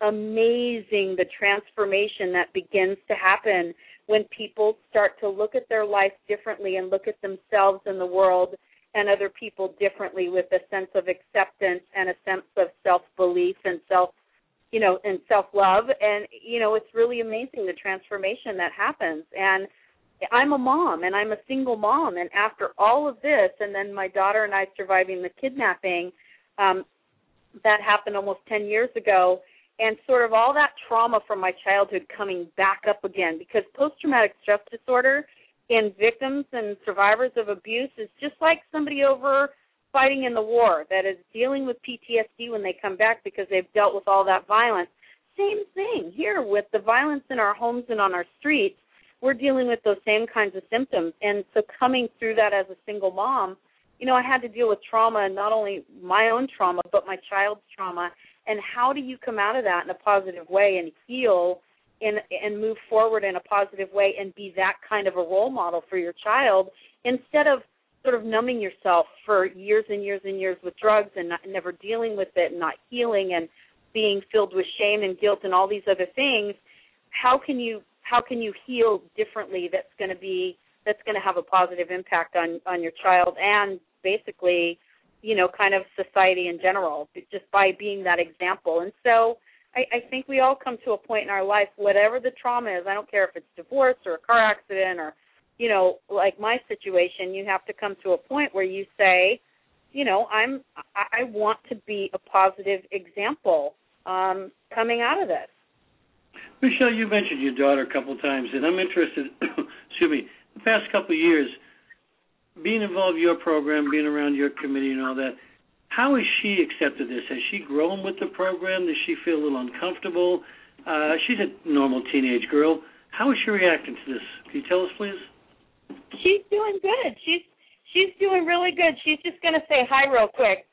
amazing the transformation that begins to happen when people start to look at their life differently and look at themselves and the world and other people differently with a sense of acceptance and a sense of self-belief and self, you know, and self-love. And, you know, it's really amazing the transformation that happens. And I'm a mom, and I'm a single mom, and after all of this, and then my daughter and I surviving the kidnapping, um, that happened almost ten years ago, and sort of all that trauma from my childhood coming back up again, because post-traumatic stress disorder in victims and survivors of abuse is just like somebody over fighting in the war that is dealing with P T S D when they come back because they've dealt with all that violence. Same thing here with the violence in our homes and on our streets. We're dealing with those same kinds of symptoms. And so coming through that as a single mom, you know, I had to deal with trauma, and not only my own trauma, but my child's trauma. And how do you come out of that in a positive way and heal and, and move forward in a positive way and be that kind of a role model for your child instead of sort of numbing yourself for years and years and years with drugs and not, never dealing with it and not healing and being filled with shame and guilt and all these other things? How can you how can you heal differently that's going to be that's going to have a positive impact on, on your child and basically, you know, kind of society in general, just by being that example? And so I, I think we all come to a point in our life, whatever the trauma is, I don't care if it's divorce or a car accident or, you know, like my situation, you have to come to a point where you say, you know, I'm I want to be a positive example um, coming out of this. Michelle, you mentioned your daughter a couple of times, and I'm interested, excuse me, the past couple of years, being involved in your program, being around your committee and all that, how has she accepted this? Has she grown with the program? Does she feel a little uncomfortable? Uh, she's a normal teenage girl. How is she reacting to this? Can you tell us, please? She's doing good. She's she's doing really good. She's just going to say hi real quick.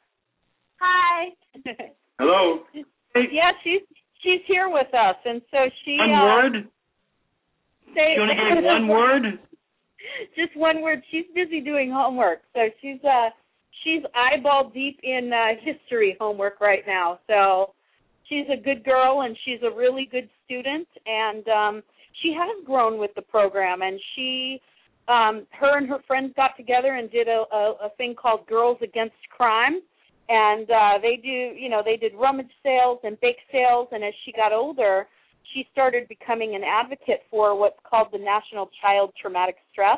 Hi. Hello. Yeah, she's she's here with us, and so she. One uh, word. Say, you want to give one word? Just one word. She's busy doing homework, so she's uh she's eyeball deep in uh, history homework right now. So she's a good girl, and she's a really good student, and um, she has grown with the program. And she, um, her and her friends got together and did a, a, a thing called Girls Against Crime. And uh, they do, you know, they did rummage sales and bake sales. And as she got older, she started becoming an advocate for what's called the National Child Traumatic Stress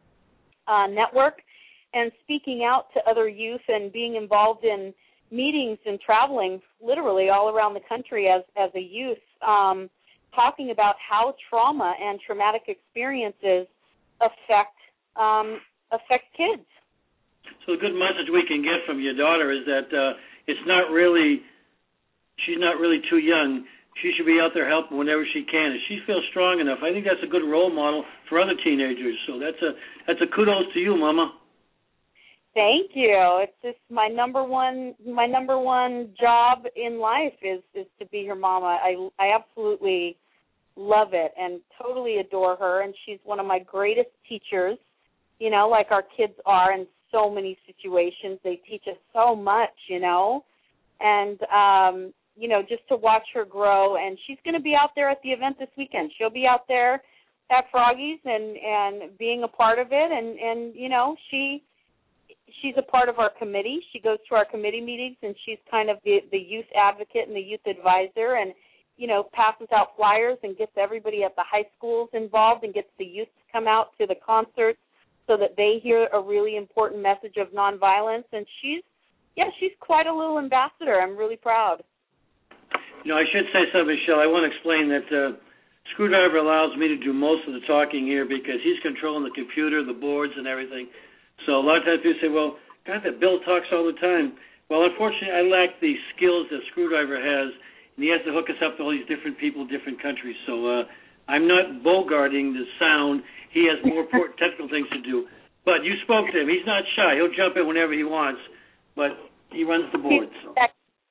uh, Network, and speaking out to other youth and being involved in meetings and traveling literally all around the country as, as a youth, um, talking about how trauma and traumatic experiences affect um, affect kids. So the good message we can get from your daughter is that uh, it's not really, she's not really too young. She should be out there helping whenever she can. If she feels strong enough, I think that's a good role model for other teenagers. So that's a that's a kudos to you, Mama. Thank you. It's just my number one my number one job in life is is to be her mama. I I absolutely love it and totally adore her, and she's one of my greatest teachers. You know, like our kids are in so many situations. They teach us so much, you know, and um, you know, just to watch her grow. And she's going to be out there at the event this weekend. She'll be out there at Froggy's and and being a part of it. And and you know, she. She's a part of our committee. She goes to our committee meetings, and she's kind of the, the youth advocate and the youth advisor, and, you know, passes out flyers and gets everybody at the high schools involved and gets the youth to come out to the concerts so that they hear a really important message of nonviolence. And she's, yeah, she's quite a little ambassador. I'm really proud. You know, I should say something, Michelle. I want to explain that uh, Screwdriver allows me to do most of the talking here because he's controlling the computer, the boards, and everything. So a lot of times people say, well, God, that Bill talks all the time. Well, unfortunately, I lack the skills that Screwdriver has, and he has to hook us up to all these different people, different countries. So uh, I'm not bogarting the sound. He has more important technical things to do. But you spoke to him. He's not shy. He'll jump in whenever he wants, but he runs the board. He's, so. tech.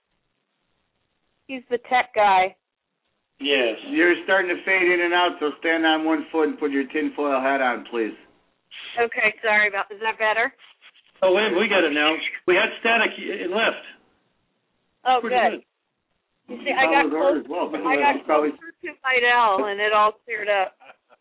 He's the tech guy. Yes. You're starting to fade in and out, so stand on one foot and put your tinfoil hat on, please. Okay, sorry about that. Is that better? Oh, wait, we got it now. We had static. It left. Oh, Pretty good. good. You see, I got close, well, I got probably... closer to Fidel, and it all cleared up.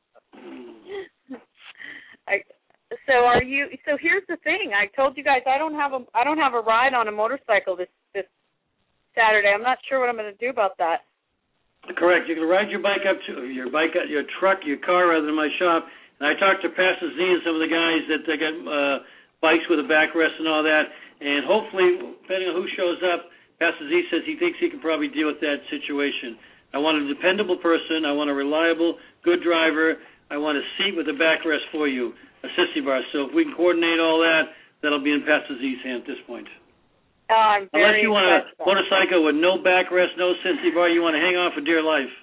I, so are you? So here's the thing. I told you guys I don't have a I don't have a ride on a motorcycle this this Saturday. I'm not sure what I'm going to do about that. Correct. You can ride your bike up to your bike, your truck, your car, rather than my shop. And I talked to Pastor Z and some of the guys that uh, got uh, bikes with a backrest and all that. And hopefully, depending on who shows up, Pastor Z says he thinks he can probably deal with that situation. I want a dependable person. I want a reliable, good driver. I want a seat with a backrest for you, a sissy bar. So if we can coordinate all that, that'll be in Pastor Z's hand at this point. Oh, I'm very Unless you want a motorcycle with no backrest, no sissy bar, you want to hang on for dear life.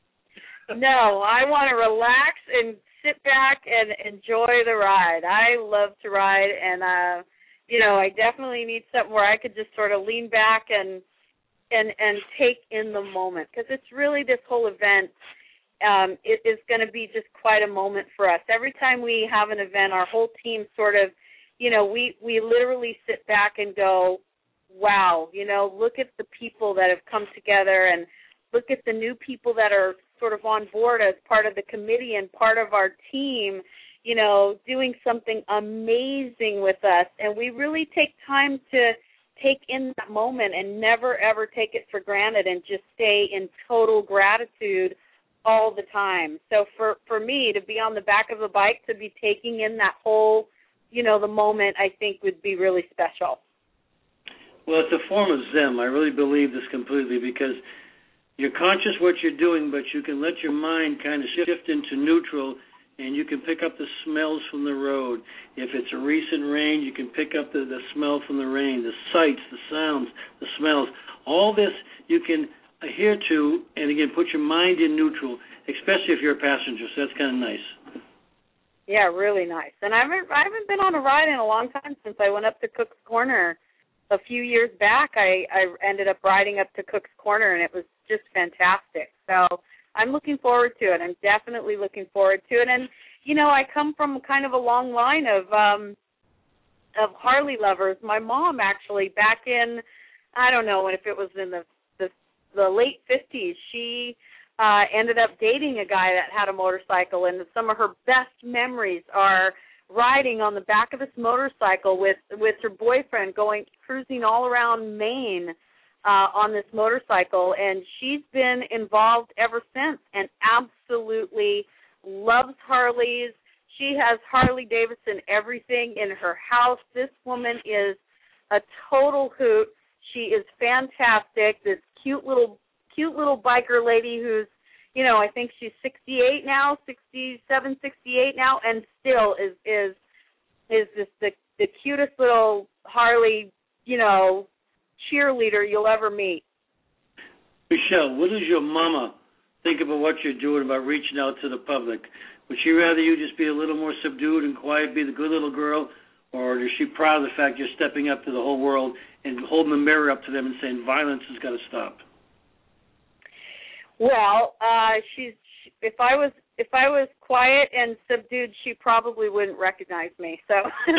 No, I want to relax and sit back and enjoy the ride. I love to ride, and uh, you know, I definitely need something where I could just sort of lean back and and and take in the moment, because it's really this whole event. Um, it is going to be just quite a moment for us. Every time we have an event, our whole team sort of, you know, we we literally sit back and go, wow, you know, look at the people that have come together, and look at the new people that are sort of on board as part of the committee and part of our team, you know, doing something amazing with us. And we really take time to take in that moment and never, ever take it for granted and just stay in total gratitude all the time. So for, for me to be on the back of a bike, to be taking in that whole, you know, the moment, I think would be really special. Well, it's a form of Zen. I really believe this completely, because you're conscious what you're doing, but you can let your mind kind of shift into neutral, and you can pick up the smells from the road. If it's a recent rain, you can pick up the, the smell from the rain, the sights, the sounds, the smells. All this you can adhere to, and again, put your mind in neutral, especially if you're a passenger, so that's kind of nice. Yeah, really nice. And I haven't, I haven't been on a ride in a long time since I went up to Cook's Corner. A few years back, I, I ended up riding up to Cook's Corner, and it was just fantastic. So I'm looking forward to it. I'm definitely looking forward to it. And, you know, I come from kind of a long line of um, of Harley lovers. My mom actually, back in, I don't know if it was in the the, the late fifties, she uh, ended up dating a guy that had a motorcycle, and some of her best memories are riding on the back of this motorcycle with, with her boyfriend, going cruising all around Maine uh, on this motorcycle, and she's been involved ever since and absolutely loves Harleys. She has Harley Davidson everything in her house. This woman is a total hoot. She is fantastic. This cute little cute little biker lady who's, you know, I think she's sixty-eight now, sixty-seven, sixty-eight now, and still is is is just the the cutest little Harley, you know, cheerleader you'll ever meet. Michelle, what does your mama think about what you're doing about reaching out to the public? Would she rather you just be a little more subdued and quiet, be the good little girl, or is she proud of the fact you're stepping up to the whole world and holding the mirror up to them and saying violence has got to stop? Well, uh, she's if I was if I was quiet and subdued, she probably wouldn't recognize me. So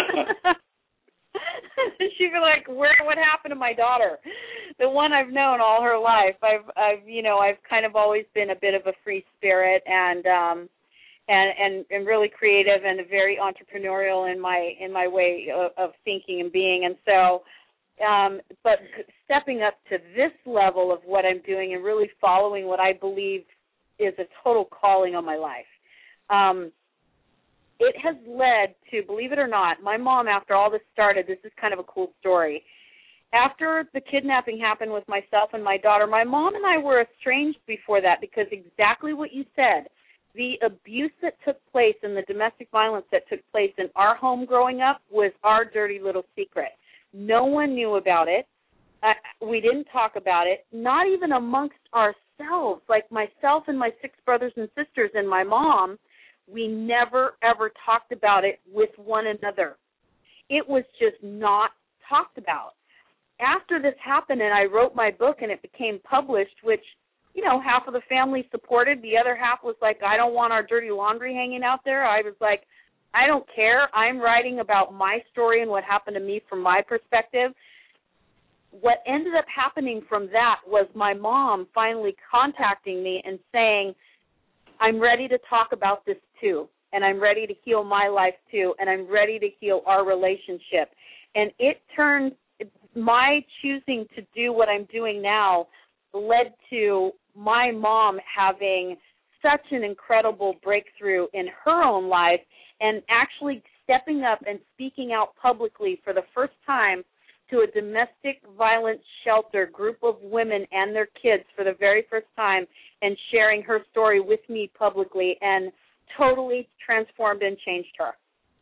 she'd be like, "Where? What happened to my daughter? The one I've known all her life." I've, I've, you know, I've kind of always been a bit of a free spirit and, um, and, and, and really creative and very entrepreneurial in my in my way of, of thinking and being. And so, um, but stepping up to this level of what I'm doing and really following what I believe is a total calling on my life. Um, It has led to, believe it or not, my mom, after all this started, this is kind of a cool story. After the kidnapping happened with myself and my daughter, my mom and I were estranged before that because exactly what you said, the abuse that took place and the domestic violence that took place in our home growing up was our dirty little secret. No one knew about it. Uh, we didn't talk about it, not even amongst ourselves, like myself and my six brothers and sisters and my mom. We never, ever talked about it with one another. It was just not talked about. After this happened and I wrote my book and it became published, which, you know, half of the family supported, the other half was like, I don't want our dirty laundry hanging out there. I was like, I don't care. I'm writing about my story and what happened to me from my perspective. What ended up happening from that was my mom finally contacting me and saying, I'm ready to talk about this too, and I'm ready to heal my life too, and I'm ready to heal our relationship. And it turned, my choosing to do what I'm doing now led to my mom having such an incredible breakthrough in her own life and actually stepping up and speaking out publicly for the first time to a domestic violence shelter group of women and their kids for the very first time and sharing her story with me publicly and totally transformed and changed her.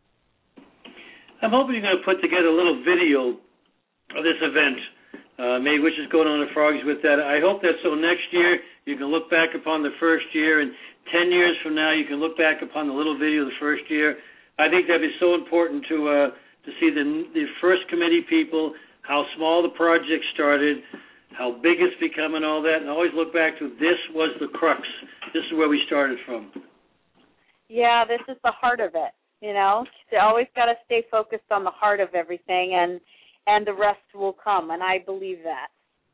I'm hoping you're going to put together a little video of this event, uh, maybe which is going on at Froggies with that. I hope that so next year you can look back upon the first year, and ten years from now you can look back upon the little video of the first year. I think that'd be so important to uh, to see the the first committee people, how small the project started, how big it's become and all that, and always look back to this was the crux. This is where we started from. Yeah, this is the heart of it, you know. You always got to stay focused on the heart of everything, and and the rest will come, and I believe that.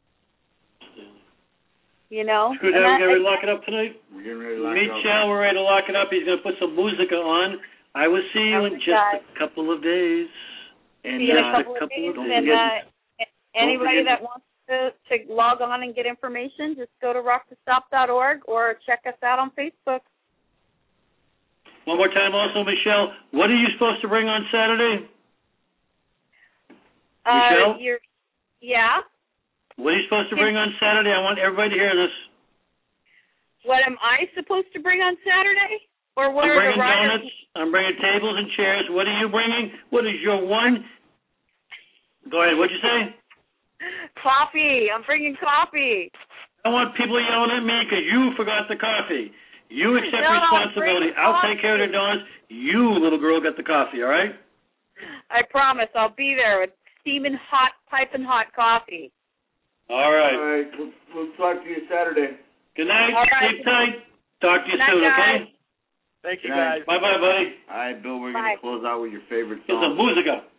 You know? Good, are we getting ready to lock it up tonight? We're getting ready to lock Meet it up. Shell, we're ready to lock it up. He's going to put some musica on. I will see you in just guys. a couple of days. And see you in a couple, a couple of days. Of days. And uh, anybody that wants to, to log on and get information, just go to rock to stop dot org or check us out on Facebook. One more time also, Michelle, what are you supposed to bring on Saturday? Uh, Michelle? You're, yeah? What are you supposed to bring on Saturday? I want everybody to hear this. What am I supposed to bring on Saturday? Or what I'm are bringing the riders? donuts. I'm bringing tables and chairs. What are you bringing? What is your one? Go ahead. What'd you say? Coffee. I'm bringing coffee. I don't want people yelling at me because you forgot the coffee. You accept no, responsibility. I'll take care of the donuts. You, little girl, got the coffee, all right? I promise. I'll be there with steaming hot, piping hot coffee. All right. All right. We'll, we'll talk to you Saturday. Good night. All right. Sleep tight. Talk to you Good night, soon, okay? guys. Thank you, Good night. guys. Bye-bye, buddy. All right, Bill, we're Bye. going to close out with your favorite Here's song. some musica.